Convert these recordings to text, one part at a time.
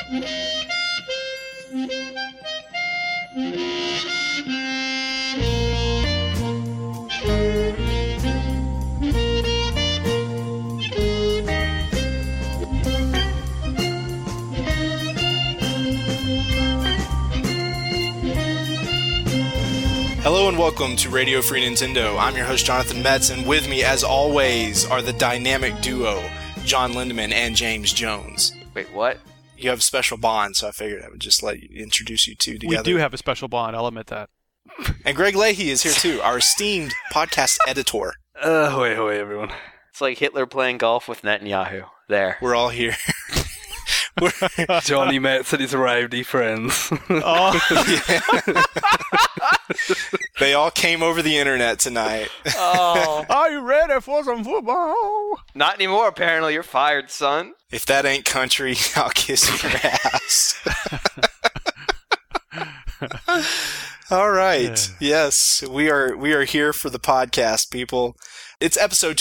Hello and welcome to Radio Free Nintendo. I'm your host, Jonathan Metz, and with me, as always, are the dynamic duo, John Lindemann and James Jones. Wait, what? You have a special bond, so I figured I would just let you introduce you two together. We do have a special bond, I'll admit that. And Greg Leahy is here too, our esteemed podcast editor. Ahoy, everyone. It's like Hitler playing golf with Netanyahu. There. We're all here. Johnny Metz and his rowdy friends. Oh, They all came over the internet tonight. Oh. are you ready for some football? Not anymore, apparently. You're fired, son. If that ain't country, I'll kiss your ass. All right. Yes, we are here for the podcast, people. It's episode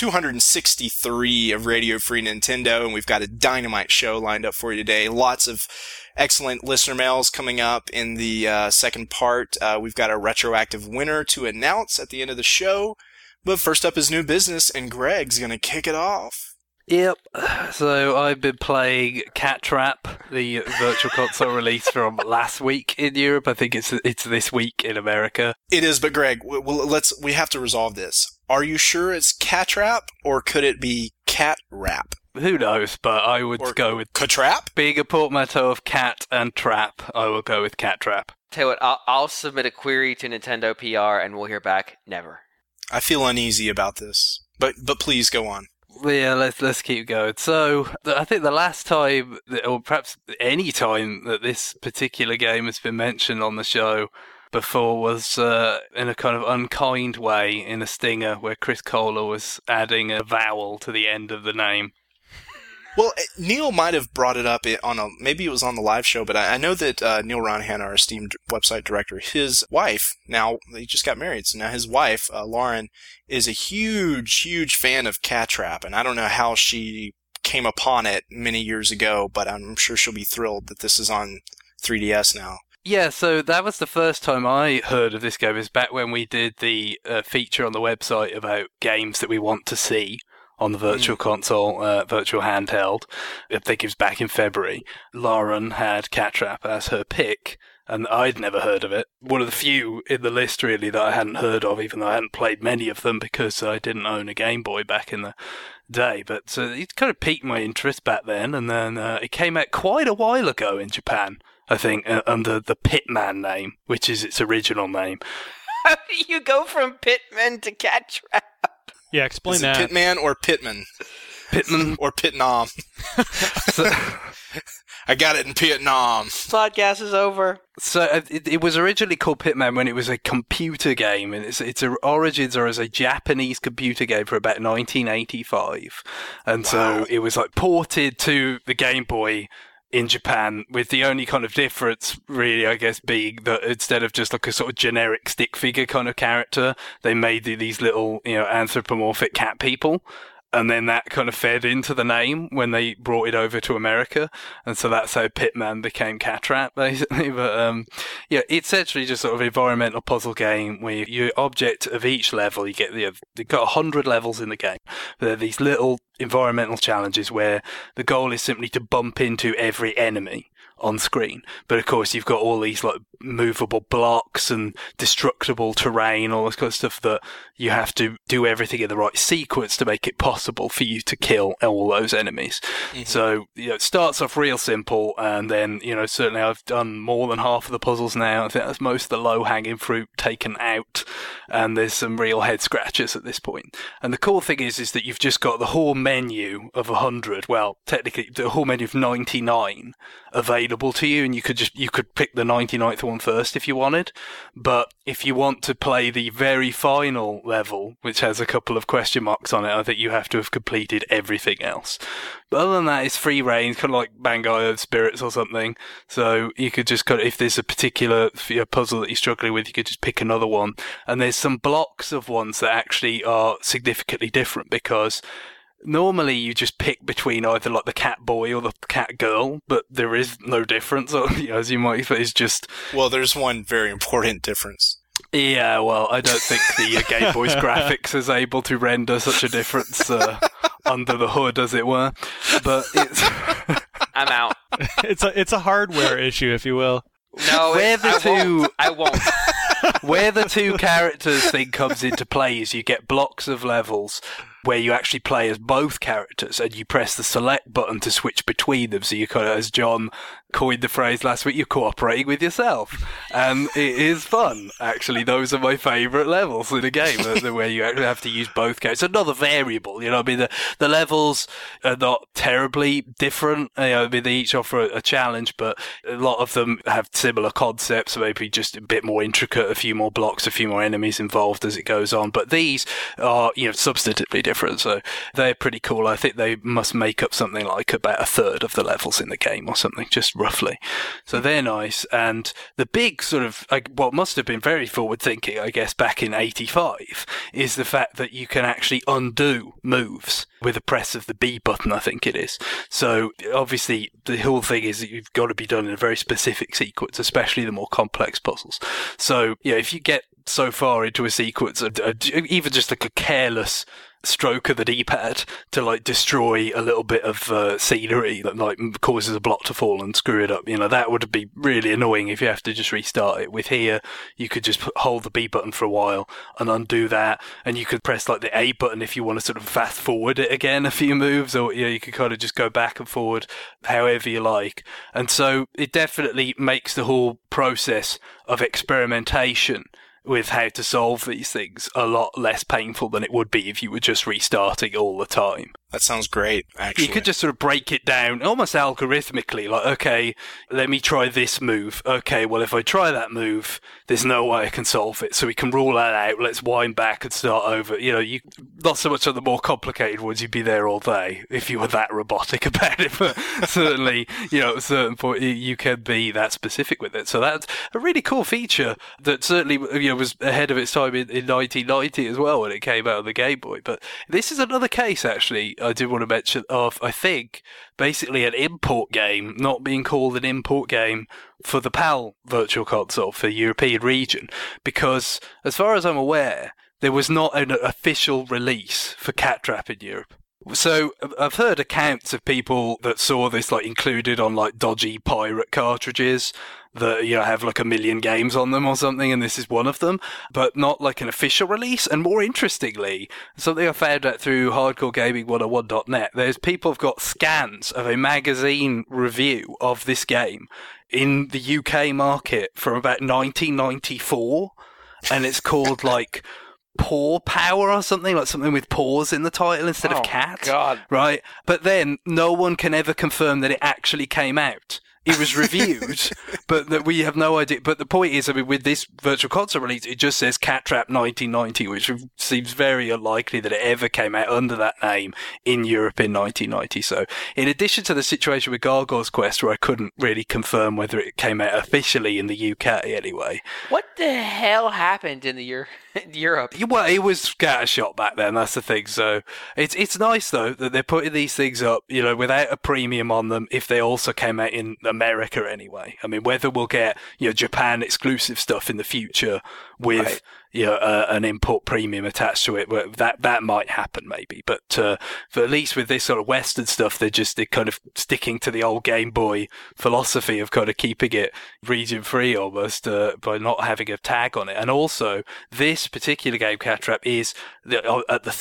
263 of Radio Free Nintendo, and we've got a dynamite show lined up for you today. Lots of excellent listener mails coming up in the second part. We've got a retroactive winner to announce at the end of the show. But first up is new business, and Greg's going to kick it off. Yep. So I've been playing Cat Trap, the Virtual Console release from last week in Europe. I think it's this week in America. It is, but Greg, we have to resolve this. Are you sure it's Cat Trap, or could it be Cat Rap? Who knows, but I would go with Catrap? being a portmanteau of cat and trap. I will go with Cat Trap. Tell you what, I'll submit a query to Nintendo PR and we'll hear back. Never. I feel uneasy about this, but please go on. Yeah, let's keep going. So, I think the last time, or perhaps any time that this particular game has been mentioned on the show before was in a kind of unkind way in a stinger where Chris Kohler was adding a vowel to the end of the name. Well, Neil might have brought it up maybe it was on the live show, but I know that Neil Ronhan, our esteemed website director, his wife, now they just got married, so now his wife, Lauren, is a huge, huge fan of Cat Trap, and I don't know how she came upon it many years ago, but I'm sure she'll be thrilled that this is on 3DS now. Yeah, so that was the first time I heard of this game, is back when we did the feature on the website about games that we want to see on the Virtual Console, Virtual Handheld. I think it was back in February. Lauren had Cat Trap as her pick, and I'd never heard of it. One of the few in the list, really, that I hadn't heard of, even though I hadn't played many of them because I didn't own a Game Boy back in the day. But it kind of piqued my interest back then, and then it came out quite a while ago in Japan, I think, under the Pitman name, which is its original name. How do you go from Pitman to Cat Trap? Yeah, explain Is it that. Pitman or Pitman? Pitman. Or Pitnam? I got it in Vietnam. Podcast is over. So it was originally called Pitman when it was a computer game, and its origins are as a Japanese computer game for about 1985, and so it was like ported to the Game Boy in Japan, with the only kind of difference, really, I guess, being that instead of just like a sort of generic stick figure kind of character, they made these little, anthropomorphic cat people. And then that kind of fed into the name when they brought it over to America. And so that's how Pitman became Cat Trap, basically. But, it's actually just sort of an environmental puzzle game where your object of each level, you've got 100 levels in the game. There are these little environmental challenges where the goal is simply to bump into every enemy on screen. But of course, you've got all these like movable blocks and destructible terrain, all this kind of stuff that you have to do everything in the right sequence to make it possible for you to kill all those enemies. Mm-hmm. So, it starts off real simple, and then, certainly I've done more than half of the puzzles now. I think that's most of the low-hanging fruit taken out, and there's some real head scratchers at this point. And the cool thing is that you've just got the whole menu of 100, well, technically the whole menu of 99 available to you, and you could pick the 99th one first if you wanted. But if you want to play the very final level, which has a couple of question marks on it, I think you have to have completed everything else. But other than that, it's free reign, kind of like Bangai of Spirits or something. So you could just if there's a particular puzzle that you're struggling with, you could just pick another one. And there's some blocks of ones that actually are significantly different, because normally you just pick between either like the cat boy or the cat girl, but there is no difference, as you might expect. It's just... Well, there's one very important difference. Yeah, well, I don't think the Game Boy's graphics is able to render such a difference under the hood, as it were. But it's... I'm out. It's a hardware issue, if you will. No, I won't. Where the two characters thing comes into play is you get blocks of levels where you actually play as both characters, and you press the select button to switch between them. So you kind of, as John coined the phrase last week, you're cooperating with yourself, and it is fun. Actually, those are my favourite levels in the game, where you actually have to use both characters. Another variable, I mean, the levels are not terribly different. I mean, they each offer a challenge, but a lot of them have similar concepts, maybe just a bit more intricate, a few more blocks, a few more enemies involved as it goes on. But these are, substantively different, so they're pretty cool. I think they must make up something like about a third of the levels in the game or something, just roughly. So they're nice. And the big sort of, what must have been very forward thinking, I guess, back in 85, is the fact that you can actually undo moves with a press of the B button, I think it is. So obviously the whole thing is that you've got to be done in a very specific sequence, especially the more complex puzzles. So if you get so far into a sequence, even just like a careless stroke of the D-pad to destroy a little bit of scenery that causes a block to fall and screw it up, that would be really annoying if you have to just restart it. With here, you could just hold the B button for a while and undo that, and you could press the A button if you want to sort of fast forward it again a few moves, or you could kind of just go back and forward however you like. And so it definitely makes the whole process of experimentation with how to solve these things a lot less painful than it would be if you were just restarting all the time. That sounds great, actually. You could just sort of break it down almost algorithmically, okay, let me try this move. Okay, well, if I try that move, there's no way I can solve it, so we can rule that out. Let's wind back and start over. You not so much on the more complicated ones, you'd be there all day if you were that robotic about it, but certainly, at a certain point, you can be that specific with it. So that's a really cool feature that certainly, was ahead of its time in 1990 as well when it came out on the Game Boy. But this is another case, actually, I did want to mention of, I think, basically an import game not being called an import game for the PAL Virtual Console for the European region, because as far as I'm aware, there was not an official release for Cat Trap in Europe. So I've heard accounts of people that saw this included on dodgy pirate cartridges that have 1 million games on them or something, and this is one of them, but not an official release. And more interestingly, something I found out through HardcoreGaming101.net, there's people have got scans of a magazine review of this game in the UK market from about 1994, and it's called Paw Power or something, something with paws in the title instead of cat. God. Right? But then no one can ever confirm that it actually came out. It was reviewed, but that we have no idea. But the point is, with this Virtual Console release, it just says Cat Trap 1990, which seems very unlikely that it ever came out under that name in Europe in 1990. So, in addition to the situation with Gargoyle's Quest, where I couldn't really confirm whether it came out officially in the UK anyway. What the hell happened in Europe? Well, it was scattershot back then, that's the thing. So it's nice, though, that they're putting these things up, without a premium on them, if they also came out in America anyway. I mean, whether we'll get, Japan exclusive stuff in the future with, an import premium attached to it, that might happen maybe. But for at least with this sort of Western stuff, they're kind of sticking to the old Game Boy philosophy of kind of keeping it region free almost, by not having a tag on it. And also, this particular game, Cat Trap, is at the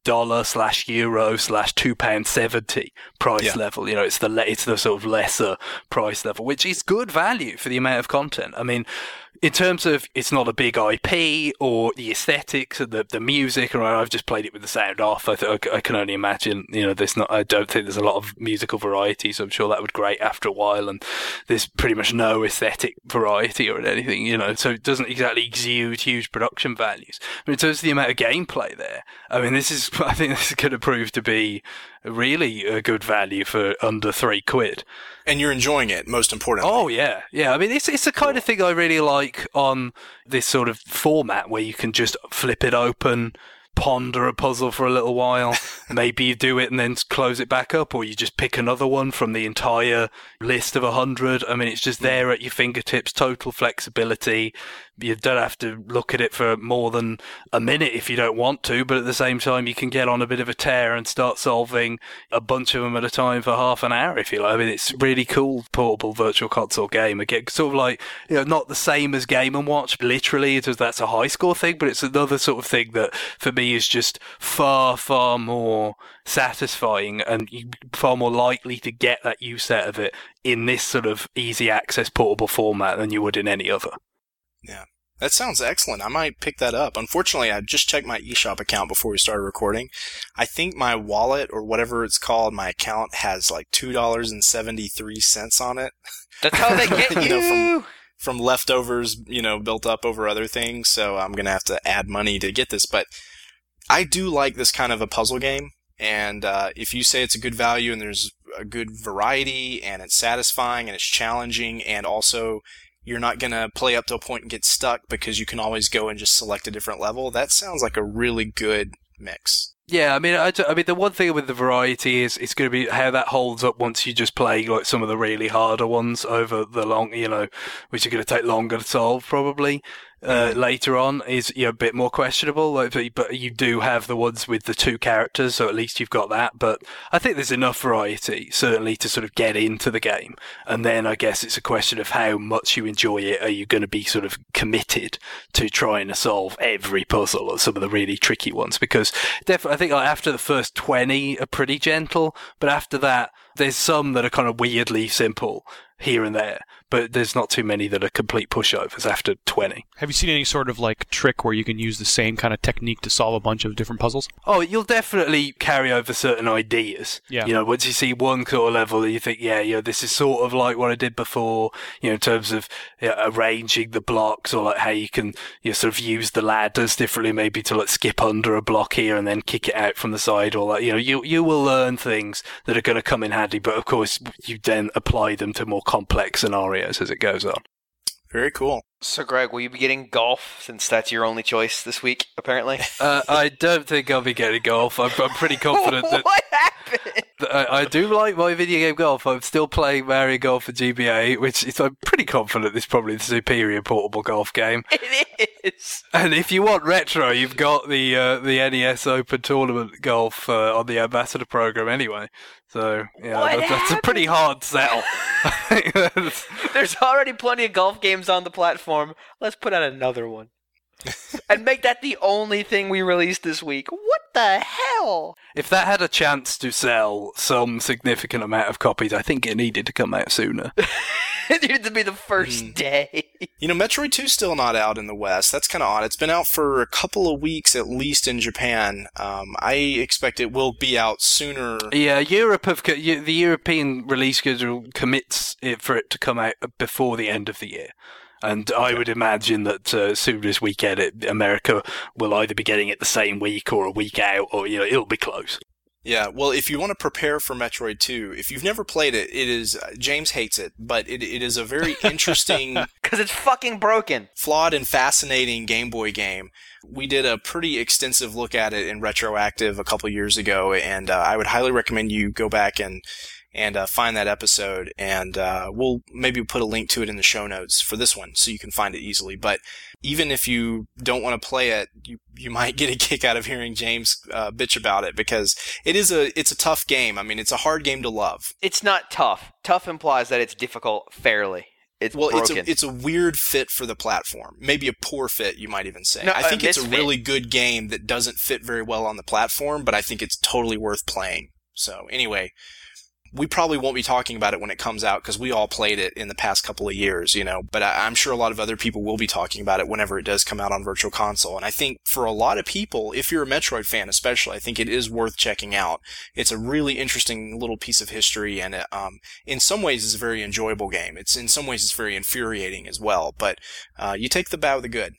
$3/Euro/£2.70 price level. It's the sort of lesser price level, which is good value for the amount of content. I mean, in terms of, it's not a big IP or the aesthetics and the music, or I've just played it with the sound off. I can only imagine, I don't think there's a lot of musical variety, so I'm sure that would grate after a while, and there's pretty much no aesthetic variety or anything, so it doesn't exactly exude huge production values. But in terms of the amount of gameplay there, I mean, I think this is going to prove to be really a good value for under £3. And you're enjoying it, most importantly. Oh, yeah. Yeah, I mean, it's the kind of thing I really like on this sort of format where you can just flip it open, ponder a puzzle for a little while. Maybe you do it and then close it back up, or you just pick another one from the entire list of 100. I mean, it's just there at your fingertips, total flexibility. You don't have to look at it for more than a minute if you don't want to, but at the same time, you can get on a bit of a tear and start solving a bunch of them at a time for half an hour if you like. I mean, it's really cool portable virtual console game. Again, sort of like, not the same as Game & Watch, literally, that's a high score thing, but it's another sort of thing that, for me, is just far, far more satisfying and far more likely to get that use out of it in this sort of easy access portable format than you would in any other. Yeah, that sounds excellent. I might pick that up. Unfortunately, I just checked my eShop account before we started recording. I think my wallet, or whatever it's called, my account has like $2.73 on it. That's how they get you! From leftovers, built up over other things, so I'm going to have to add money to get this. But I do like this kind of a puzzle game, and if you say it's a good value and there's a good variety and it's satisfying and it's challenging, and also you're not going to play up to a point and get stuck because you can always go and just select a different level, that sounds like a really good mix. Yeah, I mean, the one thing with the variety is it's going to be how that holds up once you just play like some of the really harder ones over the long, which are going to take longer to solve probably. Later on is a bit more questionable, but you do have the ones with the two characters, so at least you've got that. But I think there's enough variety, certainly, to sort of get into the game. And then I guess it's a question of how much you enjoy it. Are you going to be sort of committed to trying to solve every puzzle or some of the really tricky ones? Because definitely, I think after the first 20 are pretty gentle, but after that, there's some that are kind of weirdly simple here and there, but there's not too many that are complete pushovers after 20. Have you seen any sort of like trick where you can use the same kind of technique to solve a bunch of different puzzles? Oh, you'll definitely carry over certain ideas. Yeah. Once you see one sort of level, you think, this is sort of like what I did before, in terms of arranging the blocks, or like how you can sort of use the ladders differently, maybe to like skip under a block here and then kick it out from the side, or like, you will learn things that are going to come in handy, but of course you then apply them to more complex scenarios as it goes on. Very cool. So, Greg, will you be getting golf, since that's your only choice this week, apparently? I don't think I'll be getting golf. I'm pretty confident that... What happened? I do like my video game golf. I'm still playing Mario Golf for GBA, which is, I'm pretty confident is probably the superior portable golf game. It is. And if you want retro, you've got the NES Open Tournament Golf on the Ambassador program anyway. So, that's a pretty hard sell. There's already plenty of golf games on the platform. Let's put out another one. And make that the only thing we released this week. What the hell? If that had a chance to sell some significant amount of copies, I think it needed to come out sooner. It needed to be the first day. Metroid 2's still not out in the West. That's kind of odd. It's been out for a couple of weeks, at least in Japan. I expect it will be out sooner. Yeah, the European release schedule commits for it to come out before the end of the year. And I would imagine that as soon as we get it, America will either be getting it the same week or a week out, or it'll be close. Yeah, well, if you want to prepare for Metroid 2, if you've never played it, James hates it, but it is a very interesting... Because it's fucking broken. Flawed and fascinating Game Boy game. We did a pretty extensive look at it in Retroactive a couple years ago, and I would highly recommend you go back and find that episode, and we'll maybe put a link to it in the show notes for this one so you can find it easily. But even if you don't want to play it, you might get a kick out of hearing James bitch about it, because it's a tough game. I mean, it's a hard game to love. It's not tough. Tough implies that it's difficult fairly. It's broken. It's a weird fit for the platform. Maybe a poor fit, you might even say. No, I think it's a really good game that doesn't fit very well on the platform, but I think it's totally worth playing. So anyway, we probably won't be talking about it when it comes out because we all played it in the past couple of years, but I'm sure a lot of other people will be talking about it whenever it does come out on Virtual Console. And I think for a lot of people, if you're a Metroid fan especially, I think it is worth checking out. It's a really interesting little piece of history, and in some ways it's a very enjoyable game. In some ways it's very infuriating as well, but you take the bad with the good.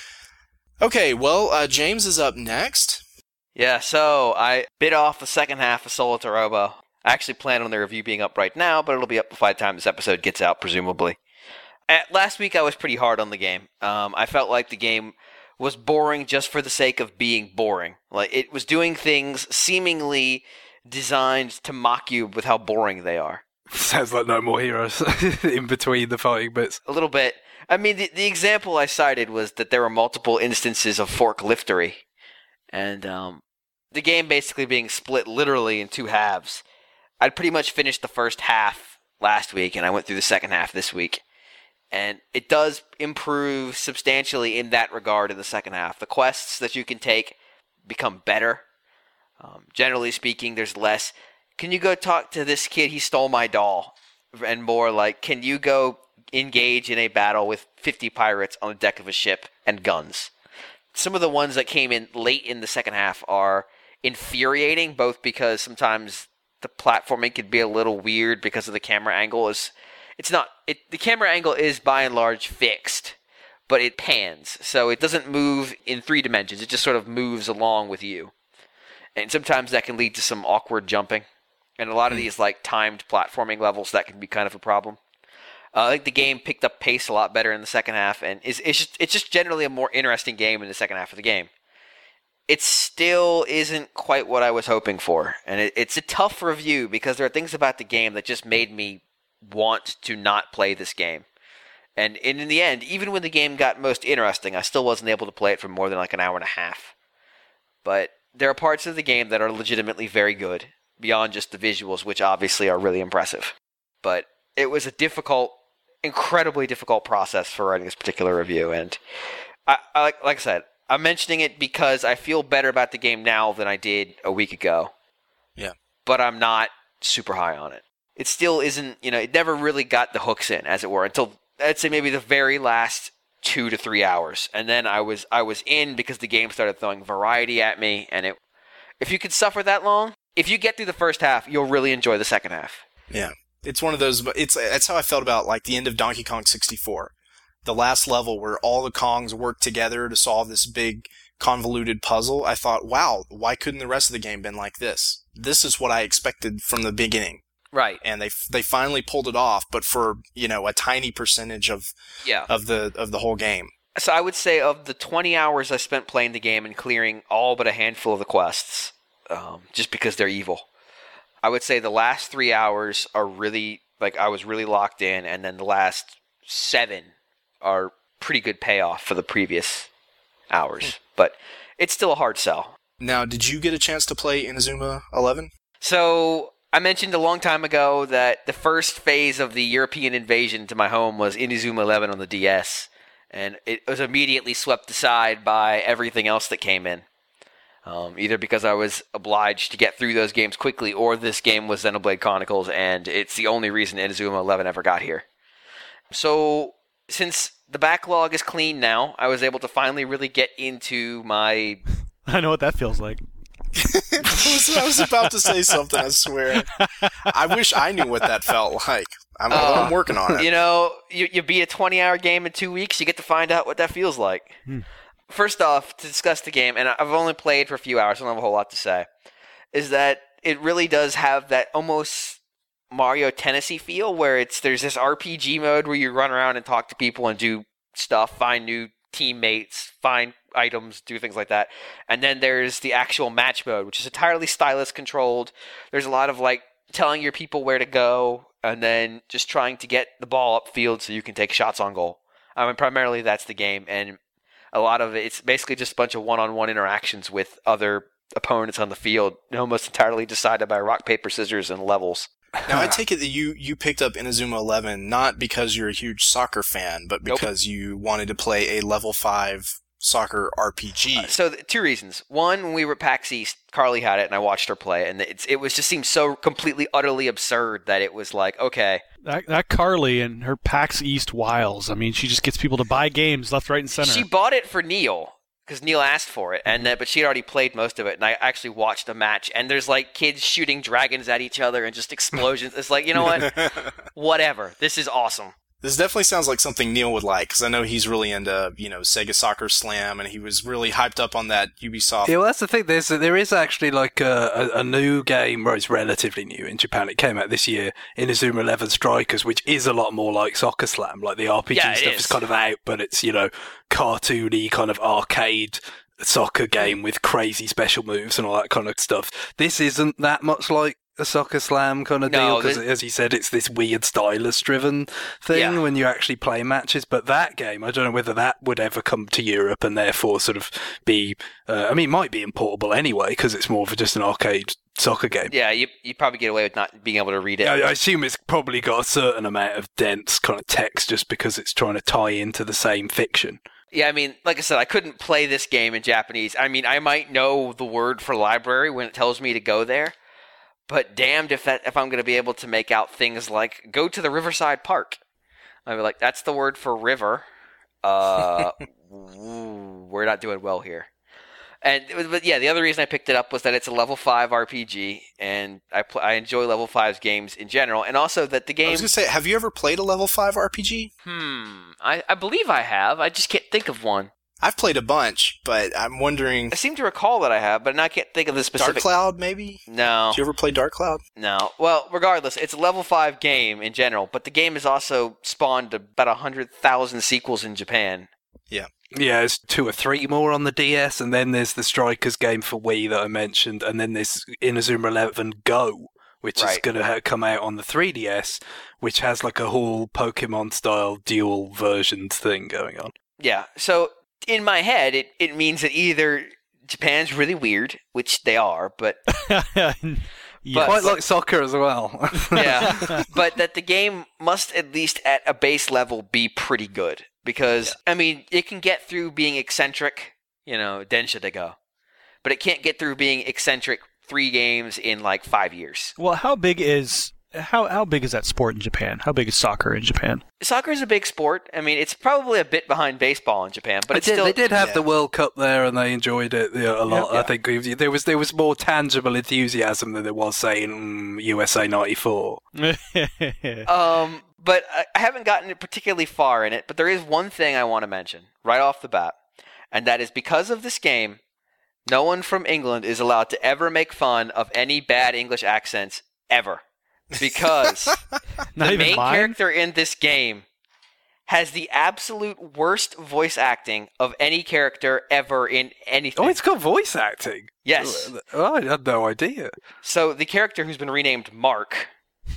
Okay, well, James is up next. Yeah, so I bit off the second half of Solitarobo. I actually plan on the review being up right now, but it'll be up by the time this episode gets out, presumably. Last week, I was pretty hard on the game. I felt like the game was boring just for the sake of being boring. Like, it was doing things seemingly designed to mock you with how boring they are. Sounds like No More Heroes in between the fighting bits. A little bit. I mean, the example I cited was that there were multiple instances of forkliftery, and the game basically being split literally in two halves. I'd pretty much finished the first half last week, and I went through the second half this week. And it does improve substantially in that regard in the second half. The quests that you can take become better. Generally speaking, there's less, can you go talk to this kid, he stole my doll? And more like, can you go engage in a battle with 50 pirates on the deck of a ship and guns? Some of the ones that came in late in the second half are infuriating, both because sometimes the platforming could be a little weird because of the camera angle. The camera angle is by and large fixed, but it pans, so it doesn't move in 3 dimensions. It just sort of moves along with you. And sometimes that can lead to some awkward jumping. And a lot of these like timed platforming levels, that can be kind of a problem. I think the game picked up pace a lot better in the second half, and it's just generally a more interesting game in the second half of the game. It still isn't quite what I was hoping for, and it's a tough review because there are things about the game that just made me want to not play this game. And in the end, even when the game got most interesting, I still wasn't able to play it for more than like an hour and a half. But there are parts of the game that are legitimately very good, beyond just the visuals, which obviously are really impressive. But it was a incredibly difficult process for writing this particular review, and like I said, I'm mentioning it because I feel better about the game now than I did a week ago. Yeah. But I'm not super high on it. It still isn't, it never really got the hooks in, as it were, until, I'd say, maybe the very last 2 to 3 hours. And then I was in because the game started throwing variety at me, and if you could suffer that long, if you get through the first half, you'll really enjoy the second half. Yeah. It's one of those, that's how I felt about like the end of Donkey Kong 64. The last level where all the Kongs work together to solve this big convoluted puzzle. I thought, wow, why couldn't the rest of the game been like this? This is what I expected from the beginning. Right. And they finally pulled it off, but for, a tiny percentage of the whole game. So I would say of the 20 hours I spent playing the game and clearing all but a handful of the quests, just because they're evil, I would say the last 3 hours are really, I was really locked in, and then the last 7 are pretty good payoff for the previous hours. But it's still a hard sell. Now, did you get a chance to play Inazuma 11? So I mentioned a long time ago that the first phase of the European invasion to my home was Inazuma 11 on the DS, and it was immediately swept aside by everything else that came in. Either because I was obliged to get through those games quickly, or this game was Xenoblade Chronicles, and it's the only reason Inazuma 11 ever got here. So, since the backlog is clean now, I was able to finally really get into my... I know what that feels like. I was about to say something, I swear. I wish I knew what that felt like. I'm working on it. You beat a 20-hour game in 2 weeks, you get to find out what that feels like. First off, to discuss the game, and I've only played for a few hours, so I don't have a whole lot to say, is that it really does have that almost Mario Tennis-y feel, where there's this RPG mode where you run around and talk to people and do stuff, find new teammates, find items, do things like that. And then there's the actual match mode, which is entirely stylus controlled. There's a lot of telling your people where to go, and then just trying to get the ball upfield so you can take shots on goal. I mean, primarily that's the game, and a lot of it's basically just a bunch of one-on-one interactions with other opponents on the field, almost entirely decided by rock, paper, scissors, and levels. Now, I take it that you picked up Inazuma 11 not because you're a huge soccer fan, but because you wanted to play a level 5 soccer RPG. So 2 reasons. One, when we were at PAX East, Carly had it, and I watched her play, and it was just seemed so completely, utterly absurd that it was like, okay. That Carly and her PAX East wiles, I mean, she just gets people to buy games left, right, and center. She bought it for Neil, because Neil asked for it, but she had already played most of it, and I actually watched a match, and there's kids shooting dragons at each other and just explosions. It's like, you know what? Whatever. This is awesome. This definitely sounds like something Neil would like, because I know he's really into, Sega Soccer Slam, and he was really hyped up on that Ubisoft. Yeah, well, that's the thing. There is actually like a new game, well, it's relatively new in Japan. It came out this year, Inazuma 11 Strikers, which is a lot more like Soccer Slam. Like the RPG stuff is kind of out, but it's, cartoony kind of arcade soccer game with crazy special moves and all that kind of stuff. This isn't that much like a Soccer Slam kind of deal, because as you said, it's this weird stylus-driven thing when you actually play matches. But that game, I don't know whether that would ever come to Europe and therefore sort of be... it might be importable anyway, because it's more of just an arcade soccer game. Yeah, you probably get away with not being able to read it. I assume it's probably got a certain amount of dense kind of text just because it's trying to tie into the same fiction. Yeah, I mean, like I said, I couldn't play this game in Japanese. I mean, I might know the word for library when it tells me to go there, but damned if I'm going to be able to make out things like, go to the Riverside Park. I'd be like, that's the word for river. We're not doing well here. But yeah, the other reason I picked it up was that it's a level 5 RPG, and I enjoy level 5's games in general, and also that the game... I was going to say, have you ever played a level 5 RPG? I believe I have. I just can't think of one. I've played a bunch, but I'm wondering... I seem to recall that I have, but I can't think of the specific... Dark Cloud, maybe? No. Did you ever play Dark Cloud? No. Well, regardless, it's a level 5 game in general, but the game has also spawned about 100,000 sequels in Japan. Yeah. Yeah, there's 2 or 3 more on the DS, and then there's the Strikers game for Wii that I mentioned, and then there's Inazuma 11 Go, which is going to come out on the 3DS, which has like a whole Pokemon-style dual versions thing going on. Yeah, so in my head, it means that either Japan's really weird, which they are, but... Quite like soccer as well. Yeah, but that the game must, at least at a base level, be pretty good. Because, I mean, it can get through being eccentric, Densha to go. But it can't get through being eccentric 3 games in, 5 years. Well, how big is that sport in Japan? How big is soccer in Japan? Soccer is a big sport. I mean, it's probably a bit behind baseball in Japan, but they did have the World Cup there, and they enjoyed it a lot. Yeah. I think there was more tangible enthusiasm than there was, say, in USA '94. But I haven't gotten particularly far in it, but there is one thing I want to mention right off the bat, and that is because of this game, no one from England is allowed to ever make fun of any bad English accents ever. Because the main character in this game has the absolute worst voice acting of any character ever in anything. Oh, it's got voice acting? Yes. Oh, I had no idea. So the character who's been renamed Mark...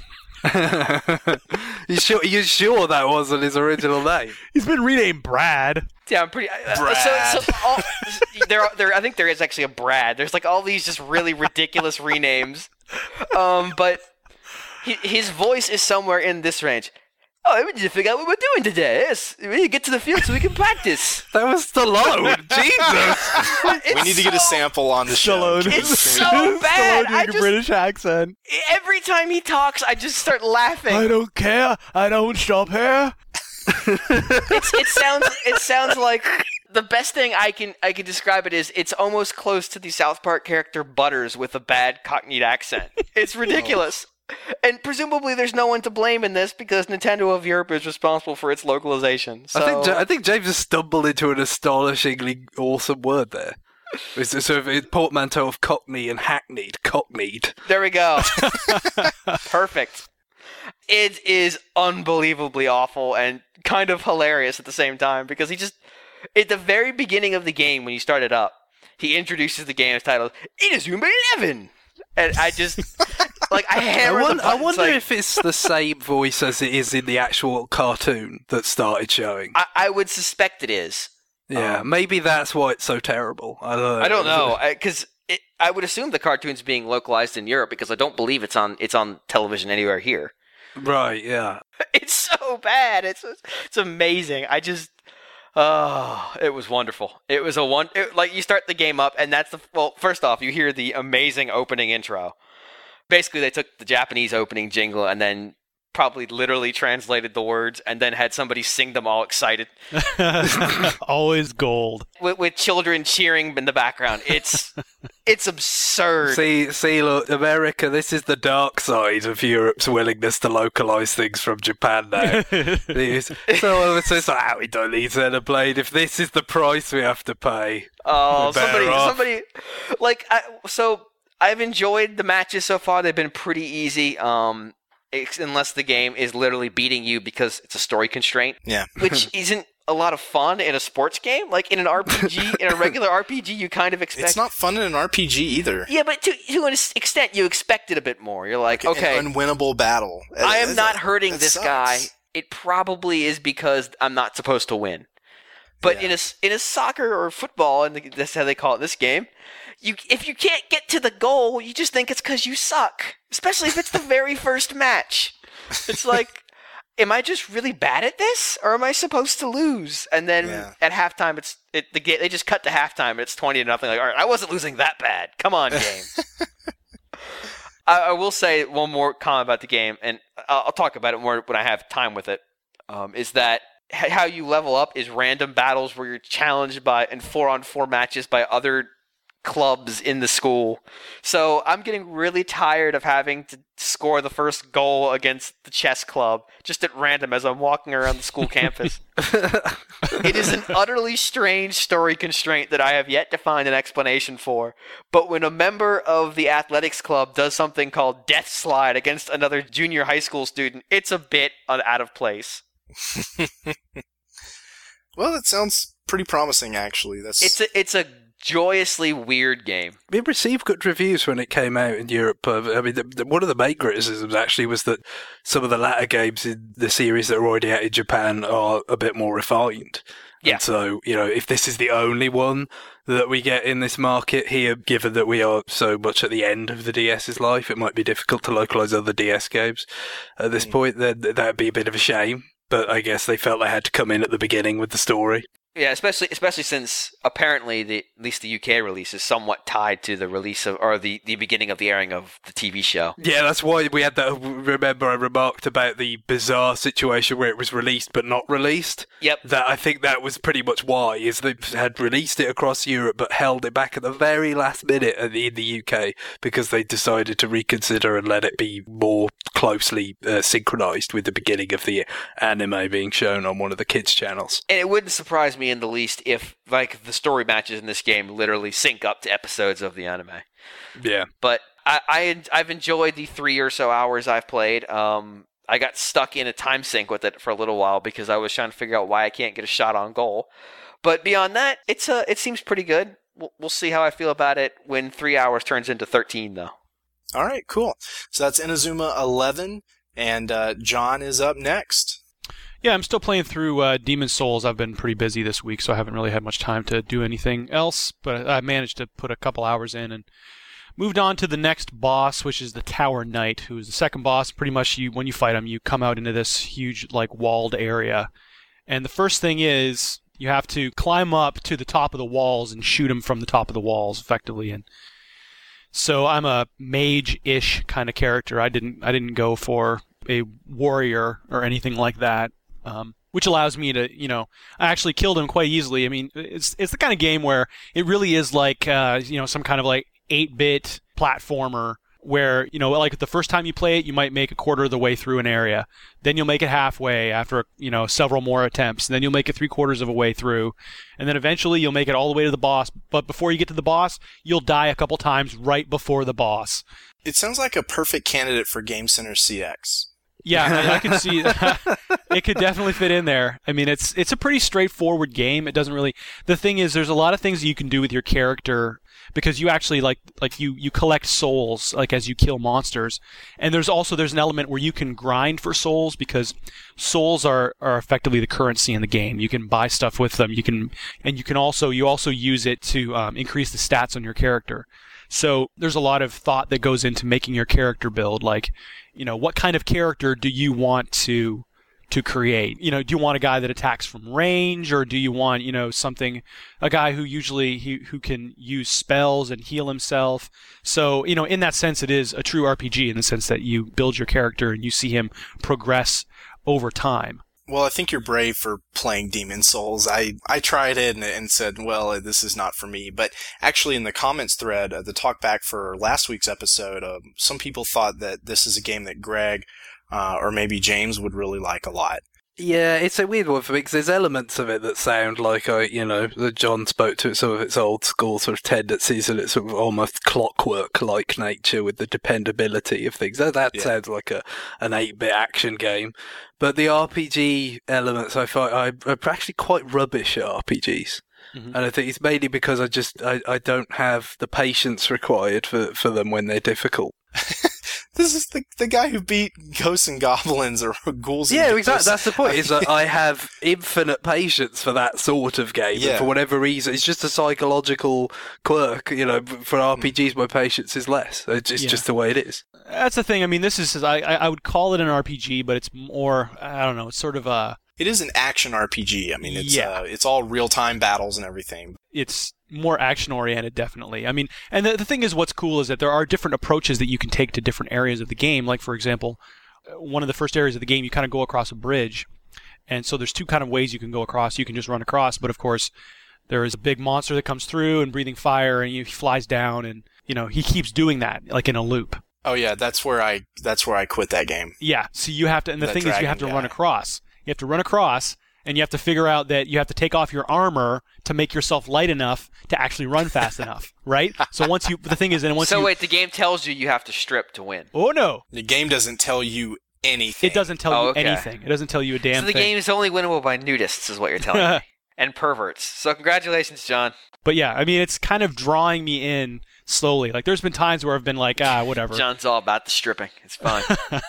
You sure that wasn't his original name? He's been renamed Brad. Yeah, I'm pretty. Brad. I think there is actually a Brad. There's all these just really ridiculous renames, but his voice is somewhere in this range. Oh, we need to figure out what we're doing today. Yes, we need to get to the field so we can practice. That was Stallone. Jesus. We need to get a sample on the show. It's so bad. Stallone doing a British accent. Every time he talks, I just start laughing. I don't care. I don't stop here. It sounds like the best thing I can describe it is it's almost close to the South Park character Butters with a bad Cockney accent. It's ridiculous. And presumably there's no one to blame in this because Nintendo of Europe is responsible for its localization. So... I think James has stumbled into an astonishingly awesome word there. It's a sort of portmanteau of Cockney and hackneyed. Cockneyed. There we go. Perfect. It is unbelievably awful and kind of hilarious at the same time because he just... At the very beginning of the game, when you start it up, he introduces the game's title, Inazuma 11! And I just... I wonder if it's the same voice as it is in the actual cartoon that started showing. I would suspect it is. Yeah, maybe that's why it's so terrible. I don't know, because I would assume the cartoon's being localized in Europe because I don't believe it's on television anywhere here. Right, yeah. It's so bad. It's amazing. It was wonderful. It was you start the game up, and first off, you hear the amazing opening intro. Basically, they took the Japanese opening jingle and then probably literally translated the words and then had somebody sing them all excited. Always gold. With children cheering in the background. It's absurd. See, look, America, this is the dark side of Europe's willingness to localize things from Japan now. It's like, we don't need Xenoblade. If this is the price we have to pay, oh, somebody, like, so I've enjoyed the matches so far. They've been pretty easy. Unless the game is literally beating you because it's a story constraint. Yeah. Which isn't a lot of fun in a sports game. Like in an RPG, in a regular RPG, you kind of expect... It's not fun in an RPG either. Yeah, but to an extent, you expect it a bit more. You're like, okay... An unwinnable battle. I am not hurting this guy. It probably is because I'm not supposed to win. But in a soccer or football, and that's how they call it this game, if you can't get to the goal, you just think it's because you suck. Especially if it's the very first match. It's like... Am I just really bad at this, or am I supposed to lose? And then at halftime, they just cut to halftime, and it's 20-0. Like, all right, I wasn't losing that bad. Come on, game. I will say one more comment about the game, and I'll talk about it more when I have time with it. Is that how you level up is random battles where you're challenged in 4-on-4 matches by other clubs in the school. So I'm getting really tired of having to score the first goal against the chess club just at random as I'm walking around the school campus. It is an utterly strange story constraint that I have yet to find an explanation for. But when a member of the athletics club does something called death slide against another junior high school student, it's a bit out of place. Well, that sounds pretty promising, actually. It's a joyously weird game. It received good reviews when it came out in Europe. I mean, one of the main criticisms actually was that some of the latter games in the series that are already out in Japan are a bit more refined. Yeah. And so, if this is the only one that we get in this market here, given that we are so much at the end of the DS's life, it might be difficult to localize other DS games at this point. Then that'd be a bit of a shame. But I guess they felt they had to come in at the beginning with the story. Yeah, especially since apparently at least the UK release is somewhat tied to the release of, or the beginning of the airing of the TV show. Yeah, that's why we had that. Remember, I remarked about the bizarre situation where it was released but not released. Yep. I think that was pretty much why, is they had released it across Europe but held it back at the very last minute in the UK because they decided to reconsider and let it be more closely synchronized with the beginning of the anime being shown on one of the kids' channels. And it wouldn't surprise me in the least if, like, the story matches in this game literally sync up to episodes of the anime. Yeah. But I've enjoyed the 3 or so hours I've played. I got stuck in a time sink with it for a little while because I was trying to figure out why I can't get a shot on goal. But beyond that, it seems pretty good. We'll see how I feel about it when 3 hours turns into 13, though. All right, cool. So that's Inazuma 11, and John is up next. Yeah, I'm still playing through Demon's Souls. I've been pretty busy this week, so I haven't really had much time to do anything else, but I managed to put a couple hours in and moved on to the next boss, which is the Tower Knight, who is the second boss. Pretty much, when you fight him, you come out into this huge, walled area. And the first thing is, you have to climb up to the top of the walls and shoot him from the top of the walls, effectively. And so I'm a mage-ish kind of character. I didn't go for a warrior or anything like that. Which allows me to, I actually killed him quite easily. I mean, it's the kind of game where it really is like, some kind of 8-bit platformer where, the first time you play it, you might make a quarter of the way through an area. Then you'll make it halfway after, several more attempts. And then you'll make it 3/4 of a way through. And then eventually you'll make it all the way to the boss. But before you get to the boss, you'll die a couple times right before the boss. It sounds like a perfect candidate for Game Center CX. Yeah, I can see it could definitely fit in there. I mean, it's a pretty straightforward game. It doesn't really. The thing is, there's a lot of things you can do with your character because you actually you collect souls as you kill monsters, and there's an element where you can grind for souls because souls are effectively the currency in the game. You can buy stuff with them. You also use it to increase the stats on your character. So there's a lot of thought that goes into making your character build. What kind of character do you want to to create. Do you want a guy that attacks from range, or do you want, a guy who who can use spells and heal himself? So, in that sense, it is a true RPG in the sense that you build your character and you see him progress over time. Well, I think you're brave for playing Demon's Souls. I tried it and said, well, this is not for me. But actually, in the comments thread, the talkback for last week's episode, some people thought that this is a game that Greg or maybe James would really like a lot. Yeah, it's a weird one for me because there's elements of it that sound like, that John spoke to some of its old school sort of tendencies and its sort of almost clockwork-like nature with the dependability of things. That sounds like an 8-bit action game. But the RPG elements I find are actually quite rubbish at RPGs. Mm-hmm. And I think it's mainly because I don't have the patience required for them when they're difficult. This is the guy who beat Ghosts and Goblins or Ghouls. Yeah, exactly. That's the point. Is that I have infinite patience for that sort of game. Yeah. And for whatever reason, it's just a psychological quirk. For RPGs, my patience is less. It's just the way it is. That's the thing. I mean, this is I would call it an RPG, but it's more, I don't know. It's sort of a. It is an action RPG. I mean, it's all real-time battles and everything. It's more action-oriented, definitely. I mean, and the thing is, what's cool is that there are different approaches that you can take to different areas of the game. Like, for example, one of the first areas of the game, you kind of go across a bridge. And so there's two kind of ways you can go across. You can just run across, but of course, there is a big monster that comes through and breathing fire, and he flies down, and, he keeps doing that, like in a loop. Oh, yeah, that's where I quit that game. Yeah, so you have to, and the thing is, you have to run across. You have to run across, and you have to figure out that you have to take off your armor to make yourself light enough to actually run fast enough, right? So the wait, the game tells you have to strip to win. Oh, no. The game doesn't tell you anything. It doesn't tell you anything. It doesn't tell you a damn thing. So the game is only winnable by nudists, is what you're telling me. And perverts. So congratulations, John. But yeah, I mean, it's kind of drawing me in slowly. Like, there's been times where I've been like, whatever. John's all about the stripping. It's fine.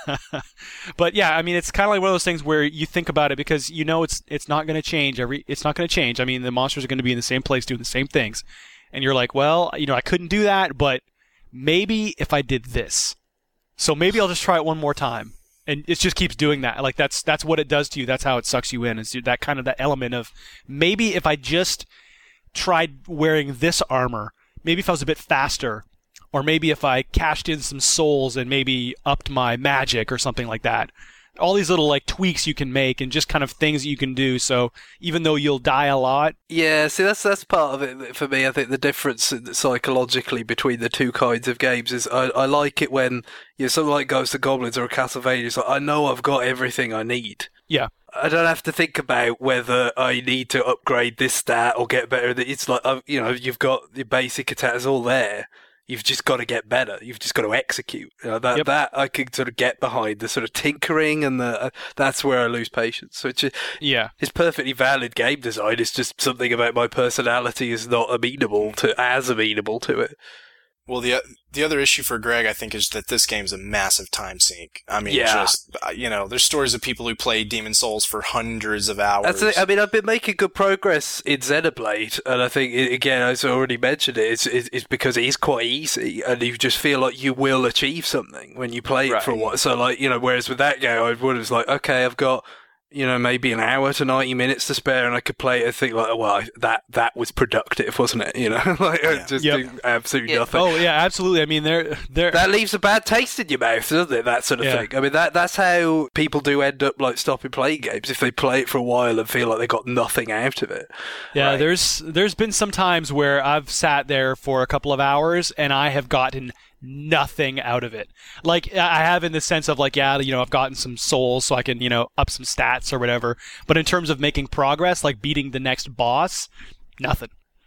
But yeah, I mean, it's kind of like one of those things where you think about it because it's not going to change. It's not going to change. I mean, the monsters are going to be in the same place doing the same things. And you're like, well, I couldn't do that, but maybe if I did this. So maybe I'll just try it one more time. And it just keeps doing that. Like, that's what it does to you. That's how it sucks you in. Is that kind of that element of maybe if I just tried wearing this armor, maybe if I was a bit faster, or maybe if I cashed in some souls and maybe upped my magic or something like that. All these little tweaks you can make and just kind of things that you can do. So even though you'll die a lot. Yeah, see, that's part of it for me. I think the difference psychologically between the two kinds of games is I like it when something like Ghosts and Goblins or a Castlevania is like, I know I've got everything I need. Yeah. I don't have to think about whether I need to upgrade this stat or get better. It's like, you've got the basic attacks all there. You've just got to get better. You've just got to execute. That I can sort of get behind, the sort of tinkering, and that's where I lose patience. So it's perfectly valid game design. It's just something about my personality is not amenable to it. Well, the other issue for Greg, I think, is that this game's a massive time sink. I mean, there's stories of people who played Demon's Souls for hundreds of hours. I mean, I've been making good progress in Xenoblade, and I think, again, as I already mentioned it's because it is quite easy, and you just feel like you will achieve something when you play it for a while. So, whereas with that game, I would have okay, I've got maybe an hour to 90 minutes to spare, and I could play it and think that was productive, wasn't it? Do absolutely nothing. Oh yeah, absolutely. I mean, that leaves a bad taste in your mouth, doesn't it? That sort of thing. I mean, that's how people do end up stopping playing games if they play it for a while and feel like they got nothing out of it. Yeah, right? There's been some times where I've sat there for a couple of hours and I have gotten nothing out of it. Like, I have in the sense of I've gotten some souls so I can, up some stats or whatever. But in terms of making progress, like beating the next boss, nothing.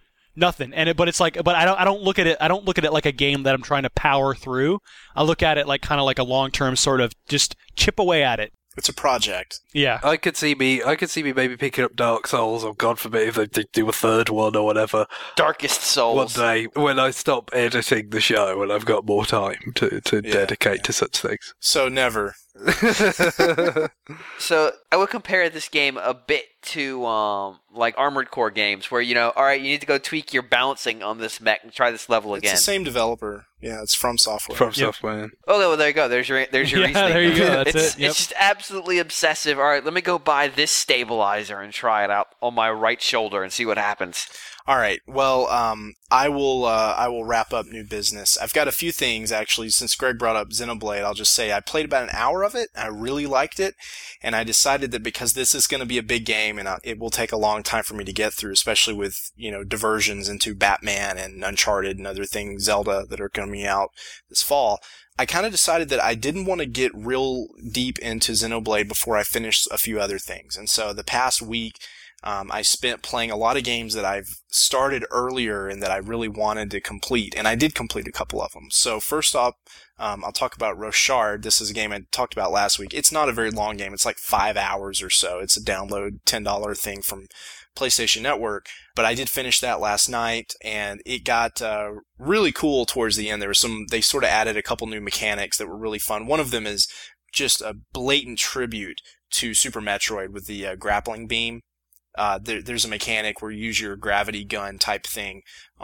But I don't look at it. I don't look at it like a game that I'm trying to power through. I look at it like kind of like a long-term sort of just chip away at it. It's a project. Yeah. I could see me maybe picking up Dark Souls, or God forbid if they do a third one or whatever. Darkest Souls. One day when I stop editing the show and I've got more time to dedicate to such things. So never So I would compare this game a bit to like Armored Core games, where all right, you need to go tweak your balancing on this mech and try this level again. It's the same developer. Yeah, it's From Software. From Software. Oh, well, there you go. There's your Yeah, reasoning. there you go. That's it. Yep. It's just absolutely obsessive. All right, let me go buy this stabilizer and try it out on my right shoulder and see what happens. All right. Well, I will wrap up new business. I've got a few things actually. Since Greg brought up Xenoblade, I'll just say I played about an hour of it. I really liked it, and I decided that because this is going to be a big game and it will take a long time for me to get through, especially with diversions into Batman and Uncharted and other things, Zelda, that are coming out this fall. I kind of decided that I didn't want to get real deep into Xenoblade before I finished a few other things, and so the past week. I spent playing a lot of games that I've started earlier and that I really wanted to complete, and I did complete a couple of them. So first off, I'll talk about Rochard. This is a game I talked about last week. It's not a very long game. It's like 5 hours or so. It's a download $10 thing from PlayStation Network, but I did finish that last night, and it got really cool towards the end. They sort of added a couple new mechanics that were really fun. One of them is just a blatant tribute to Super Metroid with the grappling beam. There's a mechanic where you use your gravity gun type thing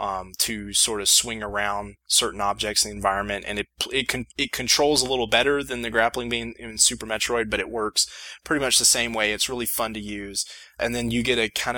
to sort of swing around certain objects in the environment, and it controls a little better than the grappling beam in Super Metroid, but it works pretty much the same way. It's really fun to use, and then you get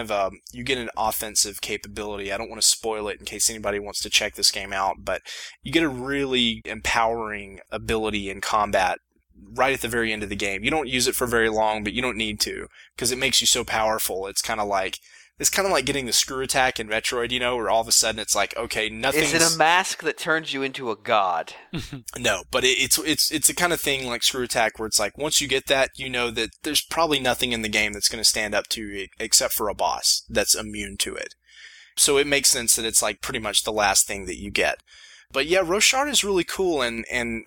an offensive capability. I don't want to spoil it in case anybody wants to check this game out, but you get a really empowering ability in combat right at the very end of the game. You don't use it for very long, but you don't need to, because it makes you so powerful. It's kind of like getting the screw attack in Metroid, where all of a sudden it's like, okay, nothing's... Is it a mask that turns you into a god? No, but it's the kind of thing like screw attack where it's like, once you get that, you know that there's probably nothing in the game that's going to stand up to it except for a boss that's immune to it. So it makes sense that it's like pretty much the last thing that you get. But yeah, Rochard is really cool, and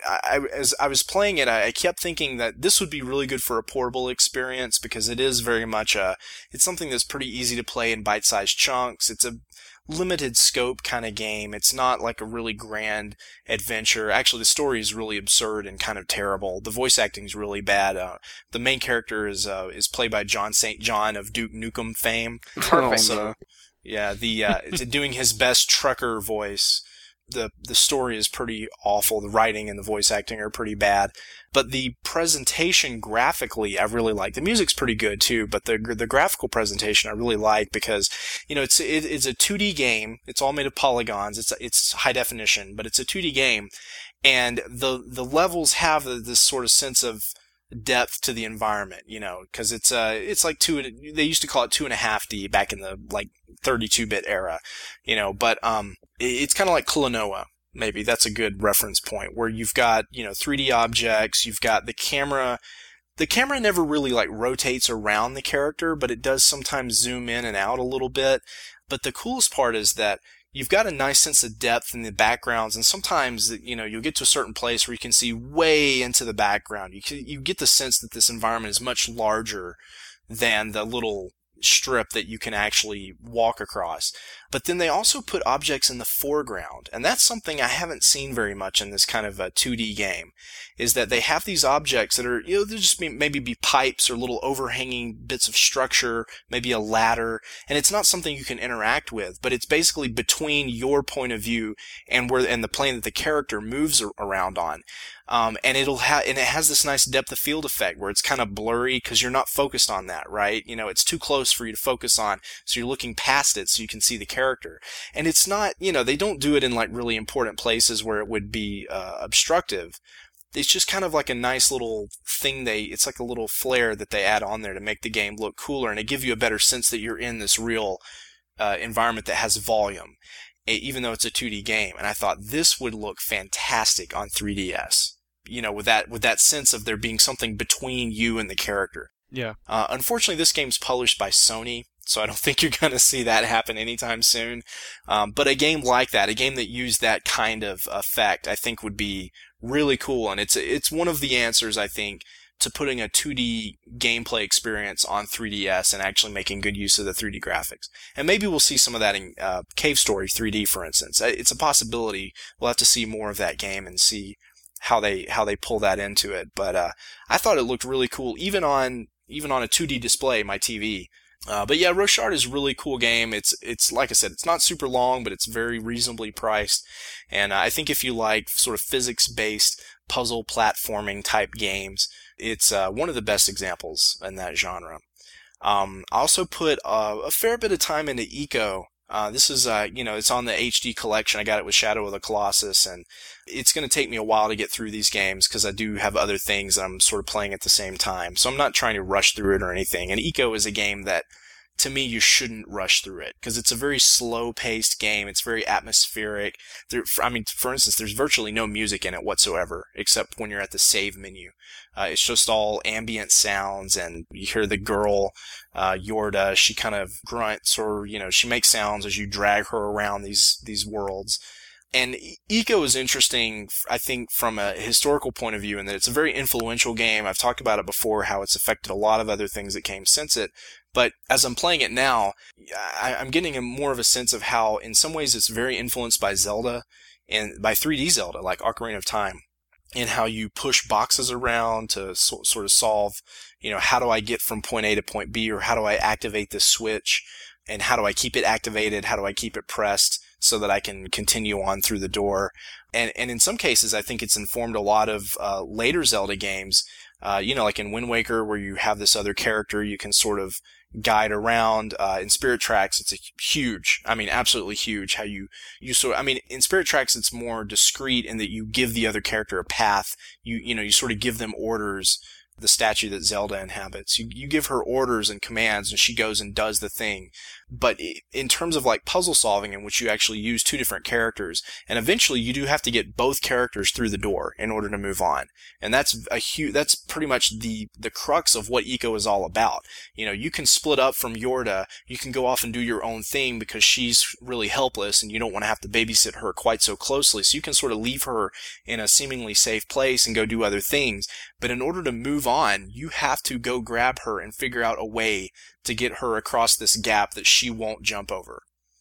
as I was playing it, I kept thinking that this would be really good for a portable experience, because it is very much it's something that's pretty easy to play in bite-sized chunks. It's a limited scope kind of game. It's not like a really grand adventure. Actually, the story is really absurd and kind of terrible. The voice acting is really bad. The main character is played by John St. John of Duke Nukem fame. Perfect. So, yeah, doing his best trucker voice. The story is pretty awful. The writing and the voice acting are pretty bad. But the presentation graphically, I really like. The music's pretty good too, but the graphical presentation I really like, because, it's a 2D game. It's all made of polygons. It's high definition, but it's a 2D game. And the levels have this sort of sense of depth to the environment, because it's like they used to call it 2.5D back in the like 32-bit era, but it's kind of like Klonoa. Maybe that's a good reference point, where you've got 3D objects, you've got the camera. The camera never really like rotates around the character, but it does sometimes zoom in and out a little bit. But the coolest part is that you've got a nice sense of depth in the backgrounds, and sometimes, you'll get to a certain place where you can see way into the background. You get the sense that this environment is much larger than the little strip that you can actually walk across. But then they also put objects in the foreground, and that's something I haven't seen very much in this kind of a 2D game, is that they have these objects that are, they'll just maybe be pipes or little overhanging bits of structure, maybe a ladder, and it's not something you can interact with, but it's basically between your point of view and the plane that the character moves around on. And it has this nice depth of field effect where it's kind of blurry because you're not focused on that, right? It's too close for you to focus on, so you're looking past it so you can see the character. And it's not, they don't do it in like really important places where it would be obstructive. It's just kind of like a nice little thing it's like a little flair that they add on there to make the game look cooler, and to give you a better sense that you're in this real environment that has volume, even though it's a 2D game. And I thought this would look fantastic on 3DS. With that sense of there being something between you and the character. Yeah. Unfortunately, this game's published by Sony, so I don't think you're going to see that happen anytime soon. But a game like that, a game that used that kind of effect, I think would be really cool. And it's one of the answers, I think, to putting a 2D gameplay experience on 3DS and actually making good use of the 3D graphics. And maybe we'll see some of that in Cave Story 3D, for instance. It's a possibility. We'll have to see more of that game and see how they pull that into it. But I thought it looked really cool, even on a 2D display, my TV. But yeah, Rochard is a really cool game. It's like I said, it's not super long, but it's very reasonably priced. And I think if you like sort of physics-based puzzle platforming type games, it's one of the best examples in that genre. I also put a fair bit of time into Ico. This is, it's on the HD collection. I got it with Shadow of the Colossus, and it's going to take me a while to get through these games because I do have other things that I'm sort of playing at the same time. So I'm not trying to rush through it or anything. And Ico is a game that, to me, you shouldn't rush through it because it's a very slow-paced game. It's very atmospheric. For instance, there's virtually no music in it whatsoever except when you're at the save menu. It's just all ambient sounds, and you hear the girl, Yorda. She kind of grunts, or she makes sounds as you drag her around these worlds. And Ico is interesting, I think, from a historical point of view, in that it's a very influential game. I've talked about it before, how it's affected a lot of other things that came since it. But as I'm playing it now, I'm getting more of a sense of how, in some ways, it's very influenced by Zelda, and by 3D Zelda, like Ocarina of Time, and how you push boxes around to sort of solve, how do I get from point A to point B, or how do I activate this switch, and how do I keep it activated, how do I keep it pressed so that I can continue on through the door. And in some cases, I think it's informed a lot of later Zelda games, like in Wind Waker, where you have this other character you can sort of guide around. In Spirit Tracks, it's absolutely huge how you in Spirit Tracks, it's more discreet in that you give the other character a path. You sort of give them orders. The statue that Zelda inhabits, you give her orders and commands, and she goes and does the thing. But in terms of like puzzle solving, in which you actually use two different characters, and eventually you do have to get both characters through the door in order to move on. And that's pretty much the crux of what Ico is all about. You can split up from Yorda, you can go off and do your own thing because she's really helpless and you don't want to have to babysit her quite so closely. So you can sort of leave her in a seemingly safe place and go do other things. But in order to move on, you have to go grab her and figure out a way to get her across this gap that she won't jump over.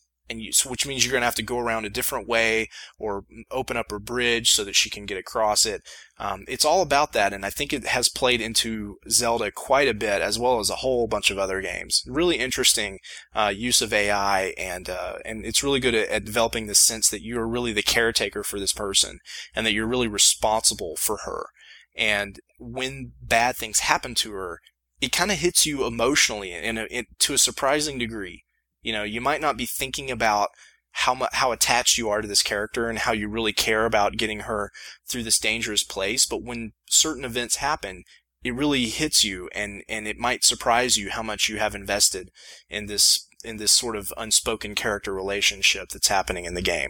Which means you're going to have to go around a different way or open up a bridge so that she can get across it. It's all about that, and I think it has played into Zelda quite a bit, as well as a whole bunch of other games. Really interesting use of AI, and it's really good at developing this sense that you are really the caretaker for this person, and that you're really responsible for her. And when bad things happen to her, it kind of hits you emotionally to a surprising degree. You might not be thinking about how attached you are to this character and how you really care about getting her through this dangerous place, but when certain events happen, it really hits you, and it might surprise you how much you have invested in this sort of unspoken character relationship that's happening in the game.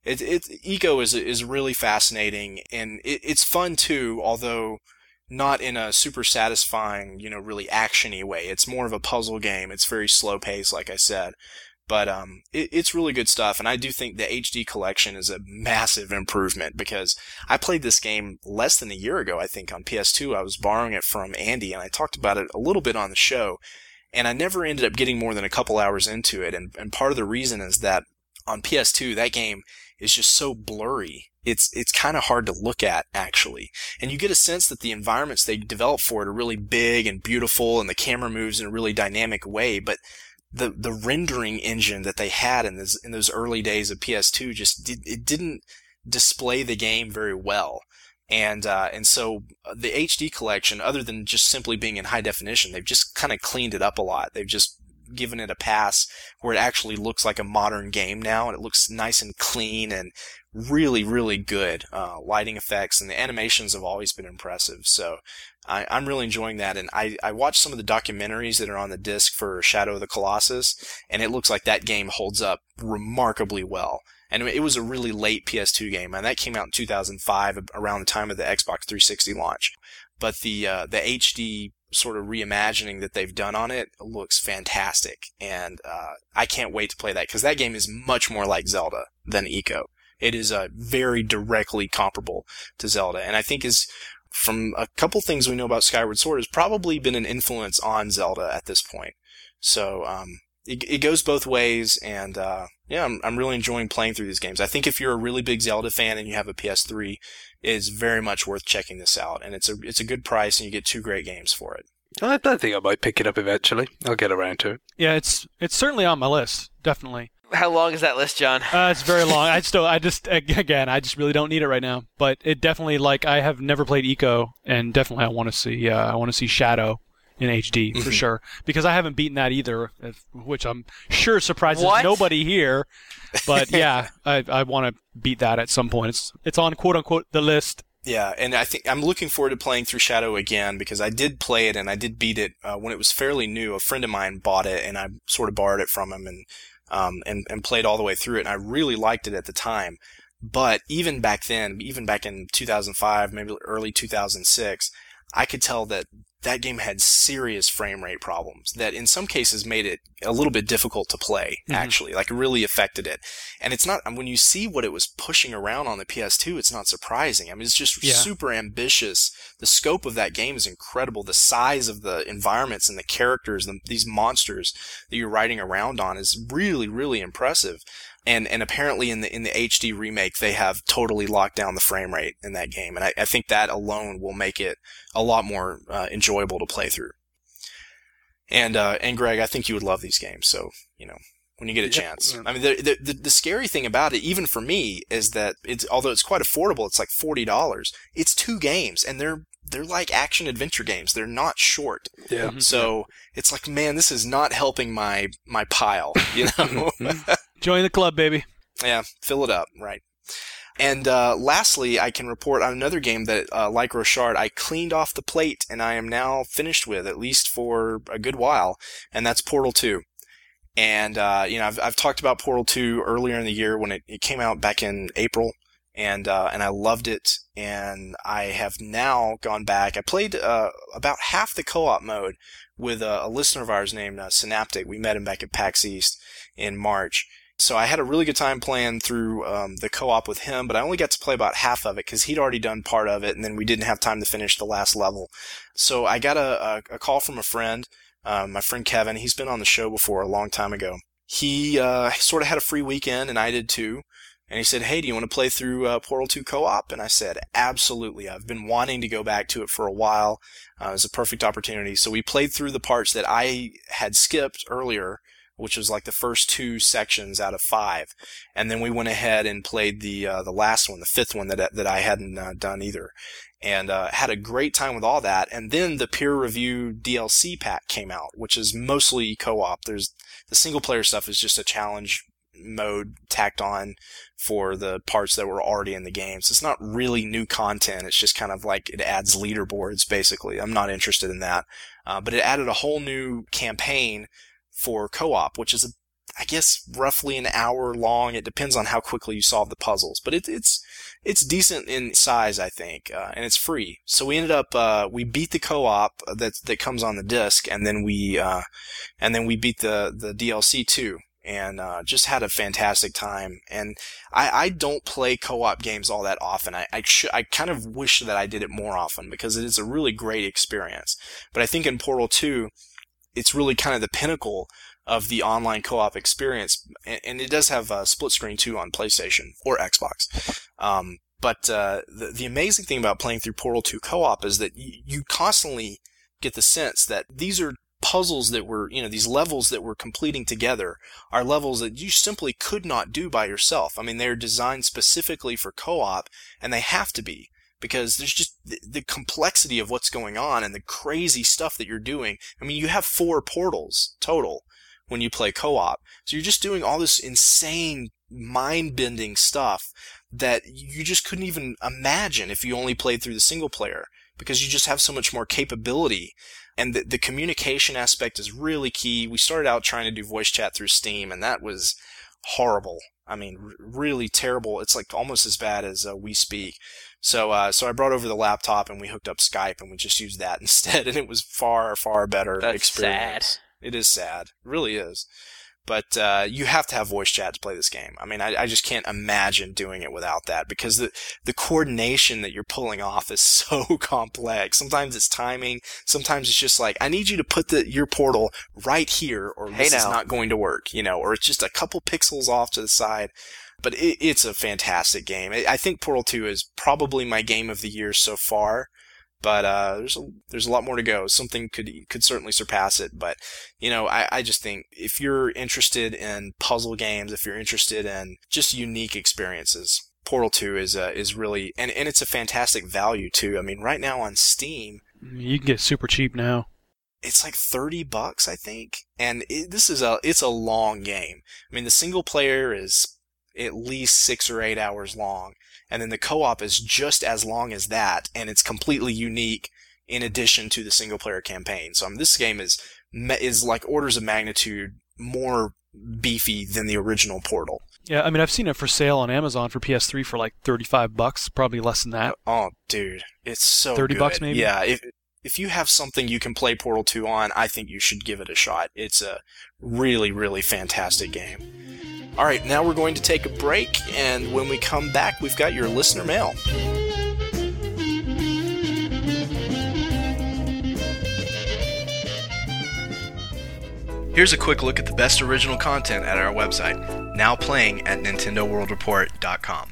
Ico is really fascinating, and it's fun too, although not in a super satisfying, really action-y way. It's more of a puzzle game. It's very slow paced, like I said. But it's really good stuff, and I do think the HD collection is a massive improvement, because I played this game less than a year ago, I think, on PS2. I was borrowing it from Andy, and I talked about it a little bit on the show, and I never ended up getting more than a couple hours into it, and part of the reason is that on PS2, that game is just so blurry. It's kind of hard to look at, actually. And you get a sense that the environments they develop for it are really big and beautiful, and the camera moves in a really dynamic way, but the rendering engine that they had in those early days of PS2 it didn't display the game very well. And so the HD collection, other than just simply being in high definition, they've just kind of cleaned it up a lot. They've just given it a pass where it actually looks like a modern game now, and it looks nice and clean and really, really good lighting effects, and the animations have always been impressive. So I'm really enjoying that, and I watched some of the documentaries that are on the disc for Shadow of the Colossus, and it looks like that game holds up remarkably well. And it was a really late PS2 game, and that came out in 2005, around the time of the Xbox 360 launch. But the HD sort of reimagining that they've done on it looks fantastic, and I can't wait to play that, because that game is much more like Zelda than Ico. It is very directly comparable to Zelda, and I think is, from a couple things we know about Skyward Sword, has probably been an influence on Zelda at this point. So it goes both ways, and I'm really enjoying playing through these games. I think if you're a really big Zelda fan and you have a PS3, it's very much worth checking this out, and it's a good price, and you get 2 great games for it. I think I might pick it up eventually. I'll get around to it. Yeah, it's certainly on my list, definitely. How long is that list, John? It's very long. I just really don't need it right now. But it definitely, like, I have never played Eco, and definitely I want to see Shadow in HD for sure, because I haven't beaten that either, which I'm sure surprises nobody here. But yeah, I want to beat that at some point. It's on quote unquote the list. Yeah, and I think I'm looking forward to playing through Shadow again, because I did play it and I did beat it when it was fairly new. A friend of mine bought it and I sort of borrowed it from him and played all the way through it, and I really liked it at the time. But even back then, even back in 2005, maybe early 2006, I could tell that game had serious frame rate problems that in some cases made it a little bit difficult to play, actually. Like, it really affected it. And it's not, when you see what it was pushing around on the PS2, it's not surprising. I mean, it's just super ambitious. The scope of that game is incredible. The size of the environments and the characters, these monsters that you're riding around on is really, really impressive. And apparently in the HD remake, they have totally locked down the frame rate in that game. And I think that alone will make it a lot more enjoyable to play through. And Greg, I think you would love these games. So, when you get a chance. I mean, the scary thing about it, even for me, is that although it's quite affordable, it's like $40. It's 2 games, and they're like action adventure games. They're not short. Yeah. So it's like, man, this is not helping my pile, Join the club, baby. Yeah, fill it up, right. And lastly, I can report on another game that, like Rochard, I cleaned off the plate and I am now finished with, at least for a good while, and that's Portal 2. And, I've talked about Portal 2 earlier in the year when it came out back in April, and I loved it, and I have now gone back. I played about half the co-op mode with a listener of ours named Synaptic. We met him back at PAX East in March. So I had a really good time playing through the co-op with him, but I only got to play about half of it because he'd already done part of it, and then we didn't have time to finish the last level. So I got a call from a friend, my friend Kevin. He's been on the show before a long time ago. He sort of had a free weekend, and I did too. And he said, hey, do you want to play through Portal 2 co-op? And I said, absolutely. I've been wanting to go back to it for a while. It was a perfect opportunity. So we played through the parts that I had skipped earlier, which was like the first 2 sections out of 5. And then we went ahead and played the last one, the 5th one that I hadn't done either. And had a great time with all that. And then the peer review DLC pack came out, which is mostly co-op. The single player stuff is just a challenge mode tacked on for the parts that were already in the game. So it's not really new content. It's just kind of like it adds leaderboards, basically. I'm not interested in that. But it added a whole new campaign for co-op, which is, I guess, roughly an hour long. It depends on how quickly you solve the puzzles. But it's decent in size, I think, and it's free. So we ended up we beat the co-op that comes on the disc, and then we beat the DLC too. And just had a fantastic time. And I don't play co-op games all that often. I kind of wish that I did it more often because it is a really great experience. But I think in Portal 2, it's really kind of the pinnacle of the online co-op experience. And it does have split screen too on PlayStation or Xbox. But the amazing thing about playing through Portal 2 co-op is that you constantly get the sense that these are puzzles that were, these levels that we're completing together are levels that you simply could not do by yourself. I mean, they're designed specifically for co-op, and they have to be, because there's just the complexity of what's going on and the crazy stuff that you're doing. I mean, you have 4 portals total when you play co-op. So you're just doing all this insane, mind-bending stuff that you just couldn't even imagine if you only played through the single player, because you just have so much more capability. And the communication aspect is really key. We started out trying to do voice chat through Steam, and that was horrible. I mean, really terrible. It's like almost as bad as We Speak. So I brought over the laptop, and we hooked up Skype, and we just used that instead, and it was far, far better experience. Sad. It is sad. It really is. But you have to have voice chat to play this game. I mean, I just can't imagine doing it without that, because the coordination that you're pulling off is so complex. Sometimes it's timing. Sometimes it's just like, I need you to put your portal right here, or this is not going to work, or it's just a couple pixels off to the side. But it's a fantastic game. I think Portal 2 is probably my game of the year so far. But there's a lot more to go. Something could certainly surpass it. But I just think if you're interested in puzzle games, if you're interested in just unique experiences, Portal 2 is really, and it's a fantastic value too. I mean, right now on Steam, you can get super cheap now. It's like $30, I think, and it's a long game. I mean, the single player is at least 6 or 8 hours long. And then the co-op is just as long as that, and it's completely unique in addition to the single-player campaign. So this game is like orders of magnitude more beefy than the original Portal. Yeah, I mean, I've seen it for sale on Amazon for PS3 for like $35, probably less than that. Oh, dude, it's so $30 good. maybe? Yeah, if you have something you can play Portal 2 on, I think you should give it a shot. It's a really, really fantastic game. All right, now we're going to take a break, and when we come back, we've got your listener mail. Here's a quick look at the best original content at our website, now playing at NintendoWorldReport.com.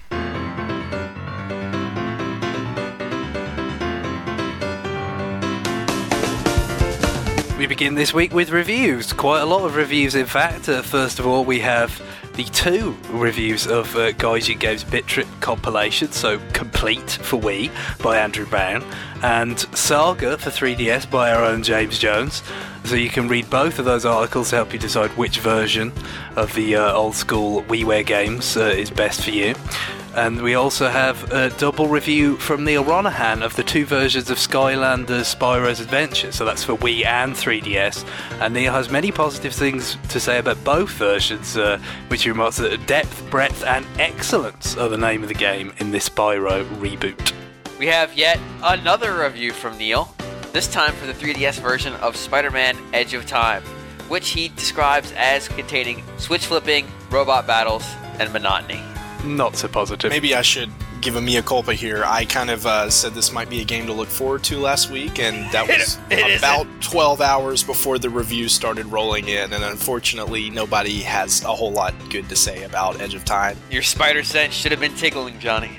We begin this week with reviews. Quite a lot of reviews, in fact. First of all, we have the 2 reviews of Gaijin Games Bit Trip compilation, so Complete for Wii by Andrew Brown, and Saga for 3DS by our own James Jones. So you can read both of those articles to help you decide which version of the old school WiiWare games is best for you. And we also have a double review from Neil Ronahan of the 2 versions of Skylanders Spyro's Adventure. So that's for Wii and 3DS. And Neil has many positive things to say about both versions, which he remarks that depth, breadth, and excellence are the name of the game in this Spyro reboot. We have yet another review from Neil, this time for the 3DS version of Spider-Man Edge of Time, which he describes as containing switch flipping, robot battles, and monotony. Not so positive. Maybe I should give a mea culpa here. I kind of said this might be a game to look forward to last week, and that was about 12 hours before the reviews started rolling in, and unfortunately nobody has a whole lot good to say about Edge of Time. Your spider sense should have been tickling, Johnny.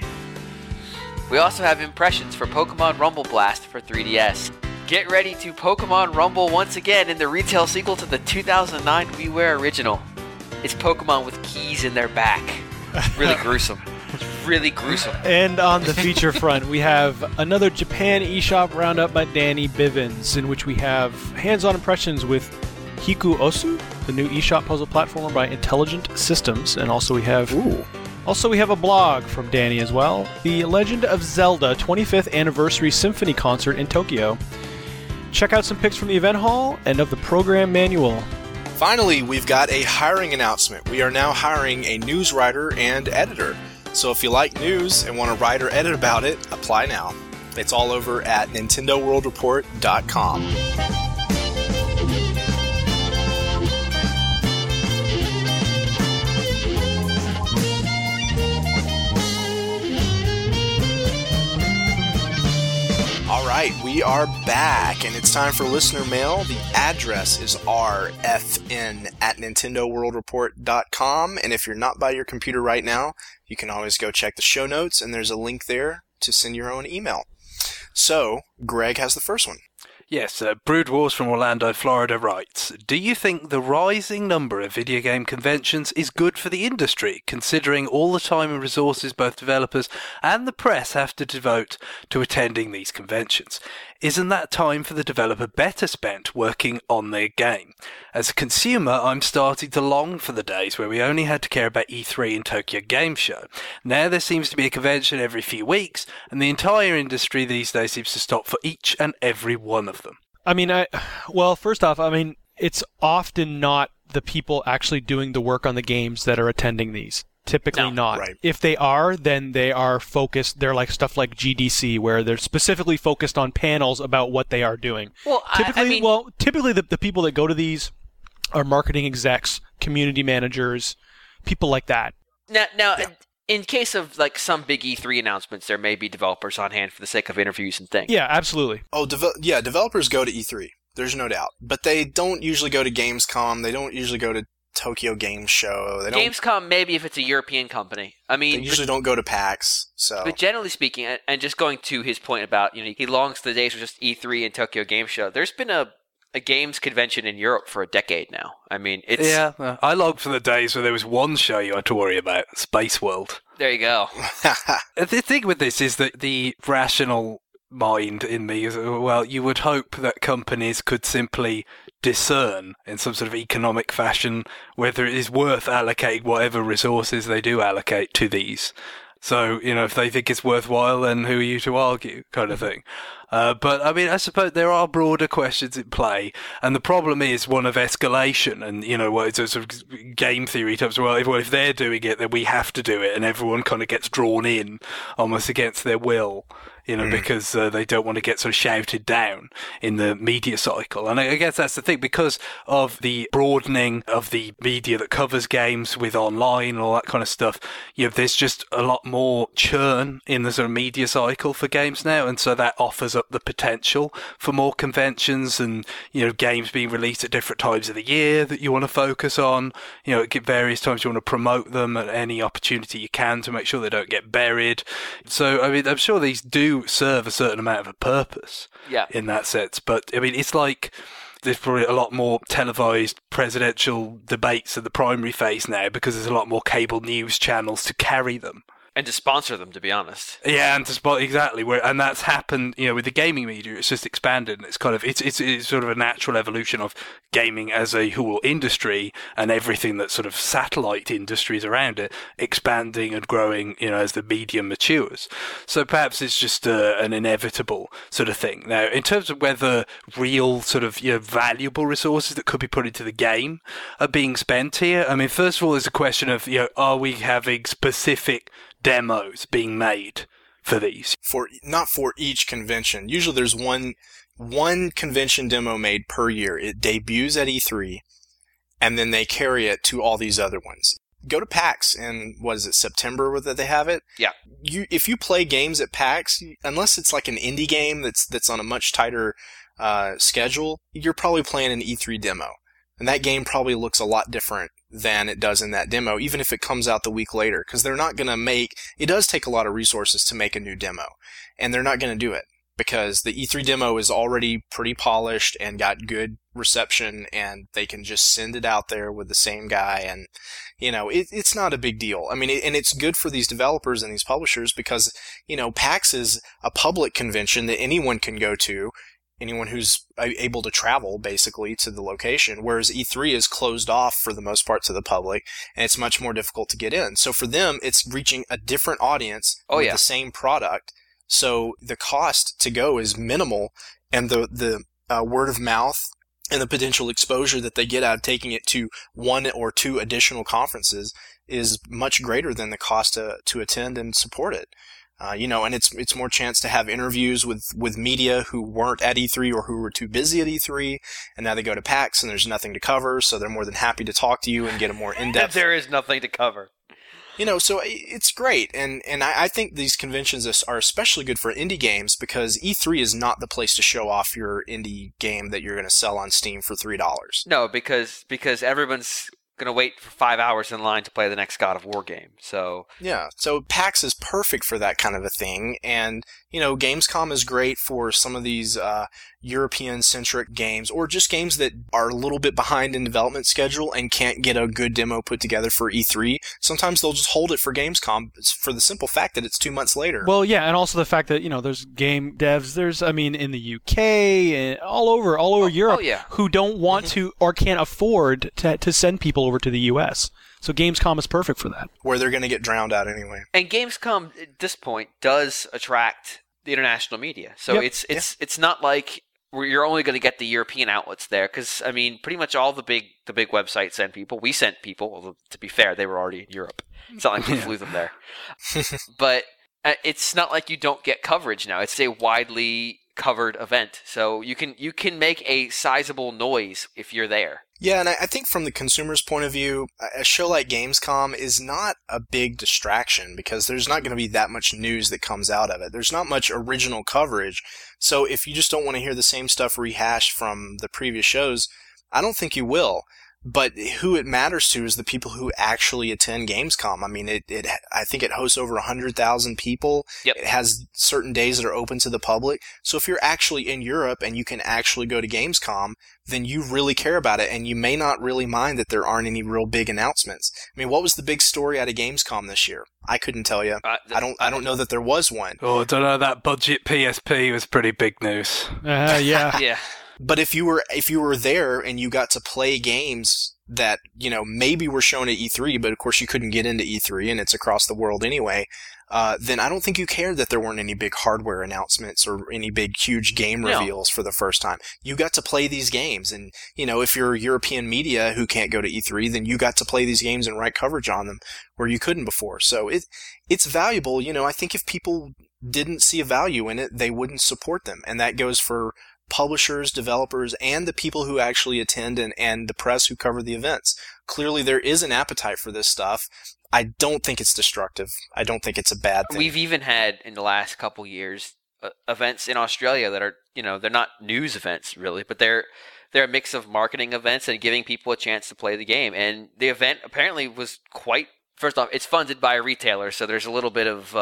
We also have impressions for Pokemon Rumble Blast for 3DS. Get ready to Pokemon Rumble once again in the retail sequel to the 2009 WiiWare original. It's Pokemon with keys in their back. Really gruesome. It's really gruesome. And on the feature front, we have another Japan eShop roundup by Danny Bivens, in which we have hands-on impressions with Hiku Osu, the new eShop puzzle platformer by Intelligent Systems, and also we have a blog from Danny as well, The Legend of Zelda 25th Anniversary Symphony Concert in Tokyo. Check out some pics from the event hall and of the program manual. Finally, we've got a hiring announcement. We are now hiring a news writer and editor. So if you like news and want to write or edit about it, apply now. It's all over at NintendoWorldReport.com. All right, we are back, and it's time for listener mail. The address is rfn@NintendoWorldReport.com, and if you're not by your computer right now, you can always go check the show notes, and there's a link there to send your own email. So, Greg has the first one. Yes, Brood Wars from Orlando, Florida writes, do you think the rising number of video game conventions is good for the industry, considering all the time and resources both developers and the press have to devote to attending these conventions? Isn't that time for the developer better spent working on their game? As a consumer, I'm starting to long for the days where we only had to care about E3 and Tokyo Game Show. Now there seems to be a convention every few weeks, and the entire industry these days seems to stop for each and every one of them. I mean, first off, it's often not the people actually doing the work on the games that are attending these. Typically not. Right. If they are, then they are focused. They're like stuff like GDC, where they're specifically focused on panels about what they are doing. Well, typically the people that go to these our marketing execs, community managers, people like that. Now, in case of like some big E3 announcements, there may be developers on hand for the sake of interviews and things. Yeah, absolutely. Oh, developers go to E3. There's no doubt. But they don't usually go to Gamescom. They don't usually go to Tokyo Game Show. Gamescom, maybe if it's a European company. I mean, they usually don't go to PAX. So, but generally speaking, and just going to his point about, he longs to the days of just E3 and Tokyo Game Show. There's been a games convention in Europe for a decade now. I mean, it's... Yeah, I long for the days where there was one show you had to worry about, Space World. There you go. The thing with this is that the rational mind in me is, well, you would hope that companies could simply discern in some sort of economic fashion whether it is worth allocating whatever resources they do allocate to these. So, if they think it's worthwhile, then who are you to argue, kind of thing. But, I mean, I suppose there are broader questions in play, and the problem is one of escalation, and, what it's a sort of game theory types. Well, if they're doing it, then we have to do it, and everyone kind of gets drawn in, almost against their will, because they don't want to get sort of shouted down in the media cycle. And I guess that's the thing, because of the broadening of the media that covers games with online and all that kind of stuff, there's just a lot more churn in the sort of media cycle for games now, and so that offers up the potential for more conventions and, games being released at different times of the year that you want to focus on. At various times you want to promote them at any opportunity you can to make sure they don't get buried. So, I mean, I'm sure these do serve a certain amount of a purpose in that sense. But, I mean, it's like there's probably a lot more televised presidential debates in the primary phase now because there's a lot more cable news channels to carry them. And to sponsor them, to be honest. Yeah, and to spot exactly and that's happened. With the gaming media, it's just expanded, and it's kind of it's sort of a natural evolution of gaming as a whole industry and everything that sort of satellite industries around it expanding and growing. As the medium matures. So perhaps it's just an inevitable sort of thing. Now, in terms of whether real sort of valuable resources that could be put into the game are being spent here, I mean, first of all, there's a question of are we having specific demos being made for these? Not for each convention. Usually there's one convention demo made per year. It debuts at E3, and then they carry it to all these other ones. Go to PAX in, September that they have it? Yeah. If you play games at PAX, unless it's like an indie game that's on a much tighter schedule, you're probably playing an E3 demo. And that game probably looks a lot different than it does in that demo, even if it comes out the week later, because they're not going to it does take a lot of resources to make a new demo, and they're not going to do it because the E3 demo is already pretty polished and got good reception, and they can just send it out there with the same guy, and it's not a big deal. I mean, and it's good for these developers and these publishers because PAX is a public convention that anyone can go to. Anyone who's able to travel, basically, to the location, whereas E3 is closed off for the most part to the public, and it's much more difficult to get in. So for them, it's reaching a different audience with the same product. So the cost to go is minimal, and the word of mouth and the potential exposure that they get out of taking it to one or two additional conferences is much greater than the cost to attend and support it. And it's more chance to have interviews with media who weren't at E3 or who were too busy at E3, and now they go to PAX and there's nothing to cover, so they're more than happy to talk to you and get a more in-depth... There is nothing to cover. So it's great, and I think these conventions are especially good for indie games because E3 is not the place to show off your indie game that you're going to sell on Steam for $3. No, because everyone's going to wait for 5 hours in line to play the next God of War game. So PAX is perfect for that kind of a thing, and Gamescom is great for some of these European-centric games, or just games that are a little bit behind in development schedule and can't get a good demo put together for E3. Sometimes they'll just hold it for Gamescom for the simple fact that it's 2 months later. Well, yeah, and also the fact that there's game devs. In the UK and all over Europe who don't want to or can't afford to send people over to the US. So Gamescom is perfect for that. Where they're going to get drowned out anyway. And Gamescom at this point does attract the international media. So it's not like you're only going to get the European outlets there, because I mean, pretty much all the big websites send people. We sent people. Although, to be fair, they were already in Europe. It's not like we flew them there. But it's not like you don't get coverage now. It's a widely covered event. So you can make a sizable noise if you're there. Yeah, and I think from the consumer's point of view, a show like Gamescom is not a big distraction because there's not going to be that much news that comes out of it. There's not much original coverage. So if you just don't want to hear the same stuff rehashed from the previous shows, I don't think you will. But who it matters to is the people who actually attend Gamescom. I mean, I think it hosts over 100,000 people. Yep. It has certain days that are open to the public. So if you're actually in Europe and you can actually go to Gamescom, then you really care about it, and you may not really mind that there aren't any real big announcements. I mean, what was the big story out of Gamescom this year? I couldn't tell you. I don't know that there was one. Oh, I don't know. That budget PSP was pretty big news. Yeah. Yeah. But if you were there and you got to play games that, maybe were shown at E3, but of course you couldn't get into E3 and it's across the world anyway, then I don't think you cared that there weren't any big hardware announcements or any big, huge game reveals for the first time. You got to play these games, and, if you're European media who can't go to E3, then you got to play these games and write coverage on them where you couldn't before. So it's valuable. I think if people didn't see a value in it, they wouldn't support them, and that goes for publishers, developers, and the people who actually attend and the press who cover the events. Clearly, there is an appetite for this stuff. I don't think it's destructive. I don't think it's a bad thing. We've even had, in the last couple years, events in Australia that are, they're not news events, really, but they're a mix of marketing events and giving people a chance to play the game. And the event apparently was quite... First off, it's funded by a retailer, so there's a little bit of...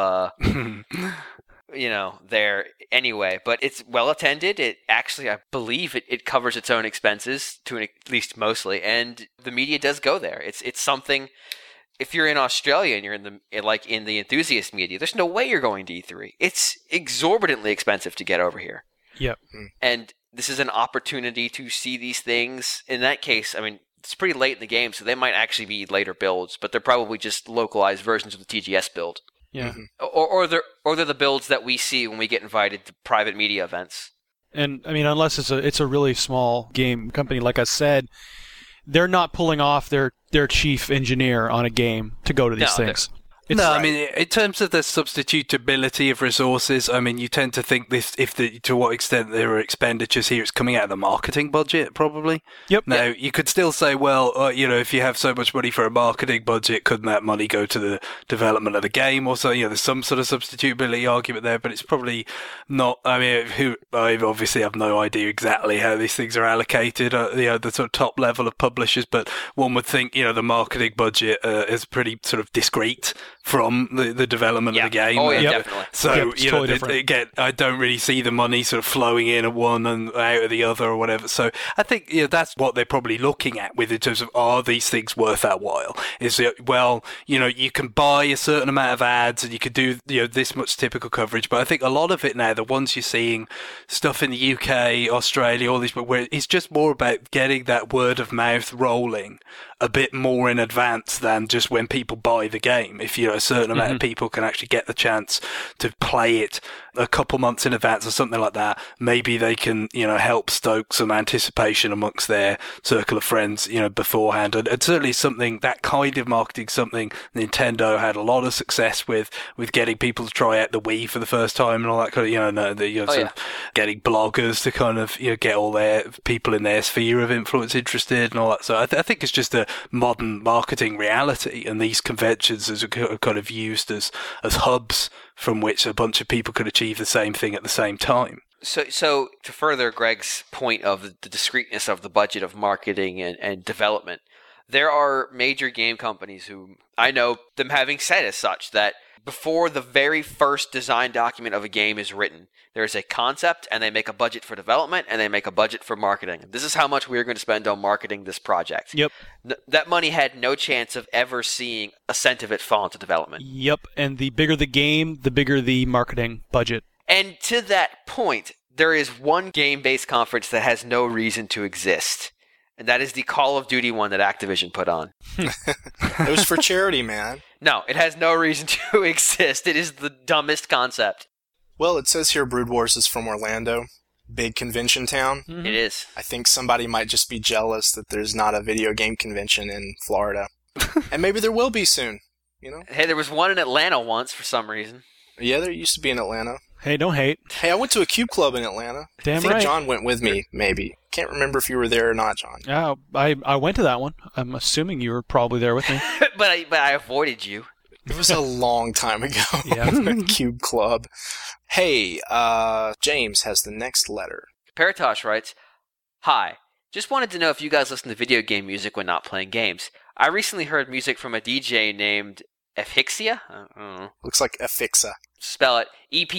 there anyway, but it's well attended. It actually, I believe it covers its own expenses at least mostly, and the media does go there. It's something. If you're in Australia and you're in the enthusiast media, there's no way you're going to E3. It's exorbitantly expensive to get over here. Yep. And this is an opportunity to see these things. In that case, I mean, it's pretty late in the game, so they might actually be later builds, but they're probably just localized versions of the TGS build. Yeah. Or they're the builds that we see when we get invited to private media events. And I mean, unless it's a really small game company, like I said, they're not pulling off their chief engineer on a game to go to these things. I mean, in terms of the substitutability of resources, I mean, you tend to think this, to what extent there are expenditures here, it's coming out of the marketing budget, probably. Yep. Now, you could still say, well, if you have so much money for a marketing budget, couldn't that money go to the development of the game? Or so, there's some sort of substitutability argument there, but it's probably not. I mean, I obviously have no idea exactly how these things are allocated, the sort of top level of publishers, but one would think, the marketing budget is pretty sort of discrete from the development of the game. Oh, yeah, definitely. So, it's totally again, I don't really see the money sort of flowing in at one and out of the other or whatever. So I think that's what they're probably looking at with in terms of, are these things worth our while? Is it, you can buy a certain amount of ads and you could do, this much typical coverage. But I think a lot of it now, the ones you're seeing, stuff in the UK, Australia, all these, but where it's just more about getting that word of mouth rolling a bit more in advance than just when people buy the game. If a certain amount of people can actually get the chance to play it a couple months in advance or something like that, maybe they can help stoke some anticipation amongst their circle of friends beforehand. And certainly something, that kind of marketing, something Nintendo had a lot of success with getting people to try out the Wii for the first time and all that kind of getting bloggers to kind of get all their people in their sphere of influence interested and all that. So I think it's just a modern marketing reality, and these conventions are kind of used as hubs from which a bunch of people could achieve the same thing at the same time. So to further Greg's point of the discreteness of the budget of marketing and development, there are major game companies who I know them having said as such that before the very first design document of a game is written, there's a concept, and they make a budget for development, and they make a budget for marketing. This is how much we're going to spend on marketing this project. Yep. That money had no chance of ever seeing a cent of it fall into development. Yep, and the bigger the game, the bigger the marketing budget. And to that point, there is one game-based conference that has no reason to exist, and that is the Call of Duty one that Activision put on. It was for charity, man. No, it has no reason to exist. It is the dumbest concept. Well, it says here Brood Wars is from Orlando, big convention town. Mm-hmm. It is. I think somebody might just be jealous that there's not a video game convention in Florida. And maybe there will be soon, Hey, there was one in Atlanta once for some reason. Yeah, there used to be in Atlanta. Hey, don't hate. Hey, I went to a Cube Club in Atlanta. Damn I think right. John went with me, maybe. Can't remember if you were there or not, John. Yeah, I went to that one. I'm assuming you were probably there with me. but I avoided you. It was a long time ago. Yeah. Cube Club. Hey, James has the next letter. Paratosh writes, "Hi, just wanted to know if you guys listen to video game music when not playing games. I recently heard music from a DJ named Ephixa? I don't know. Looks like Ephixa. Spell it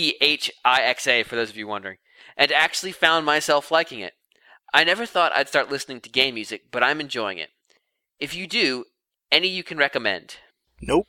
Ephixa for those of you wondering. And actually found myself liking it. I never thought I'd start listening to game music, but I'm enjoying it. If you do, any you can recommend?" Nope.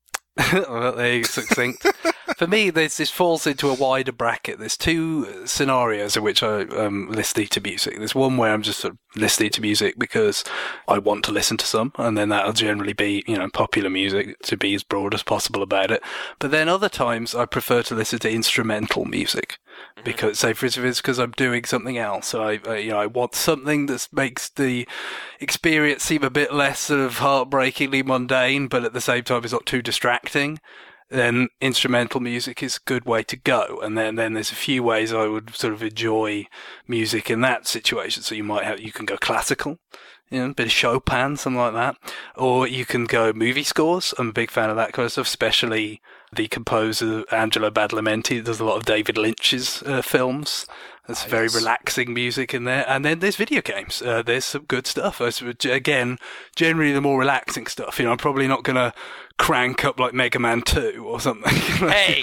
Well, there you go, succinct. For me, this falls into a wider bracket. There's two scenarios in which I'm listening to music. There's one where I'm just sort of listening to music because I want to listen to some, and then that'll generally be, popular music, to be as broad as possible about it. But then other times I prefer to listen to instrumental music. Because, say, for instance, because I'm doing something else, so I want something that makes the experience seem a bit less sort of heartbreakingly mundane, but at the same time it's not too distracting. Then instrumental music is a good way to go. And then there's a few ways I would sort of enjoy music in that situation. So you can go classical, a bit of Chopin, something like that, or you can go movie scores. I'm a big fan of that kind of stuff, especially the composer Angelo Badalamenti does a lot of David Lynch's films. There's very relaxing music in there. And then there's video games. There's some good stuff. Again, generally the more relaxing stuff. I'm probably not going to crank up like Mega Man 2 or something. Hey!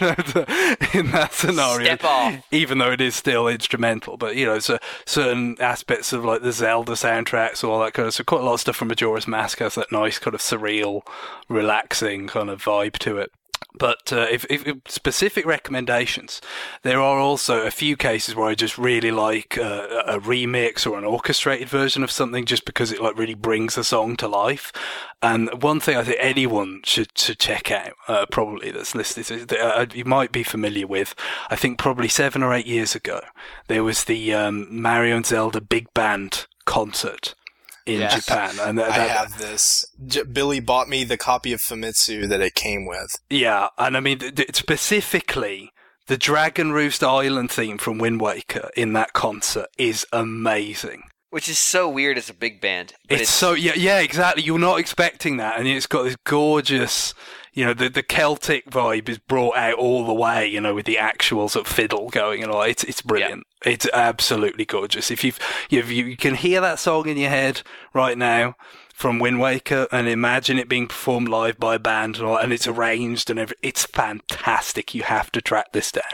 In that scenario. Step off. Even though it is still instrumental. But, so certain aspects of like the Zelda soundtracks, all that kind of stuff. Quite a lot of stuff from Majora's Mask has that nice kind of surreal, relaxing kind of vibe to it. But if specific recommendations, there are also a few cases where I just really like a remix or an orchestrated version of something, just because it like really brings the song to life. And one thing I think anyone should check out, probably that's listening to, you might be familiar with. I think probably 7 or 8 years ago, there was the Mario and Zelda big band concert in Japan. And I have this. Billy bought me the copy of Famitsu that it came with. Yeah, and I mean, specifically, the Dragon Roost Island theme from Wind Waker in that concert is amazing. Which is so weird as a big band. But It's so, yeah, exactly. You're not expecting that, and it's got this gorgeous, the Celtic vibe is brought out all the way, with the actual sort of fiddle going and all. It's brilliant. Yeah. It's absolutely gorgeous. If you can hear that song in your head right now from Wind Waker and imagine it being performed live by a band and all, and it's arranged and everything, it's fantastic. You have to track this down.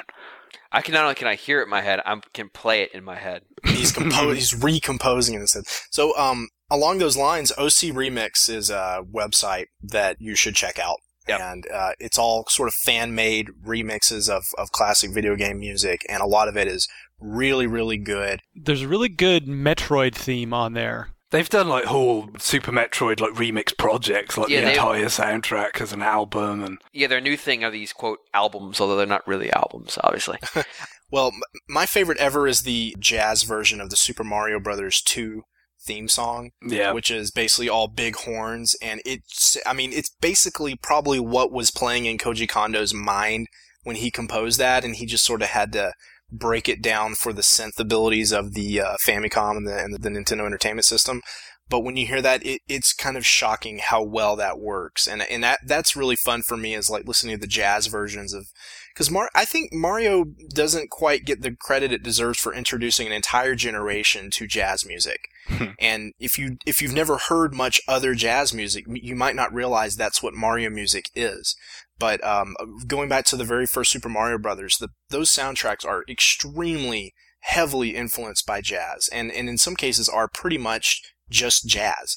Not only can I hear it in my head, I can play it in my head. He's recomposing in his head. So, along those lines, OC Remix is a website that you should check out. Yep. And it's all sort of fan-made remixes of classic video game music, and a lot of it is really, really good. There's a really good Metroid theme on there. They've done like whole Super Metroid like remix projects, like the entire soundtrack as an album, and their new thing are these quote albums, although they're not really albums, obviously. Well, my favorite ever is the jazz version of the Super Mario Brothers 2 theme song, which is basically all big horns, and it's basically probably what was playing in Koji Kondo's mind when he composed that, and he just sort of had to break it down for the synth abilities of the Famicom and the Nintendo Entertainment System. But when you hear that, it's kind of shocking how well that works, and that's really fun for me, is like listening to the jazz versions of, because I think Mario doesn't quite get the credit it deserves for introducing an entire generation to jazz music. And if you've never heard much other jazz music, you might not realize that's what Mario music is. But going back to the very first Super Mario Brothers, those soundtracks are extremely heavily influenced by jazz, and in some cases are pretty much just jazz.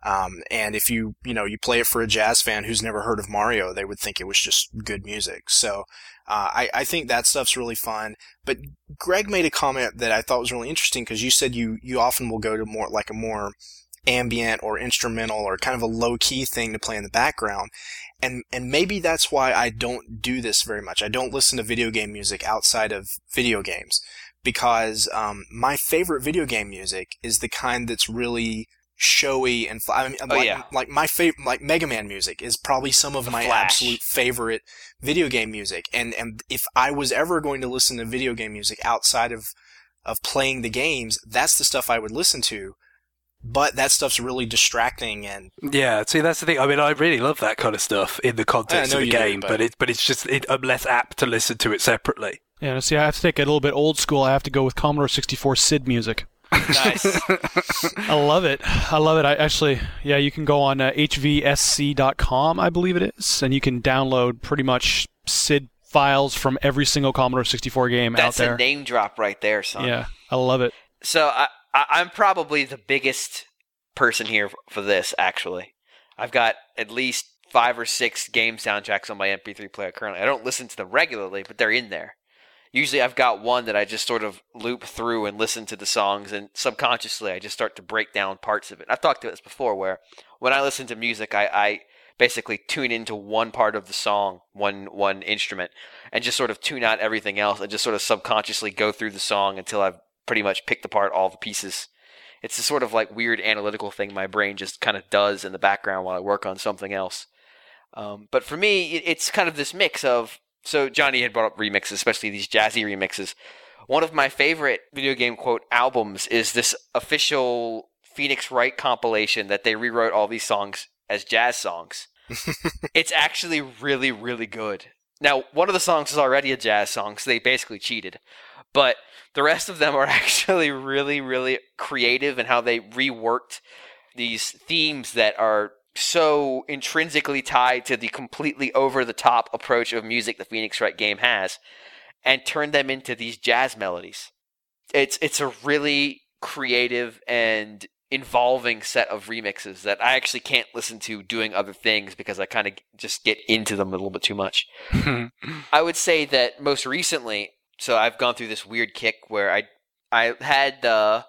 And if you play it for a jazz fan who's never heard of Mario, they would think it was just good music. So I think that stuff's really fun. But Greg made a comment that I thought was really interesting, because you said you often will go to a more ambient or instrumental or kind of a low-key thing to play in the background. And maybe that's why I don't do this very much. I don't listen to video game music outside of video games, because my favorite video game music is the kind that's really showy and like my favorite, like Mega Man music is probably some of my absolute favorite video game music. And if I was ever going to listen to video game music outside of playing the games, that's the stuff I would listen to. But that stuff's really distracting and yeah. See, that's the thing. I mean, I really love that kind of stuff in the context of the game, but it's just I'm less apt to listen to it separately. Yeah. See, I have to take it a little bit old school. I have to go with Commodore 64 SID music. Nice. I love it. I actually, yeah, you can go on hvsc.com, I believe it is, and you can download pretty much SID files from every single Commodore 64 game out there. That's a name drop right there, son. Yeah, I love it. So I'm probably the biggest person here for this, actually. I've got at least 5 or 6 game soundtracks on my MP3 player currently. I don't listen to them regularly, but they're in there. Usually I've got one that I just sort of loop through and listen to the songs, and subconsciously I just start to break down parts of it. I've talked about this before, where when I listen to music, I basically tune into one part of the song, one instrument, and just sort of tune out everything else, and just sort of subconsciously go through the song until I've pretty much picked apart all the pieces. It's a sort of like weird analytical thing my brain just kind of does in the background while I work on something else. But for me, it's kind of this mix of... So Johnny had brought up remixes, especially these jazzy remixes. One of my favorite video game, quote, albums is this official Phoenix Wright compilation that they rewrote all these songs as jazz songs. It's actually really, really good. Now, one of the songs is already a jazz song, so they basically cheated. But the rest of them are actually really, really creative in how they reworked these themes that are so intrinsically tied to the completely over-the-top approach of music the Phoenix Wright game has, and turned them into these jazz melodies. It's a really creative and involving set of remixes that I actually can't listen to doing other things because I kind of just get into them a little bit too much. I would say that most recently, so I've gone through this weird kick where I had the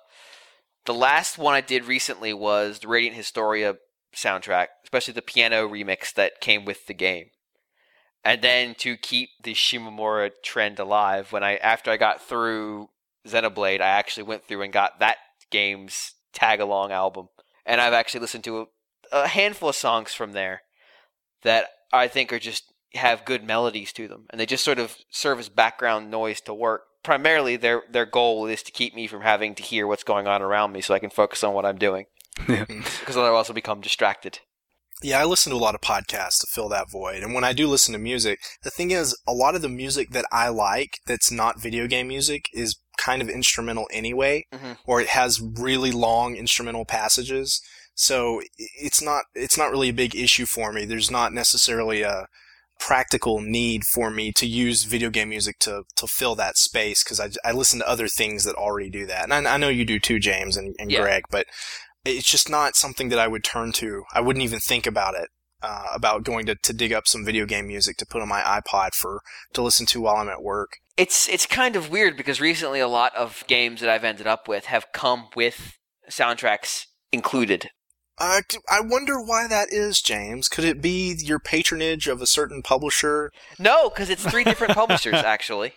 last one I did recently was the Radiant Historia soundtrack, especially the piano remix that came with the game. And then to keep the Shimomura trend alive, after I got through Xenoblade, I actually went through and got that game's tag-along album. And I've actually listened to a handful of songs from there that I think have good melodies to them. And they just sort of serve as background noise to work. Primarily, their goal is to keep me from having to hear what's going on around me so I can focus on what I'm doing. Yeah. Because otherwise I'll become distracted. Yeah, I listen to a lot of podcasts to fill that void. And when I do listen to music, the thing is, a lot of the music that I like that's not video game music is kind of instrumental anyway, or it has really long instrumental passages. So it's not really a big issue for me. There's not necessarily a practical need for me to use video game music to fill that space, because I listen to other things that already do that. And I know you do too, James and Greg, but it's just not something that I would turn to. I wouldn't even think about it, about going to dig up some video game music to put on my iPod to listen to while I'm at work. It's kind of weird because recently a lot of games that I've ended up with have come with soundtracks included. I wonder why that is, James. Could it be your patronage of a certain publisher? No, because it's 3 different publishers, actually.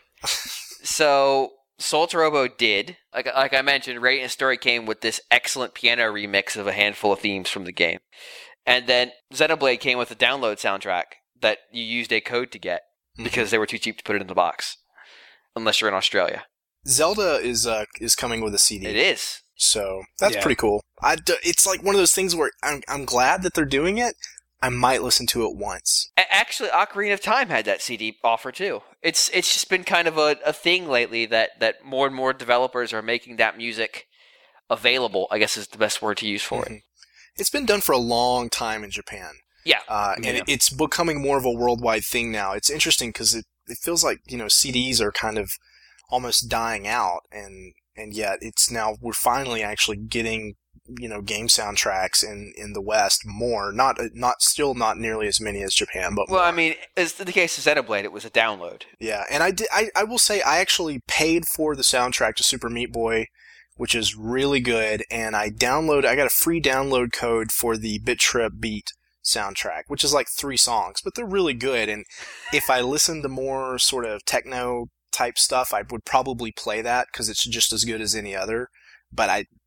So Soul Robo did. Like I mentioned, Radiant Story came with this excellent piano remix of a handful of themes from the game. And then Xenoblade came with a download soundtrack that you used a code to get because they were too cheap to put it in the box. Unless you're in Australia. Zelda is coming with a CD. It is. So that's pretty cool. It's like one of those things where I'm glad that they're doing it. I might listen to it once. Actually, Ocarina of Time had that CD offer too. It's just been kind of a thing lately that more and more developers are making that music available, I guess is the best word to use for it. It's been done for a long time in Japan. Yeah. And it's becoming more of a worldwide thing now. It's interesting because it feels like, CDs are kind of almost dying out, and yet we're finally actually getting, game soundtracks in the West more. Not nearly as many as Japan, but more. Well, I mean, as the case of Xenoblade, it was a download. Yeah, and I will say I actually paid for the soundtrack to Super Meat Boy, which is really good, and I got a free download code for the Bit Trip Beat soundtrack, which is like 3 songs, but they're really good. And if I listen to more sort of techno type stuff, I would probably play that because it's just as good as any other. But I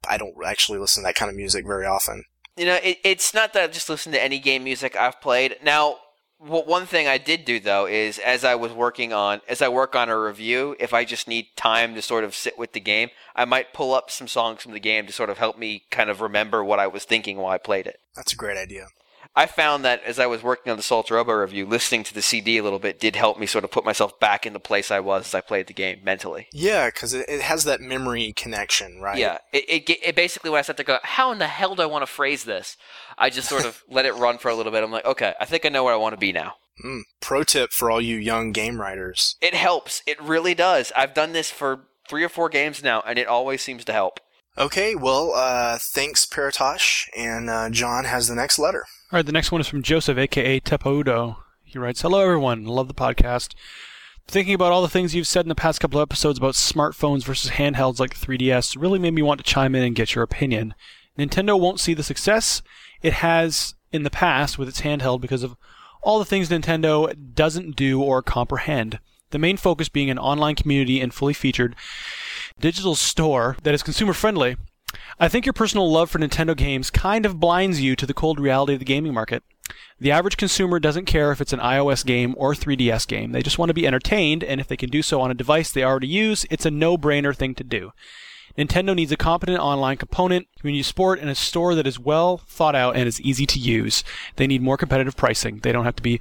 I don't actually listen to that kind of music very often. It's not that I just listen to any game music I've played. Now, one thing I did do, though, is as I work on a review, if I just need time to sort of sit with the game, I might pull up some songs from the game to sort of help me kind of remember what I was thinking while I played it. That's a great idea. I found that as I was working on the Salt Robo review, listening to the CD a little bit did help me sort of put myself back in the place I was as I played the game mentally. Yeah, because it has that memory connection, right? Yeah. It basically, when I sat there go, how in the hell do I want to phrase this? I just sort of let it run for a little bit. I'm like, okay, I think I know where I want to be now. Pro tip for all you young game writers. It helps. It really does. I've done this for 3 or 4 games now, and it always seems to help. Okay, well, thanks, Paratosh, and John has the next letter. All right, the next one is from Joseph, a.k.a. Tepodo. He writes, hello, everyone. Love the podcast. Thinking about all the things you've said in the past couple of episodes about smartphones versus handhelds like the 3DS really made me want to chime in and get your opinion. Nintendo won't see the success it has in the past with its handheld because of all the things Nintendo doesn't do or comprehend. The main focus being an online community and fully featured digital store that is consumer-friendly. I think your personal love for Nintendo games kind of blinds you to the cold reality of the gaming market. The average consumer doesn't care if it's an iOS game or 3DS game. They just want to be entertained, and if they can do so on a device they already use, it's a no-brainer thing to do. Nintendo needs a competent online component, community support, and a store that is well thought out and is easy to use. They need more competitive pricing. They don't have to be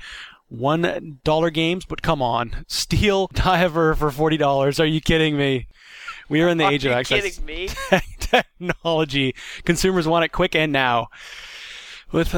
$1 games, but come on. Steel Diver for $40. Are you kidding me? We are in the age of access. Are you kidding me? Technology. Consumers want it quick and now. With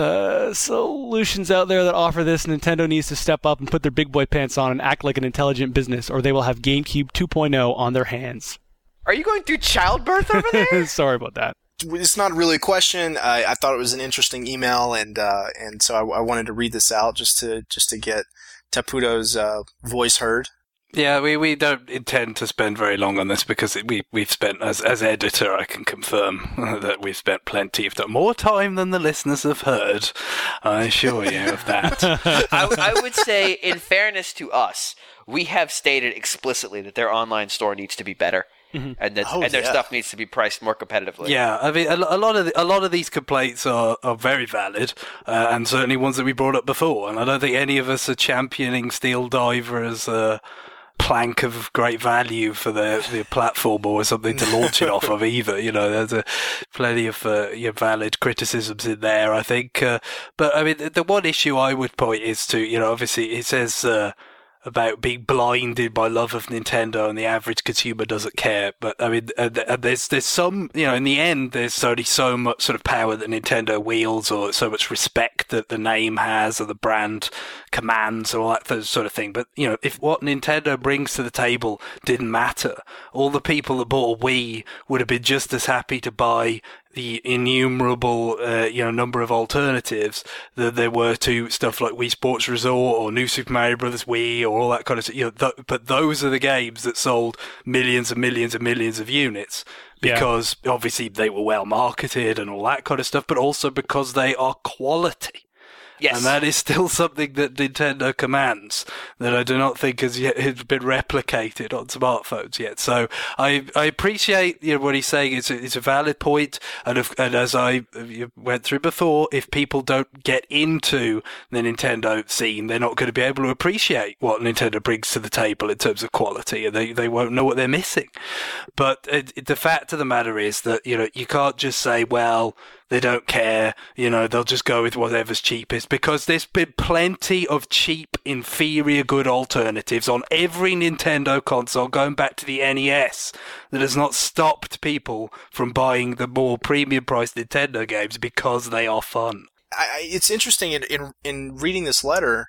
solutions out there that offer this, Nintendo needs to step up and put their big boy pants on and act like an intelligent business, or they will have GameCube 2.0 on their hands. Are you going through childbirth over there? Sorry about that. It's not really a question. I thought it was an interesting email, and so I wanted to read this out just to get Tepodo's voice heard. Yeah, we don't intend to spend very long on this because we've spent, as editor, I can confirm that we've spent plenty, if not more time than the listeners have heard. I assure you of that. I would say, in fairness to us, we have stated explicitly that their online store needs to be better. Mm-hmm. And their stuff needs to be priced more competitively. Yeah, I mean, a lot of these complaints are very valid, and certainly ones that we brought up before. And I don't think any of us are championing Steel Diver as a plank of great value for the platform or something to launch it off of either. There's plenty of valid criticisms in there, I think. But I mean, the one issue I would point is to, obviously it says about being blinded by love of Nintendo and the average consumer doesn't care. But I mean, there's some, in the end, there's only so much sort of power that Nintendo wields, or so much respect that the name has, or the brand commands, or all that sort of thing. But, if what Nintendo brings to the table didn't matter, all the people that bought a Wii would have been just as happy to buy the innumerable, number of alternatives that there were to stuff like Wii Sports Resort or New Super Mario Bros. Wii or all that kind of stuff. But those are the games that sold millions and millions and millions of units because obviously they were well marketed and all that kind of stuff, but also because they are quality. Yes. And that is still something that Nintendo commands that I do not think has been replicated on smartphones yet. So I appreciate what he's saying. It's a valid point. And as I went through before, if people don't get into the Nintendo scene, they're not going to be able to appreciate what Nintendo brings to the table in terms of quality, and they won't know what they're missing. But the fact of the matter is that, you can't just say, well, they don't care, they'll just go with whatever's cheapest, because there's been plenty of cheap, inferior good alternatives on every Nintendo console going back to the NES that has not stopped people from buying the more premium priced Nintendo games because they are fun. It's interesting in reading this letter.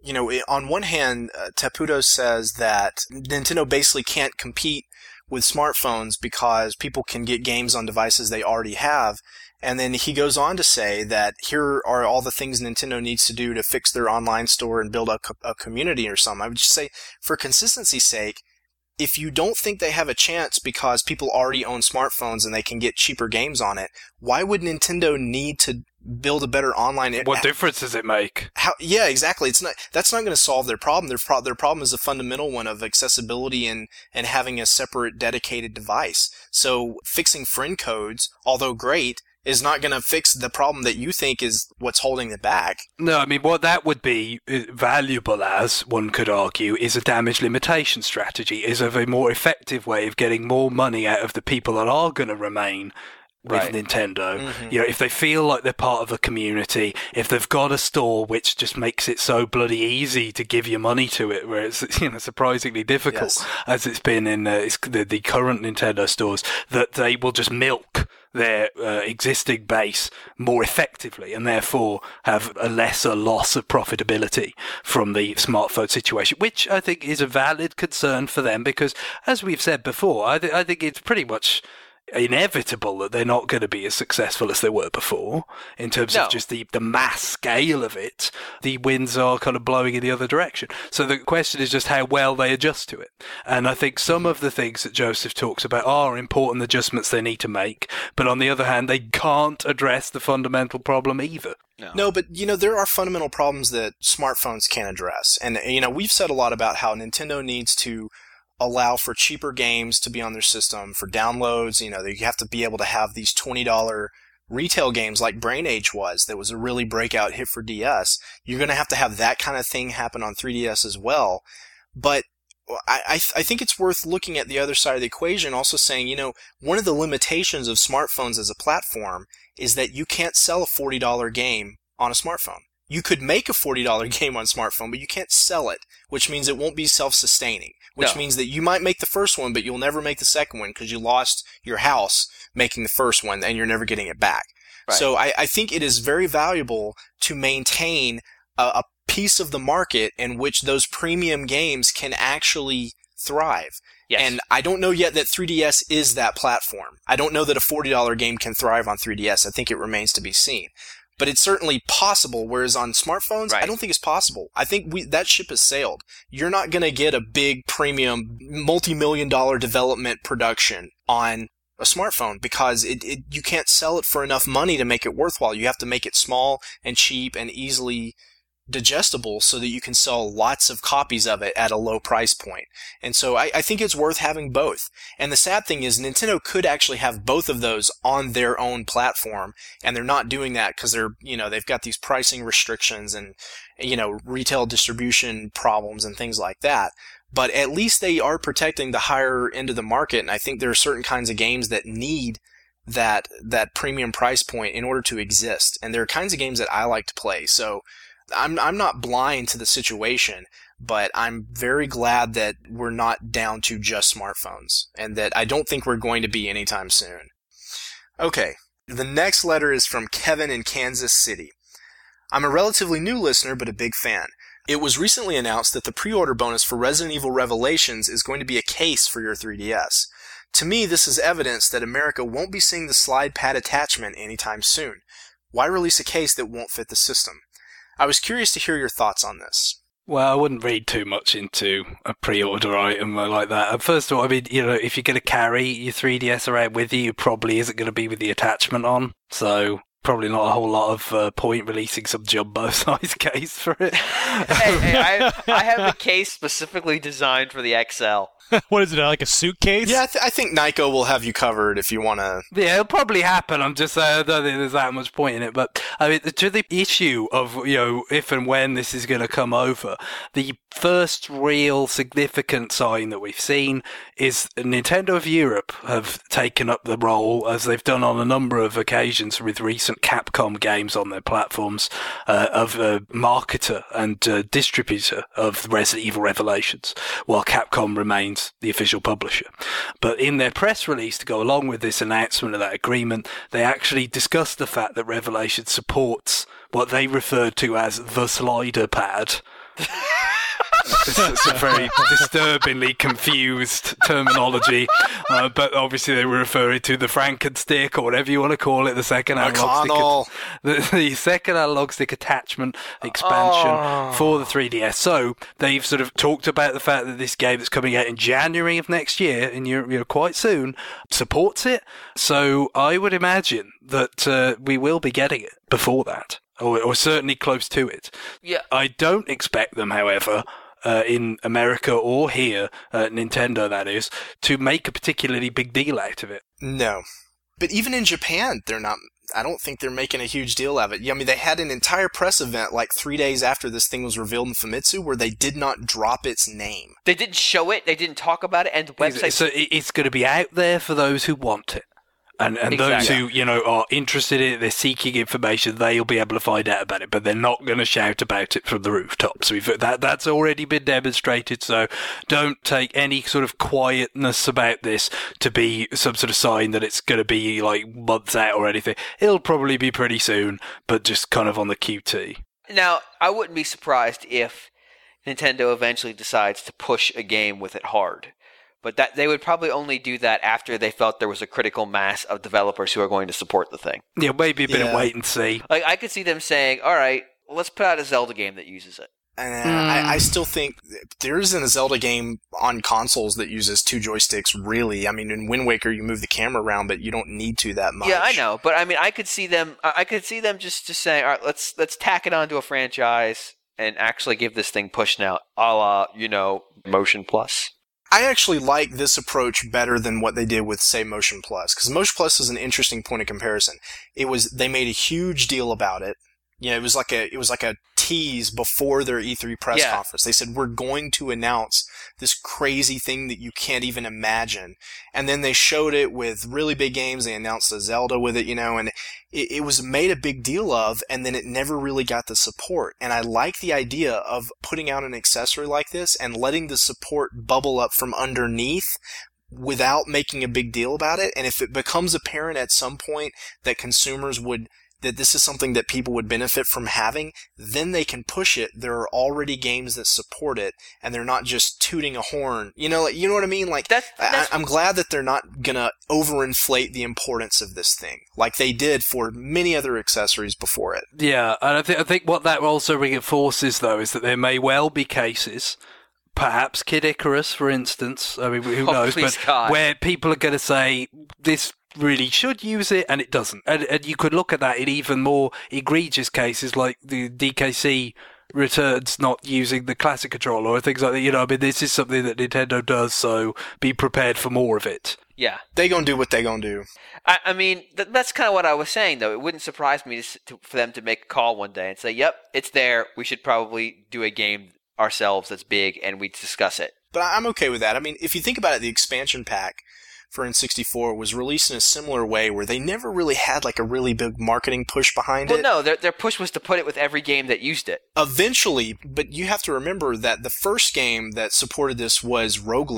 On one hand, Tepodo says that Nintendo basically can't compete with smartphones because people can get games on devices they already have. And then he goes on to say that here are all the things Nintendo needs to do to fix their online store and build a community or something. I would just say, for consistency's sake, if you don't think they have a chance because people already own smartphones and they can get cheaper games on it, why would Nintendo need to build a better online. What difference does it make? Yeah, exactly. That's not going to solve their problem. Their problem is a fundamental one of accessibility and having a separate dedicated device. So fixing friend codes, although great, is not going to fix the problem that you think is what's holding it back. No, I mean, what that would be valuable as, one could argue, is a damage limitation strategy, is a more effective way of getting more money out of the people that are going to remain with Nintendo. Mm-hmm. You know, if they feel like they're part of a community, if they've got a store which just makes it so bloody easy to give your money to it, where it's surprisingly difficult, as it's been in the current Nintendo stores, that they will just milk their existing base more effectively and therefore have a lesser loss of profitability from the smartphone situation, which I think is a valid concern for them because, as we've said before, I think it's pretty much inevitable that they're not going to be as successful as they were before in terms of just the mass scale of it. The winds are kind of blowing in the other direction. So the question is just how well they adjust to it. And I think some of the things that Joseph talks about are important adjustments they need to make, but on the other hand, they can't address the fundamental problem either. No, but, there are fundamental problems that smartphones can't address. And, we've said a lot about how Nintendo needs to allow for cheaper games to be on their system, for downloads. You have to be able to have these $20 retail games like Brain Age was. That was a really breakout hit for DS. You're going to have that kind of thing happen on 3DS as well. But I think it's worth looking at the other side of the equation, also saying, one of the limitations of smartphones as a platform is that you can't sell a $40 game on a smartphone. You could make a $40 game on smartphone, but you can't sell it, which means it won't be self-sustaining, which means that you might make the first one, but you'll never make the second one because you lost your house making the first one and you're never getting it back. Right. So I think it is very valuable to maintain a piece of the market in which those premium games can actually thrive. Yes. And I don't know yet that 3DS is that platform. I don't know that a $40 game can thrive on 3DS. I think it remains to be seen. But it's certainly possible, whereas on smartphones, I don't think it's possible. I think that ship has sailed. You're not going to get a big premium, multi-million-dollar development production on a smartphone because you can't sell it for enough money to make it worthwhile. You have to make it small and cheap and easily digestible so that you can sell lots of copies of it at a low price point. And so I think it's worth having both. And the sad thing is Nintendo could actually have both of those on their own platform, and they're not doing that because they've got these pricing restrictions and, retail distribution problems and things like that. But at least they are protecting the higher end of the market, and I think there are certain kinds of games that need that premium price point in order to exist. And there are kinds of games that I like to play. So I'm not blind to the situation, but I'm very glad that we're not down to just smartphones, and that I don't think we're going to be anytime soon. Okay, the next letter is from Kevin in Kansas City. I'm a relatively new listener, but a big fan. It was recently announced that the pre-order bonus for Resident Evil Revelations is going to be a case for your 3DS. To me, this is evidence that America won't be seeing the slide pad attachment anytime soon. Why release a case that won't fit the system? I was curious to hear your thoughts on this. Well, I wouldn't read too much into a pre-order item like that. First of all, I mean, if you're going to carry your 3DS around with you, it probably isn't going to be with the attachment on. So probably not a whole lot of point releasing some jumbo-size case for it. I have a case specifically designed for the XL. What is it, like a suitcase? Yeah, I think Nyko will have you covered if you want to. Yeah, it'll probably happen. I'm just saying, I don't think there's that much point in it. But, I mean, to the issue of, if and when this is going to come over, the first real significant sign that we've seen is Nintendo of Europe have taken up the role, as they've done on a number of occasions with recent Capcom games on their platforms, of a marketer and distributor of Resident Evil Revelations, while Capcom remains the official publisher. But in their press release to go along with this announcement of that agreement, they actually discussed the fact that Revelation supports what they referred to as the slider pad. It's a very disturbingly confused terminology, but obviously they were referring to the Frankenstick, or whatever you want to call it, the second analog stick, the second analog stick attachment expansion for the 3DS. So they've sort of talked about the fact that this game that's coming out in January of next year in Europe, quite soon, supports it. So I would imagine that we will be getting it before that, or certainly close to it. Yeah. I don't expect them, however, in America or here, Nintendo that is, to make a particularly big deal out of it. No. But even in Japan, I don't think they're making a huge deal of it. I mean, they had an entire press event like 3 days after this thing was revealed in Famitsu where they did not drop its name. They didn't show it, they didn't talk about it, and the website... So it's going to be out there for those who want it. And those who, are interested in it, they're seeking information, they'll be able to find out about it, but they're not going to shout about it from the rooftops. That's already been demonstrated, so don't take any sort of quietness about this to be some sort of sign that it's going to be like months out or anything. It'll probably be pretty soon, but just kind of on the QT. Now, I wouldn't be surprised if Nintendo eventually decides to push a game with it hard. But that they would probably only do that after they felt there was a critical mass of developers who are going to support the thing. Yeah, maybe a bit of wait and see. Like, I could see them saying, all right, let's put out a Zelda game that uses it. I still think there isn't a Zelda game on consoles that uses 2 joysticks, really. I mean, in Wind Waker, you move the camera around, but you don't need to that much. Yeah, I know. But, I mean, I could see them just saying, all right, let's tack it onto a franchise and actually give this thing push now, a la, Motion Plus. I actually like this approach better than what they did with, say, Motion Plus, because Motion Plus is an interesting point of comparison. They made a huge deal about it. It was like a tease before their E3 press conference. They said, we're going to announce this crazy thing that you can't even imagine. And then they showed it with really big games. They announced the Zelda with it, and it was made a big deal of, and then it never really got the support. And I like the idea of putting out an accessory like this and letting the support bubble up from underneath without making a big deal about it. And if it becomes apparent at some point that that this is something that people would benefit from having, then they can push it. There are already games that support it, and they're not just tooting a horn. You know what I mean? Like, I'm glad that they're not gonna overinflate the importance of this thing, like they did for many other accessories before it. Yeah, and I think what that also reinforces, though, is that there may well be cases, perhaps Kid Icarus, for instance, I mean, who knows, but God. Where people are going to say, this really should use it, and it doesn't. And you could look at that in even more egregious cases, like the DKC Returns not using the classic controller or things like that. I mean, this is something that Nintendo does, so be prepared for more of it. Yeah. They gonna do what they gonna do. I mean, that's kind of what I was saying, though. It wouldn't surprise me for them to make a call one day and say, yep, it's there. We should probably do a game ourselves that's big, and we discuss it. But I'm okay with that. I mean, if you think about it, the expansion pack for N64 was released in a similar way where they never really had like a really big marketing push behind it. Well, no, their push was to put it with every game that used it. Eventually, but you have to remember that the first game that supported this was Rogue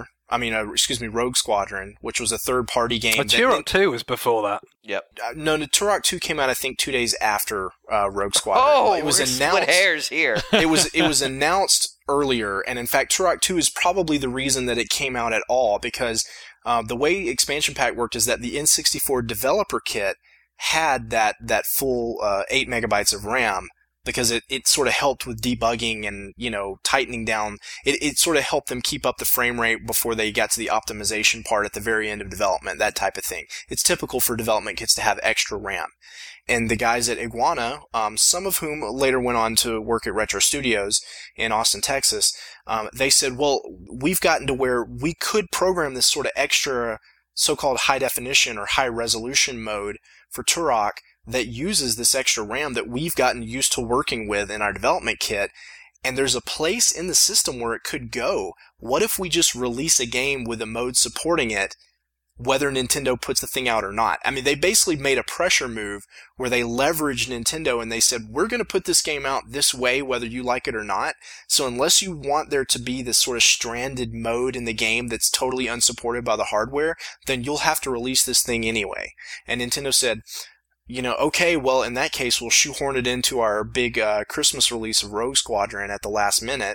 Squadron, which was a third-party game. Turok 2 was before that. Yep. No, Turok 2 came out, I think, 2 days after Rogue Squadron. Oh, it was announced. Split hairs here. It was announced earlier, and in fact, Turok 2 is probably the reason that it came out at all, because the way expansion pack worked is that the N64 developer kit had that full 8 megabytes of RAM, because it sort of helped with debugging and, tightening down. It sort of helped them keep up the frame rate before they got to the optimization part at the very end of development, that type of thing. It's typical for development kits to have extra RAM. And the guys at Iguana, some of whom later went on to work at Retro Studios in Austin, Texas, they said, well, we've gotten to where we could program this sort of extra so-called high definition or high resolution mode for Turok that uses this extra RAM that we've gotten used to working with in our development kit, and there's a place in the system where it could go. What if we just release a game with a mode supporting it, whether Nintendo puts the thing out or not? I mean, they basically made a pressure move where they leveraged Nintendo and they said, we're going to put this game out this way, whether you like it or not. So unless you want there to be this sort of stranded mode in the game that's totally unsupported by the hardware, then you'll have to release this thing anyway. And Nintendo said, okay, well, in that case, we'll shoehorn it into our big Christmas release of Rogue Squadron at the last minute,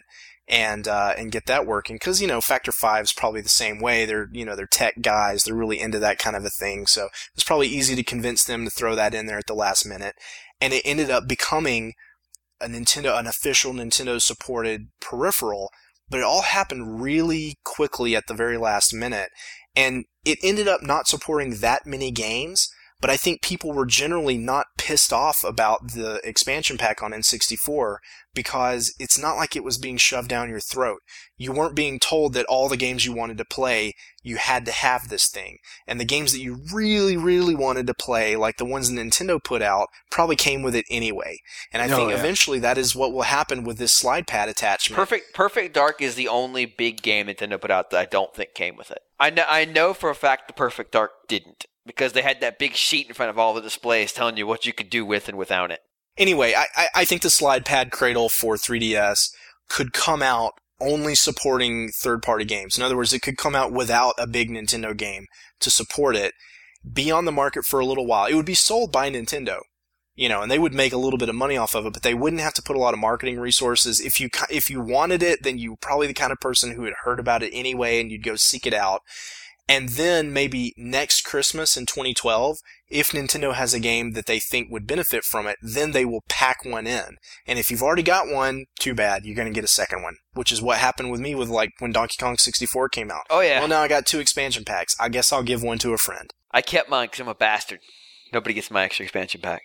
and get that working. Because, Factor 5 is probably the same way. They're tech guys. They're really into that kind of a thing. So it's probably easy to convince them to throw that in there at the last minute. And it ended up becoming an official Nintendo supported peripheral, but it all happened really quickly at the very last minute. And it ended up not supporting that many games, but I think people were generally not pissed off about the expansion pack on N64 because it's not like it was being shoved down your throat. You weren't being told that all the games you wanted to play, you had to have this thing. And the games that you really, really wanted to play, like the ones Nintendo put out, probably came with it anyway. And I think eventually that is what will happen with this slide pad attachment. Perfect Dark is the only big game Nintendo put out that I don't think came with it. I know for a fact the Perfect Dark didn't, because they had that big sheet in front of all the displays telling you what you could do with and without it. Anyway, I think the slide pad Cradle for 3DS could come out only supporting third-party games. In other words, it could come out without a big Nintendo game to support it, be on the market for a little while. It would be sold by Nintendo, and they would make a little bit of money off of it, but they wouldn't have to put a lot of marketing resources. If you wanted it, then you were probably the kind of person who had heard about it anyway, and you'd go seek it out. And then maybe next Christmas in 2012, if Nintendo has a game that they think would benefit from it, then they will pack one in. And if you've already got one, too bad, you're going to get a second one, which is what happened with me with when Donkey Kong 64 came out. Oh yeah. Well, now I got 2 expansion packs. I guess I'll give one to a friend. I kept mine because I'm a bastard. Nobody gets my extra expansion pack.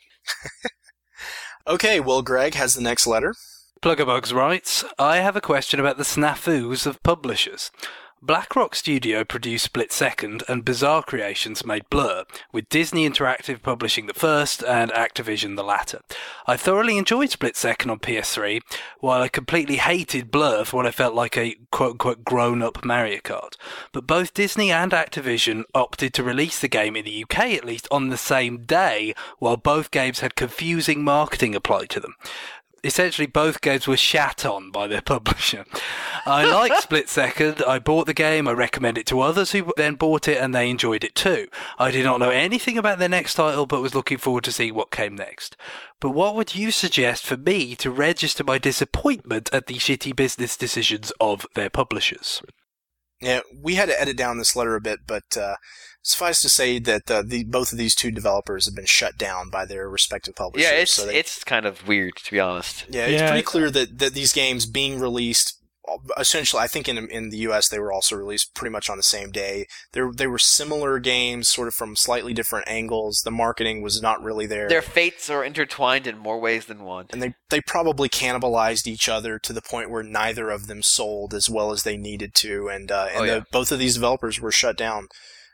Okay, well, Greg has the next letter. Pluggerbugs writes, I have a question about the snafus of publishers. BlackRock Studio produced Split Second, and Bizarre Creations made Blur, with Disney Interactive publishing the first and Activision the latter. I thoroughly enjoyed Split Second on PS3, while I completely hated Blur for what I felt like a quote-unquote grown-up Mario Kart. But both Disney and Activision opted to release the game in the UK at least on the same day, while both games had confusing marketing applied to them. Essentially, both games were shat on by their publisher. I liked Split Second. I bought the game. I recommend it to others who then bought it, and they enjoyed it too. I did not know anything about their next title, but was looking forward to seeing what came next. But what would you suggest for me to register my disappointment at the shitty business decisions of their publishers? Yeah, we had to edit down this letter a bit, but suffice to say that both of these two developers have been shut down by their respective publishers. Yeah, it's kind of weird, to be honest. Yeah, it's pretty clear that these games being released, essentially, I think in the US they were also released pretty much on the same day. They were similar games, sort of from slightly different angles. The marketing was not really there. Their fates are intertwined in more ways than one. And they probably cannibalized each other to the point where neither of them sold as well as they needed to. And both of these developers were shut down.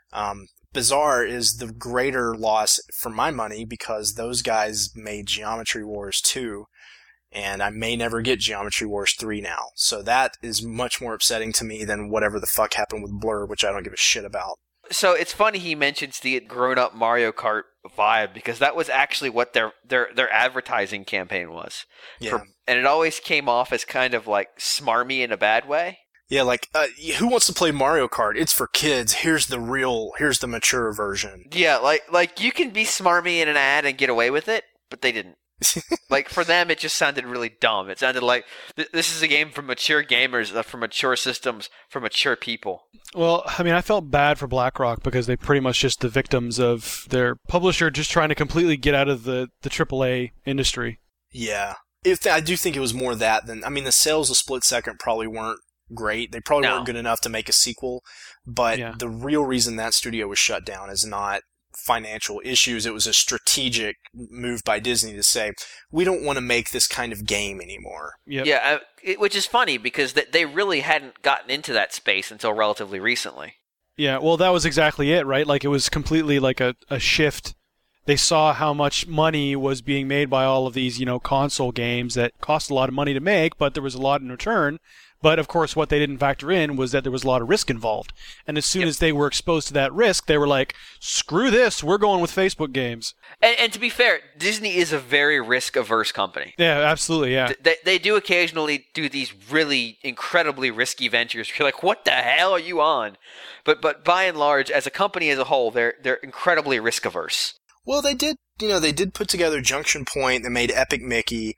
Bizarre is the greater loss for my money because those guys made Geometry Wars 2. And I may never get Geometry Wars 3 now. So that is much more upsetting to me than whatever the fuck happened with Blur, which I don't give a shit about. So it's funny he mentions the grown-up Mario Kart vibe, because that was actually what their advertising campaign was. Yeah. And it always came off as kind of like smarmy in a bad way. Yeah, like, who wants to play Mario Kart? It's for kids. Here's the mature version. Yeah, like you can be smarmy in an ad and get away with it, but they didn't. Like, for them, it just sounded really dumb. It sounded like this is a game for mature gamers, for mature systems, for mature people. Well, I mean, I felt bad for BlackRock because they pretty much just the victims of their publisher just trying to completely get out of the AAA industry. Yeah. I do think it was more that than... I mean, the sales of Split Second probably weren't great. They probably weren't good enough to make a sequel, but the real reason that studio was shut down is not financial issues. It was a strategic move by Disney to say, we don't want to make this kind of game anymore. Yep. Yeah, which is funny because they really hadn't gotten into that space until relatively recently. Yeah, well, that was exactly it, right? Like, it was completely like a shift. They saw how much money was being made by all of these, console games that cost a lot of money to make, but there was a lot in return. But, of course, what they didn't factor in was that there was a lot of risk involved. And as soon as they were exposed to that risk, they were like, screw this, we're going with Facebook games. And to be fair, Disney is a very risk-averse company. Yeah, absolutely, yeah. They do occasionally do these really incredibly risky ventures. You're like, what the hell are you on? But by and large, as a company as a whole, they're incredibly risk-averse. Well, they did put together Junction Point. They made Epic Mickey.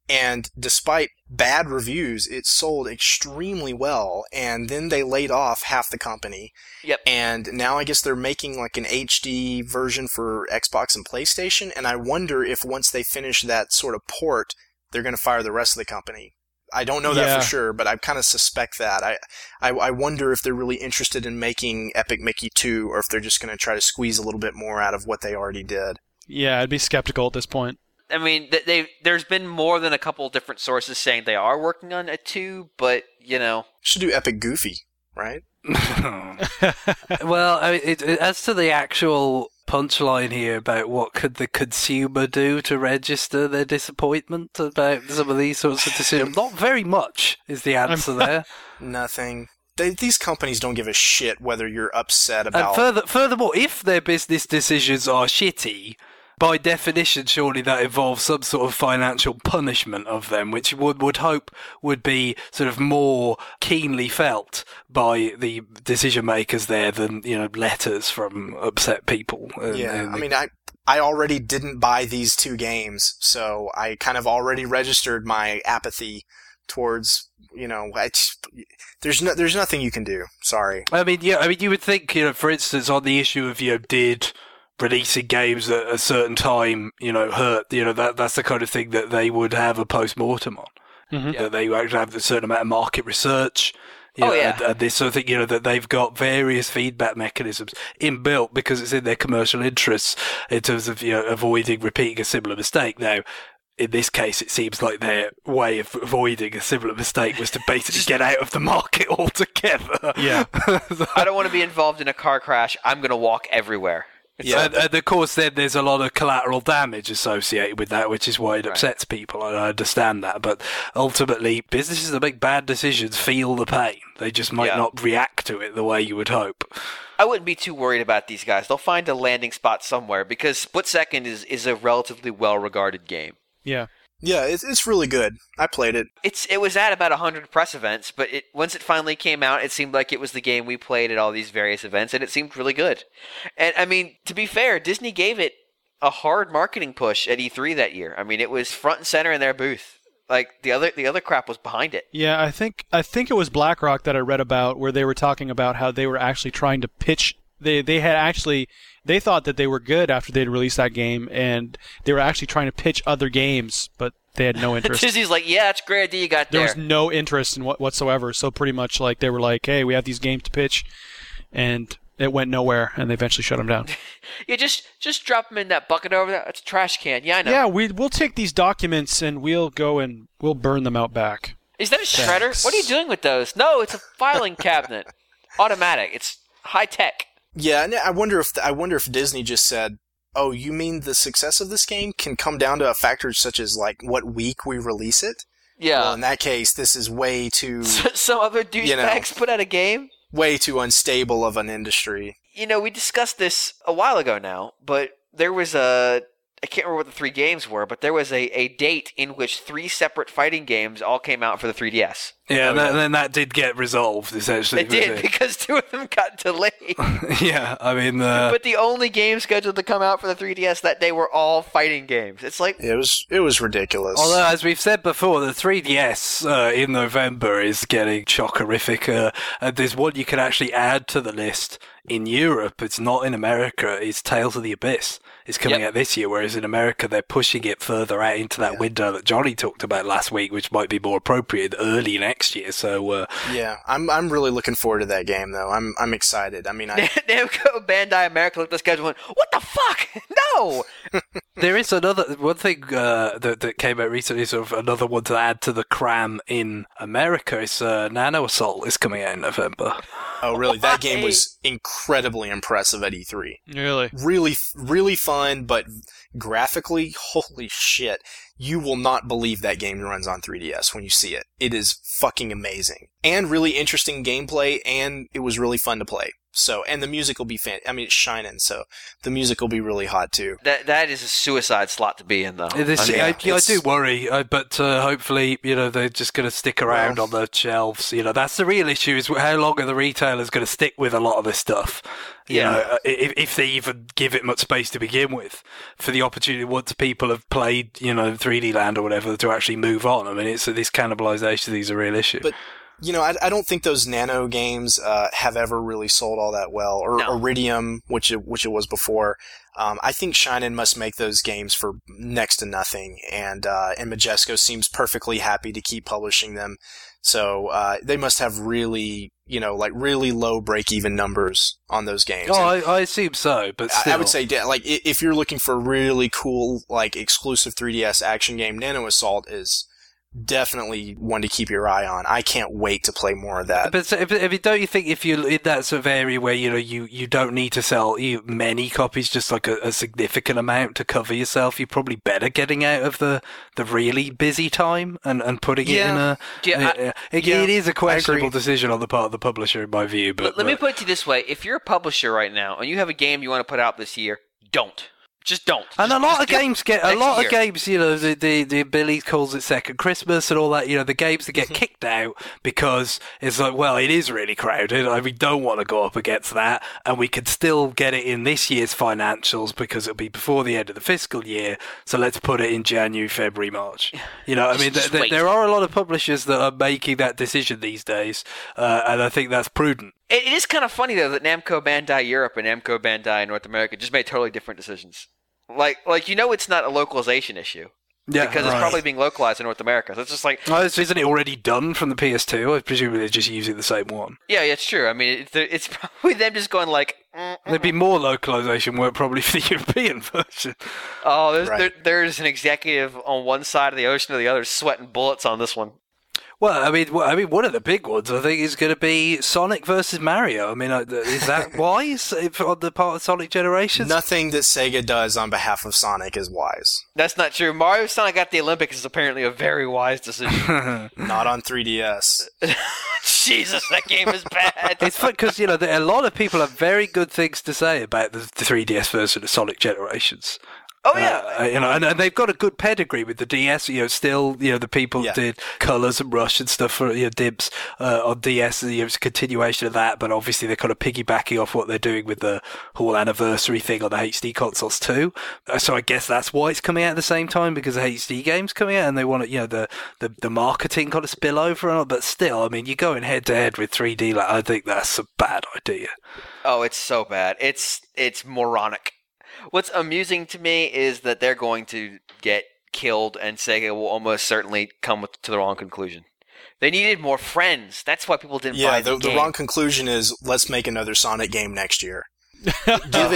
And despite bad reviews, it sold extremely well, and then they laid off half the company. Yep. And now I guess they're making like an HD version for Xbox and PlayStation, and I wonder if once they finish that sort of port, they're going to fire the rest of the company. I don't know that for sure, but I kind of suspect that. I wonder if they're really interested in making Epic Mickey 2, or if they're just going to try to squeeze a little bit more out of what they already did. Yeah, I'd be skeptical at this point. I mean, there's been more than a couple different sources saying they are working on a 2, but, you know. Should do Epic Goofy, right? Well, I mean, as to the actual punchline here about what could the consumer do to register their disappointment about some of these sorts of decisions, not very much is the answer there. Nothing. These companies don't give a shit whether you're upset about... And furthermore, if their business decisions are shitty, by definition, surely that involves some sort of financial punishment of them, which would hope would be sort of more keenly felt by the decision makers there than, you know, letters from upset people. Yeah, I mean, I already didn't buy these 2 games, so I kind of already registered my apathy towards, you know, there's nothing you can do. Sorry. I mean, you would think, you know, for instance, on the issue of, you know, did releasing games at a certain time, you know, hurt, you know, that's the kind of thing that they would have a post-mortem on. Mm-hmm. That they would actually have a certain amount of market research. You know, and this sort of thing, you know, that they've got various feedback mechanisms inbuilt because it's in their commercial interests in terms of, you know, avoiding repeating a similar mistake. Now, in this case, it seems like their way of avoiding a similar mistake was to basically get out of the market altogether. Yeah. I don't want to be involved in a car crash. I'm going to walk everywhere. Yeah, and of course, then there's a lot of collateral damage associated with that, which is why it upsets people. I understand that, but ultimately, businesses that make bad decisions feel the pain. They just might not react to it the way you would hope. I wouldn't be too worried about these guys. They'll find a landing spot somewhere because Split Second is a relatively well-regarded game. Yeah. Yeah, it's really good. I played it. It was at about 100 press events, but once it finally came out, it seemed like it was the game we played at all these various events, and it seemed really good. And, I mean, to be fair, Disney gave it a hard marketing push at E3 that year. I mean, it was front and center in their booth. Like, the other crap was behind it. Yeah, I think it was BlackRock that I read about where they were talking about how they were actually trying to pitch... They thought that they were good after they'd released that game, and they were actually trying to pitch other games, but they had no interest. Disney's like, yeah, that's a great idea you got there. There was no interest in whatsoever, so pretty much like they were like, hey, we have these games to pitch, and it went nowhere, and they eventually shut them down. Yeah, just drop them in that bucket over there. It's a trash can. Yeah, I know. Yeah, we'll take these documents, and we'll go and we'll burn them out back. Is that a shredder? Thanks. What are you doing with those? No, it's a filing cabinet. Automatic. It's high tech. Yeah, and I wonder if Disney just said, "Oh, you mean the success of this game can come down to a factor such as like what week we release it?" Yeah. Well, in that case, this is way too some other douchebags put out a game. Way too unstable of an industry. You know, we discussed this a while ago now, but there was I can't remember what the 3 games were, but there was a date in which 3 separate fighting games all came out for the 3DS. Yeah, and then that did get resolved, essentially. It did, because 2 of them got delayed. Yeah, I mean... But the only games scheduled to come out for the 3DS that day were all fighting games. It's like... It was ridiculous. Although, as we've said before, the 3DS in November is getting chockerific. There's one you can actually add to the list in Europe. It's not in America. It's Tales of the Abyss. It's coming out this year, whereas in America they're pushing it further out into that window that Johnny talked about last week, which might be more appropriate early next year. So yeah, I'm really looking forward to that game though. I'm excited. I mean, Namco Bandai America looked at the schedule and went, "What the fuck? No!" There is another one thing that came out recently, sort of another one to add to the cram in America. Is Nano Assault is coming out in November. Oh, really? That game was incredibly impressive at E3. Really? Really fun, but graphically, holy shit. You will not believe that game runs on 3DS when you see it. It is fucking amazing. And really interesting gameplay, and it was really fun to play. So, and the music will be it's Shinin', so the music will be really hot too. That is a suicide slot to be in, though. I do worry, but hopefully, they're just going to stick around on the shelves. That's the real issue: is how long are the retailers going to stick with a lot of this stuff? If they even give it much space to begin with, for the opportunity once people have played, 3D Land or whatever, to actually move on. I mean, it's this cannibalization is a real issue. But I don't think those Nano games have ever really sold all that well, or Iridium, which it was before. I think Shinin' must make those games for next to nothing, and Majesco seems perfectly happy to keep publishing them. So they must have really, really low break-even numbers on those games. Oh, I assume so, but still. I would say, if you're looking for a really cool, exclusive 3DS action game, Nano Assault is definitely one to keep your eye on. I can't wait to play more of that. But don't you think if you're in that sort of area where you don't need to sell many copies, just like a significant amount to cover yourself, you're probably better getting out of the really busy time and putting it in a. It is a questionable decision on the part of the publisher, in my view. But let me put it to you this way: if you're a publisher right now and you have a game you want to put out this year, don't. Just don't. And a lot of games, the Billy calls it Second Christmas and all that, the games that get kicked out because it's like, well, it is really crowded. We don't want to go up against that, and we can still get it in this year's financials because it'll be before the end of the fiscal year, so let's put it in January, February, March. There are a lot of publishers that are making that decision these days, and I think that's prudent. It is kind of funny, though, that Namco Bandai Europe and Namco Bandai North America just made totally different decisions. It's not a localization issue. Yeah, because it's probably being localized in North America. So it's just like... Oh, isn't it already done from the PS2? I presume they're just using the same one. Yeah, it's true. I mean, it's probably them just going like... There'd be more localization work probably for the European version. Oh, there's an executive on one side of the ocean or the other sweating bullets on this one. Well, I mean, one of the big ones I think is going to be Sonic versus Mario. I mean, is that wise on the part of Sonic Generations? Nothing that Sega does on behalf of Sonic is wise. That's not true. Mario Sonic at the Olympics is apparently a very wise decision. Not on 3DS. Jesus, that game is bad. It's fun because a lot of people have very good things to say about the 3DS version of Sonic Generations. Oh yeah, and they've got a good pedigree with the DS. Still, the people did Colors and Rush and stuff for Dibs on DS. It's a continuation of that, but obviously they're kind of piggybacking off what they're doing with the whole anniversary thing on the HD consoles too. So I guess that's why it's coming out at the same time, because the HD game's coming out and they want the marketing kind of spill over and all. But still, I mean, you're going head to head with 3D. I think that's a bad idea. Oh, it's so bad. It's moronic. What's amusing to me is that they're going to get killed, and Sega will almost certainly come to the wrong conclusion. They needed more friends. That's why people didn't buy the game. The wrong conclusion is let's make another Sonic game next year. Give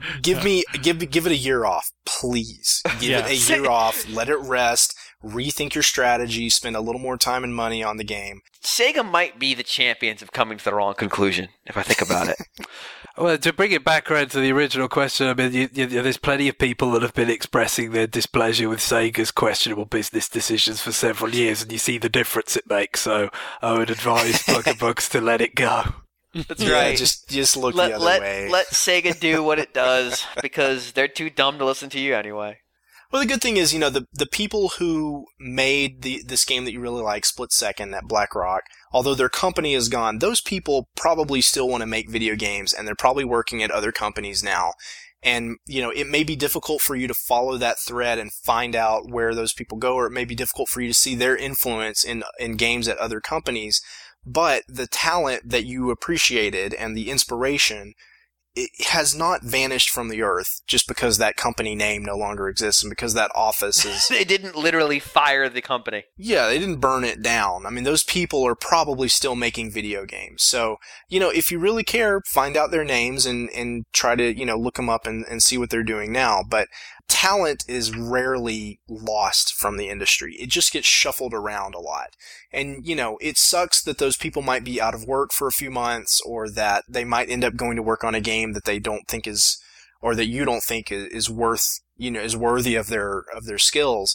it a year off, please. Give it a year off. Let it rest. Rethink your strategy. Spend a little more time and money on the game. Sega might be the champions of coming to the wrong conclusion, if I think about it. Well, to bring it back around to the original question, I mean, there's plenty of people that have been expressing their displeasure with Sega's questionable business decisions for several years, and you see the difference it makes. So I would advise Bugs to let it go. That's right. Just look the other way. Let Sega do what it does, because they're too dumb to listen to you anyway. Well, the good thing is, the people who made this game that you really like, Split Second at BlackRock, although their company is gone, those people probably still want to make video games, and they're probably working at other companies now. And, it may be difficult for you to follow that thread and find out where those people go, or it may be difficult for you to see their influence in games at other companies. But the talent that you appreciated and the inspiration, it has not vanished from the earth just because that company name no longer exists and because that office is... They didn't literally fire the company. Yeah, they didn't burn it down. I mean, those people are probably still making video games. So, if you really care, find out their names and try to, look them up and see what they're doing now. But talent is rarely lost from the industry. It just gets shuffled around a lot. And, it sucks that those people might be out of work for a few months, or that they might end up going to work on a game that they don't think is, or that you don't think is worth, is worthy of their skills.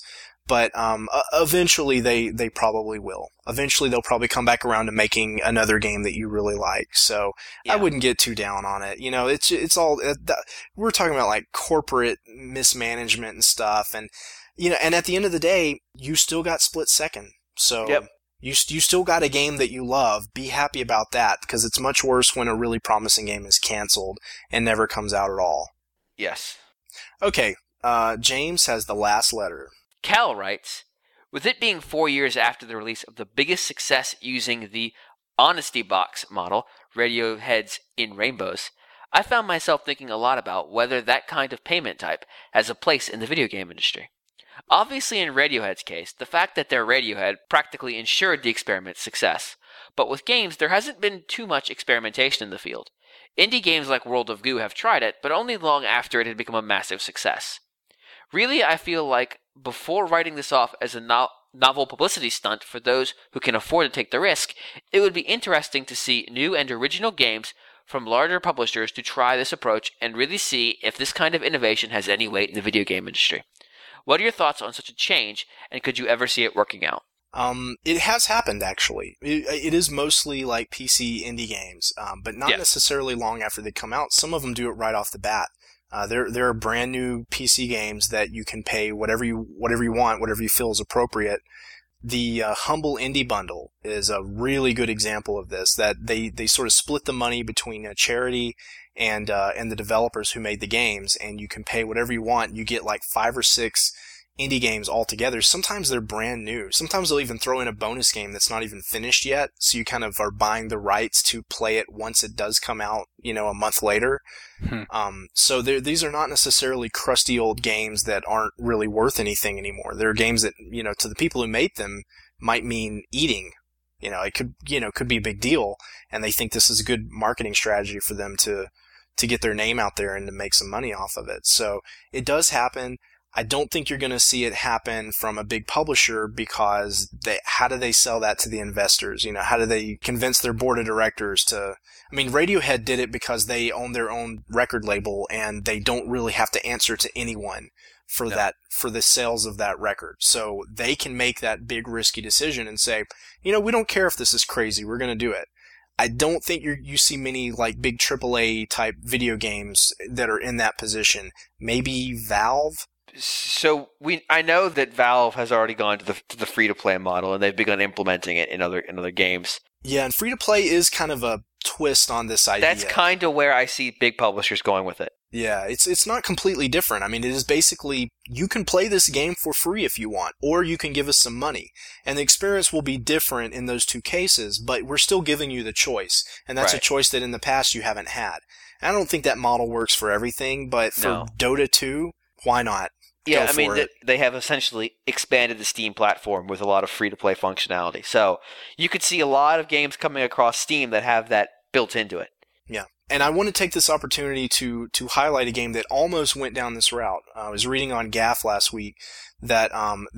But eventually they probably will. Eventually they'll probably come back around to making another game that you really like. So I wouldn't get too down on it. You know, it's all we're talking about like corporate mismanagement and stuff, and you know, and at the end of the day, you still got split second. So you still got a game that you love. Be happy about that, because it's much worse when a really promising game is canceled and never comes out at all. Yes. Okay, James has the last letter. Cal writes, with it being 4 years after the release of the biggest success using the Honesty Box model, Radiohead's In Rainbows, I found myself thinking a lot about whether that kind of payment type has a place in the video game industry. Obviously, in Radiohead's case, the fact that they're Radiohead practically ensured the experiment's success, but with games, there hasn't been too much experimentation in the field. Indie games like World of Goo have tried it, but only long after it had become a massive success. Really, I feel like before writing this off as a novel publicity stunt for those who can afford to take the risk, it would be interesting to see new and original games from larger publishers to try this approach and really see if this kind of innovation has any weight in the video game industry. What are your thoughts on such a change, and could you ever see it working out? It has happened, actually. It is mostly like PC indie games, but not necessarily long after they come out. Some of them do it right off the bat. There are brand new PC games that you can pay whatever you want, whatever you feel is appropriate. The Humble Indie Bundle is a really good example of this, that they sort of split the money between a charity and the developers who made the games, and you can pay whatever you want. You get like 5 or 6 indie games all together. Sometimes they're brand new. Sometimes they'll even throw in a bonus game that's not even finished yet, so you kind of are buying the rights to play it once it does come out, you know, a month later. So these are not necessarily crusty old games that aren't really worth anything anymore. They're games that, you know, to the people who made them might mean eating. You know, it could be a big deal, and they think this is a good marketing strategy for them to get their name out there and to make some money off of it. So it does happen. I don't think you're going to see it happen from a big publisher, because how do they sell that to the investors? You know, how do they convince their board of directors to... I mean, Radiohead did it because they own their own record label, and they don't really have to answer to anyone for the sales of that record. So they can make that big risky decision and say, you know, we don't care if this is crazy, we're going to do it. I don't think you see many like big AAA type video games that are in that position. Maybe Valve. So I know that Valve has already gone to the free-to-play model, and they've begun implementing it in other games. Yeah, and free-to-play is kind of a twist on this idea. That's kind of where I see big publishers going with it. Yeah, it's not completely different. I mean, it is basically, you can play this game for free if you want, or you can give us some money. And the experience will be different in those two cases, but we're still giving you the choice. And that's a choice that in the past you haven't had. And I don't think that model works for everything, but for Dota 2, why not? Yeah, I mean, they have essentially expanded the Steam platform with a lot of free-to-play functionality. So you could see a lot of games coming across Steam that have that built into it. Yeah, and I want to take this opportunity to highlight a game that almost went down this route. I was reading on GAF last week that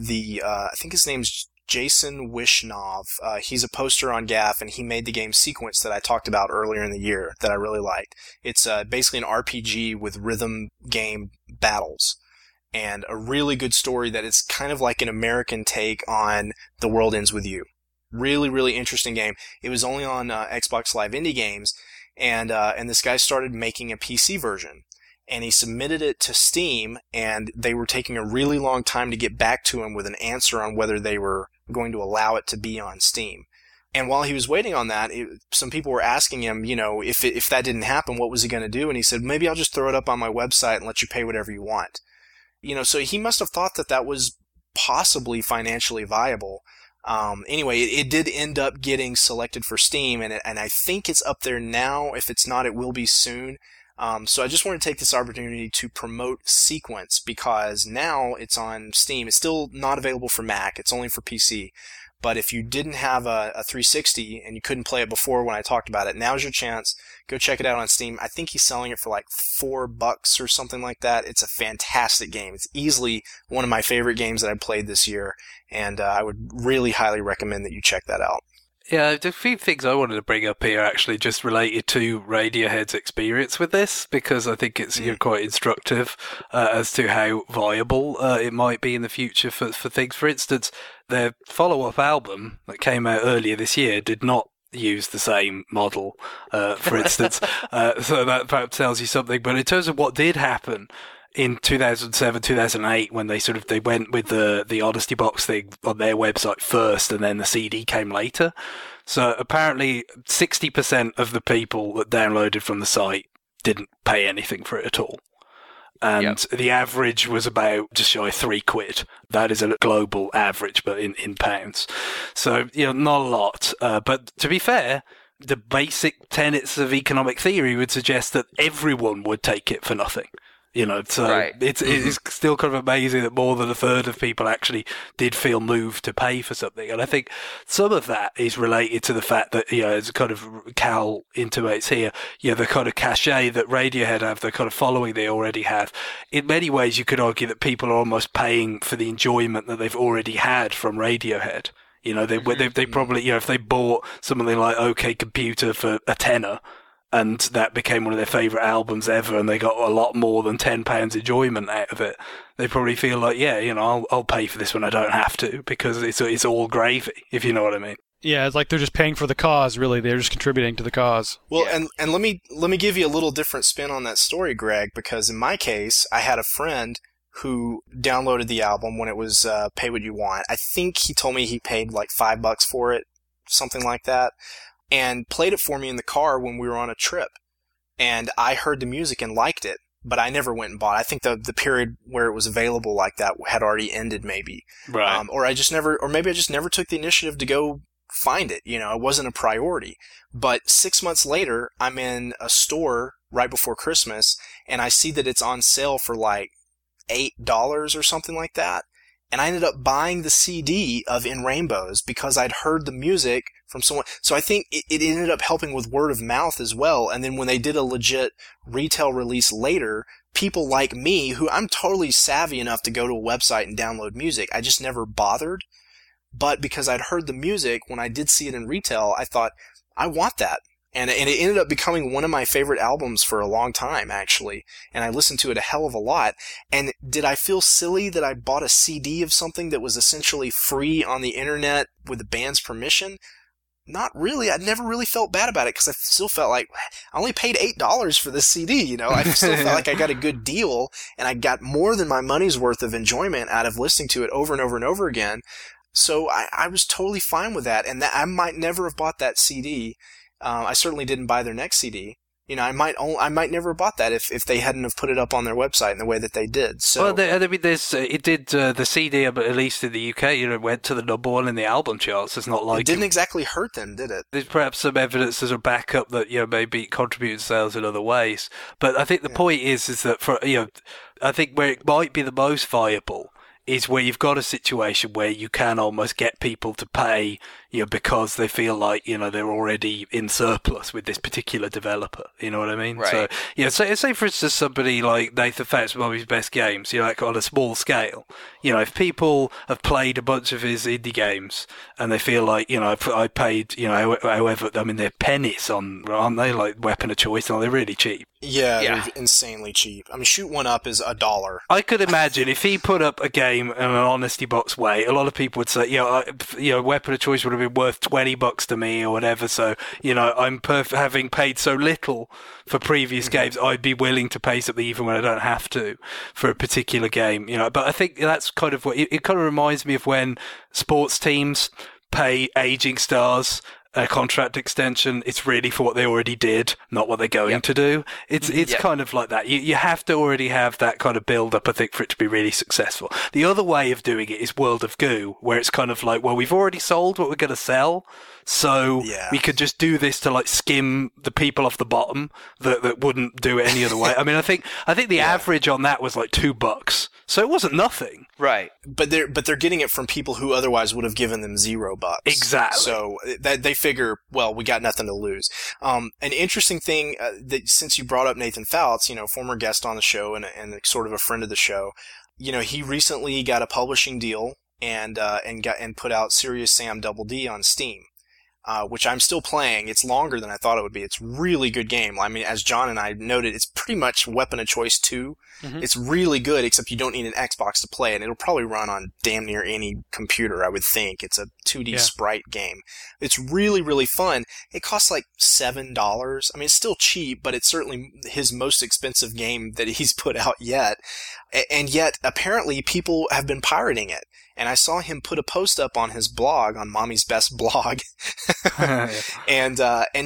I think his name's Jason Wishnov. He's a poster on GAF, and he made the game Sequence that I talked about earlier in the year that I really liked. It's basically an RPG with rhythm game battles, and a really good story that is kind of like an American take on The World Ends With You. Really, really interesting game. It was only on Xbox Live Indie Games, and this guy started making a PC version. And he submitted it to Steam, and they were taking a really long time to get back to him with an answer on whether they were going to allow it to be on Steam. And while he was waiting on that, some people were asking him, you know, if that didn't happen, what was he going to do? And he said, maybe I'll just throw it up on my website and let you pay whatever you want. You know, so he must have thought that was possibly financially viable. Anyway, it did end up getting selected for Steam, and I think it's up there now. If it's not, it will be soon. So I just want to take this opportunity to promote Sequence, because now it's on Steam. It's still not available for Mac. It's only for PC. But if you didn't have a 360 and you couldn't play it before when I talked about it, now's your chance. Go check it out on Steam. I think he's selling it for like $4 or something like that. It's a fantastic game. It's easily one of my favorite games that I played this year, and I would really highly recommend that you check that out. Yeah, a few things I wanted to bring up here actually just related to Radiohead's experience with this, because I think it's quite instructive as to how viable it might be in the future for things. For instance, their follow-up album that came out earlier this year did not use the same model, for instance, so that perhaps tells you something. But in terms of what did happen in 2007, 2008, when they went with the Honesty Box thing on their website first, and then the CD came later. So apparently 60% of the people that downloaded from the site didn't pay anything for it at all. And the average was about just shy of £3. That is a global average, but in pounds. So, not a lot. But to be fair, the basic tenets of economic theory would suggest that everyone would take it for nothing. Right. It's still kind of amazing that more than a third of people actually did feel moved to pay for something. And I think some of that is related to the fact that, as kind of Cal intimates here, the kind of cachet that Radiohead have, the kind of following they already have. In many ways, you could argue that people are almost paying for the enjoyment that they've already had from Radiohead. They probably, if they bought something like OK Computer for a tenner, and that became one of their favourite albums ever, and they got a lot more than £10 enjoyment out of it, they probably feel like, I'll pay for this when I don't have to, because it's all gravy, if you know what I mean. Yeah, it's like they're just paying for the cause, really. They're just contributing to the cause. Well, and let me give you a little different spin on that story, Greg, because in my case, I had a friend who downloaded the album when it was Pay What You Want. I think he told me he paid like $5 for it, something like that, and played it for me in the car when we were on a trip. And I heard the music and liked it, but I never went and bought it. I think the period where it was available like that had already ended, maybe. Right. Or maybe I just never took the initiative to go find it. It wasn't a priority. But 6 months later, I'm in a store right before Christmas, and I see that it's on sale for like $8 or something like that. And I ended up buying the CD of In Rainbows because I'd heard the music from someone. So I think it ended up helping with word of mouth as well. And then when they did a legit retail release later, people like me, who I'm totally savvy enough to go to a website and download music, I just never bothered. But because I'd heard the music, when I did see it in retail, I thought, I want that. And it ended up becoming one of my favorite albums for a long time, actually. And I listened to it a hell of a lot. And did I feel silly that I bought a CD of something that was essentially free on the internet with the band's permission? Not really. I never really felt bad about it, because I still felt like I only paid $8 for this CD, I still felt like I got a good deal, and I got more than my money's worth of enjoyment out of listening to it over and over and over again. So I was totally fine with that, and I might never have bought that CD. I certainly didn't buy their next CD. I might never have bought that if they hadn't have put it up on their website in the way that they did. So, the CD, at least in the UK, went to the number one in the album charts. It's not like it didn't exactly hurt them, did it? There's perhaps some evidence as a backup that maybe it contributed to sales in other ways. But I think the point is that for I think where it might be the most viable is where you've got a situation where you can almost get people to pay, because they feel like, they're already in surplus with this particular developer. You know what I mean? Right. So, say for instance somebody like Nathan Fouts, one of his best games, like on a small scale, if people have played a bunch of his indie games and they feel like, I paid, however, I mean, they're pennies aren't they? Like Weapon of Choice, and they're really cheap. Yeah, they're insanely cheap. I mean, Shoot One Up is $1. I could imagine if he put up a game in an Honesty Box way, a lot of people would say, Weapon of Choice would have been worth $20 to me or whatever. So, I'm having paid so little for previous games, I'd be willing to pay something even when I don't have to for a particular game. But I think that's kind of what it kind of reminds me of when sports teams pay aging stars a contract extension. It's really for what they already did, not what they're going to do. It's kind of like that. You have to already have that kind of build up, I think, for it to be really successful. The other way of doing it is World of Goo, where it's kind of like, well, we've already sold what we're going to sell, so we could just do this to like skim the people off the bottom that wouldn't do it any other way. I mean, I think the average on that was like $2, so it wasn't nothing. Right. But they're getting it from people who otherwise would have given them $0. Exactly. So that they figure, well, we got nothing to lose. An interesting thing that since you brought up Nathan Fouts, former guest on the show and sort of a friend of the show, he recently got a publishing deal and put out Serious Sam Double D on Steam. which I'm still playing. It's longer than I thought it would be. It's a really good game. I mean, as John and I noted, it's pretty much Weapon of Choice 2. Mm-hmm. It's really good, except you don't need an Xbox to play it. And it'll probably run on damn near any computer, I would think. It's a 2D sprite game. It's really, really fun. It costs like $7. I mean, it's still cheap, but it's certainly his most expensive game that he's put out yet. And yet, apparently, people have been pirating it. And I saw him put a post up on his blog, on Mommy's Best Blog, and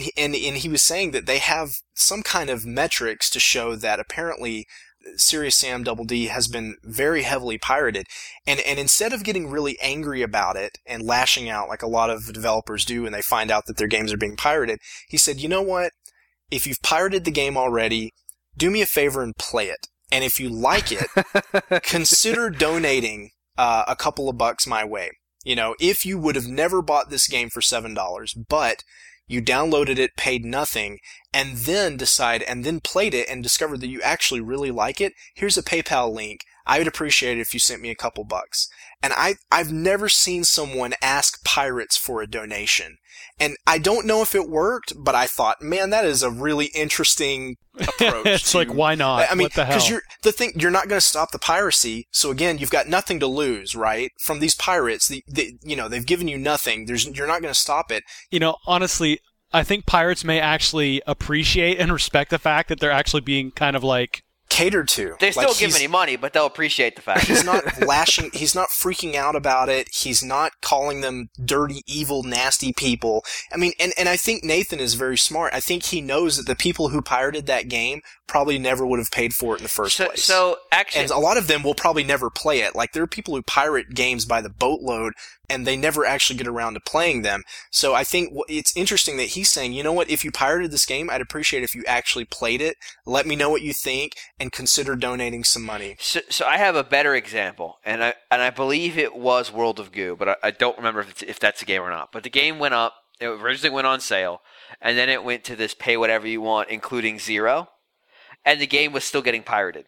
he was saying that they have some kind of metrics to show that apparently Serious Sam Double D has been very heavily pirated. And instead of getting really angry about it and lashing out like a lot of developers do when they find out that their games are being pirated, he said, you know what? If you've pirated the game already, do me a favor and play it. And if you like it, consider donating a couple of bucks my way. You know, if you would have never bought this game for $7, but you downloaded it, paid nothing, and then played it and discovered that you actually really like it, here's a PayPal link. I would appreciate it if you sent me a couple bucks. And I've never seen someone ask pirates for a donation. And I don't know if it worked, but I thought, man, that is a really interesting approach. It's like, why not? I mean, what the hell? Because you're not going to stop the piracy. So again, you've got nothing to lose, right? From these pirates, they've given you nothing. You're not going to stop it. You know, honestly, I think pirates may actually appreciate and respect the fact that they're actually being kind of like catered to. They still give any money, but they'll appreciate the fact. He's not lashing. He's not freaking out about it. He's not calling them dirty, evil, nasty people. I mean, and I think Nathan is very smart. I think he knows that the people who pirated that game probably never would have paid for it in the first place. So actually, and a lot of them will probably never play it. Like, there are people who pirate games by the boatload, and they never actually get around to playing them. So I think it's interesting that he's saying, you know what, if you pirated this game, I'd appreciate if you actually played it. Let me know what you think, and consider donating some money. So I have a better example, and I believe it was World of Goo, but I don't remember if that's a game or not. But the game went up. It originally went on sale, and then it went to this pay whatever you want, including $0, and the game was still getting pirated.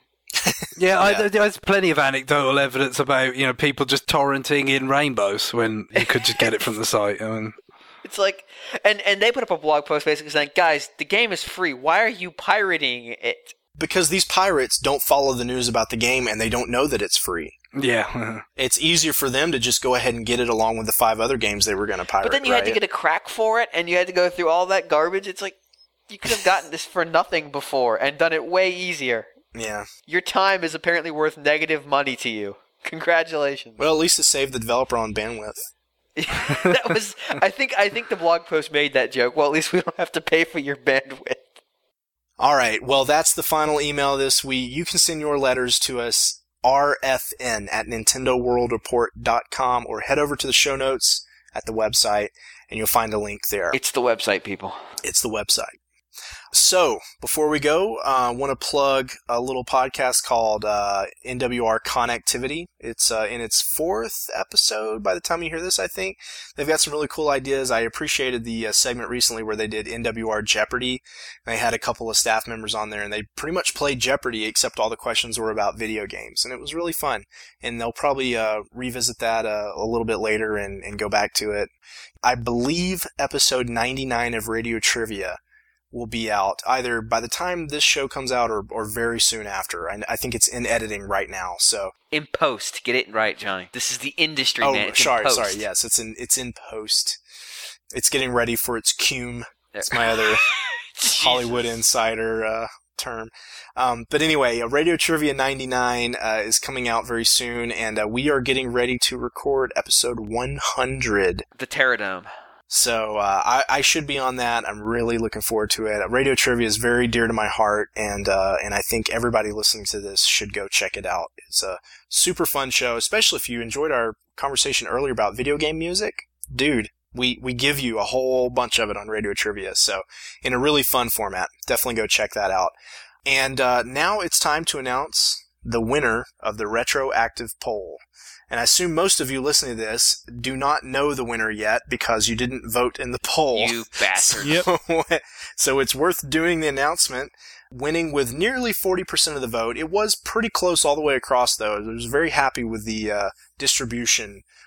Yeah, there's plenty of anecdotal evidence about, people just torrenting in rainbows when you could just get it from the site. I mean, it's like, and they put up a blog post basically saying, guys, the game is free. Why are you pirating it? Because these pirates don't follow the news about the game, and they don't know that it's free. Yeah. It's easier for them to just go ahead and get it along with the 5 other games they were going to pirate. But then you had to get a crack for it, and you had to go through all that garbage. It's like, you could have gotten this for nothing before and done it way easier. Yeah. Your time is apparently worth negative money to you. Congratulations. Well, at least it saved the developer on bandwidth. That was, I think the blog post made that joke. Well, at least we don't have to pay for your bandwidth. All right. Well, that's the final email this week. You can send your letters to us, rfn@nintendoworldreport.com, or head over to the show notes at the website, and you'll find a link there. It's the website, people. It's the website. So, before we go, I want to plug a little podcast called NWR Connectivity. It's in its 4th episode by the time you hear this, I think. They've got some really cool ideas. I appreciated the segment recently where they did NWR Jeopardy. They had a couple of staff members on there, and they pretty much played Jeopardy, except all the questions were about video games. And it was really fun. And they'll probably revisit that a little bit later and go back to it. I believe episode 99 of Radio Trivia will be out either by the time this show comes out or very soon after. I think it's in editing right now. So in post, get it right, Johnny. This is the industry, man. It's sorry. Yes, it's in post. It's getting ready for its cum. It's my other Hollywood insider term. But anyway, Radio Trivia 99 is coming out very soon, and we are getting ready to record episode 100. The Terradome. So I should be on that. I'm really looking forward to it. Radio Trivia is very dear to my heart, and I think everybody listening to this should go check it out. It's a super fun show, especially if you enjoyed our conversation earlier about video game music. Dude, we give you a whole bunch of it on Radio Trivia, so in a really fun format. Definitely go check that out. And now it's time to announce the winner of the retroactive poll. And I assume most of you listening to this do not know the winner yet because you didn't vote in the poll. You bastard. So it's worth doing the announcement. Winning with nearly 40% of the vote. It was pretty close all the way across, though. I was very happy with the distribution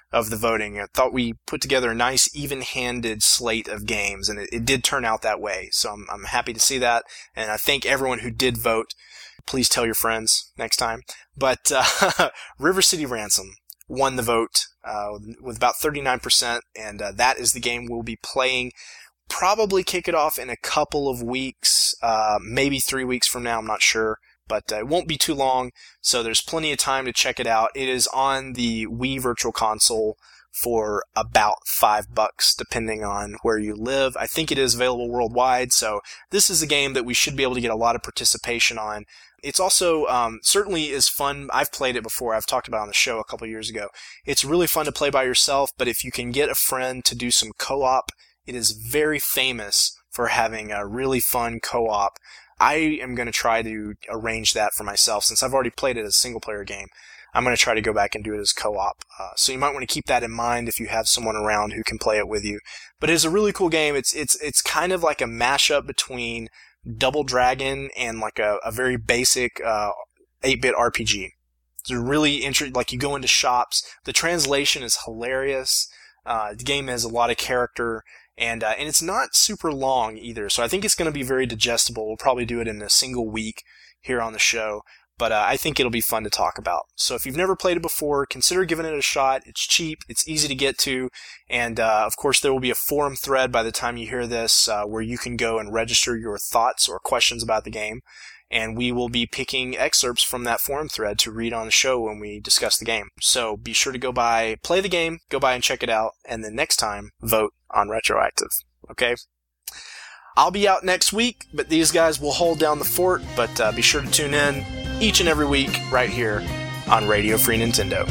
of the voting. I thought we put together a nice, even-handed slate of games, and it did turn out that way. So I'm happy to see that, and I thank everyone who did vote. Please tell your friends next time. But River City Ransom won the vote with about 39%, and that is the game we'll be playing. Probably kick it off in a couple of weeks, maybe 3 weeks from now, I'm not sure. But it won't be too long, so there's plenty of time to check it out. It is on the Wii Virtual Console for about $5, depending on where you live. I think it is available worldwide, so this is a game that we should be able to get a lot of participation on. It's also certainly is fun. I've played it before. I've talked about it on the show a couple of years ago. It's really fun to play by yourself, but if you can get a friend to do some co-op, it is very famous for having a really fun co-op. I am going to try to arrange that for myself. Since I've already played it as a single-player game, I'm going to try to go back and do it as co-op. So you might want to keep that in mind if you have someone around who can play it with you. But it's a really cool game. It's kind of like a mashup between Double Dragon and like a very basic 8-bit RPG. It's really interesting. Like, you go into shops. The translation is hilarious. The game has a lot of character. And it's not super long either, so I think it's going to be very digestible. We'll probably do it in a single week here on the show, but I think it'll be fun to talk about. So if you've never played it before, consider giving it a shot. It's cheap, it's easy to get to, and of course there will be a forum thread by the time you hear this where you can go and register your thoughts or questions about the game, and we will be picking excerpts from that forum thread to read on the show when we discuss the game. So be sure to go by, play the game, go by and check it out, and then next time, vote on Retroactive. Okay? I'll be out next week, but these guys will hold down the fort, but be sure to tune in each and every week right here on Radio Free Nintendo.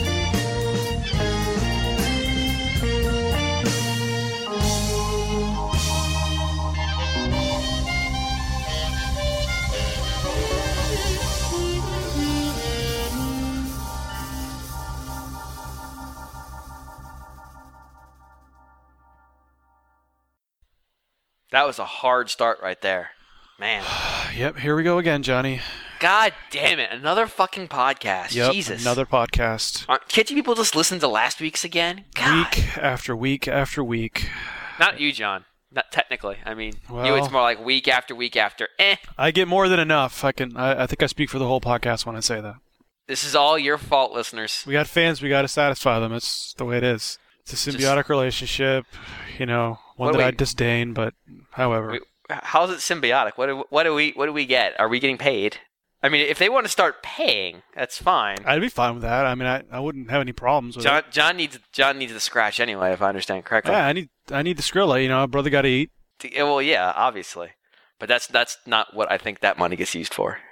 That was a hard start right there. Man. Yep, here we go again, Johnny. God damn it. Another fucking podcast. Yep, Jesus. another podcast. Can't you people just listen to last week's again? God. Week after week after week. Not you, John. Not technically. I mean, Well, you, it's more like week after week after. I get more than enough. I think I speak for the whole podcast when I say that. This is all your fault, listeners. We got fans, we got to satisfy them. It's the way it is. It's a symbiotic relationship, one that I disdain, but however. How is it symbiotic? What do we get? Are we getting paid? I mean, if they want to start paying, that's fine. I'd be fine with that. I mean, I wouldn't have any problems with it. John needs the scratch anyway, if I understand correctly. Yeah, I need the Skrilla. A brother got to eat. Well, yeah, obviously, but that's not what I think that money gets used for.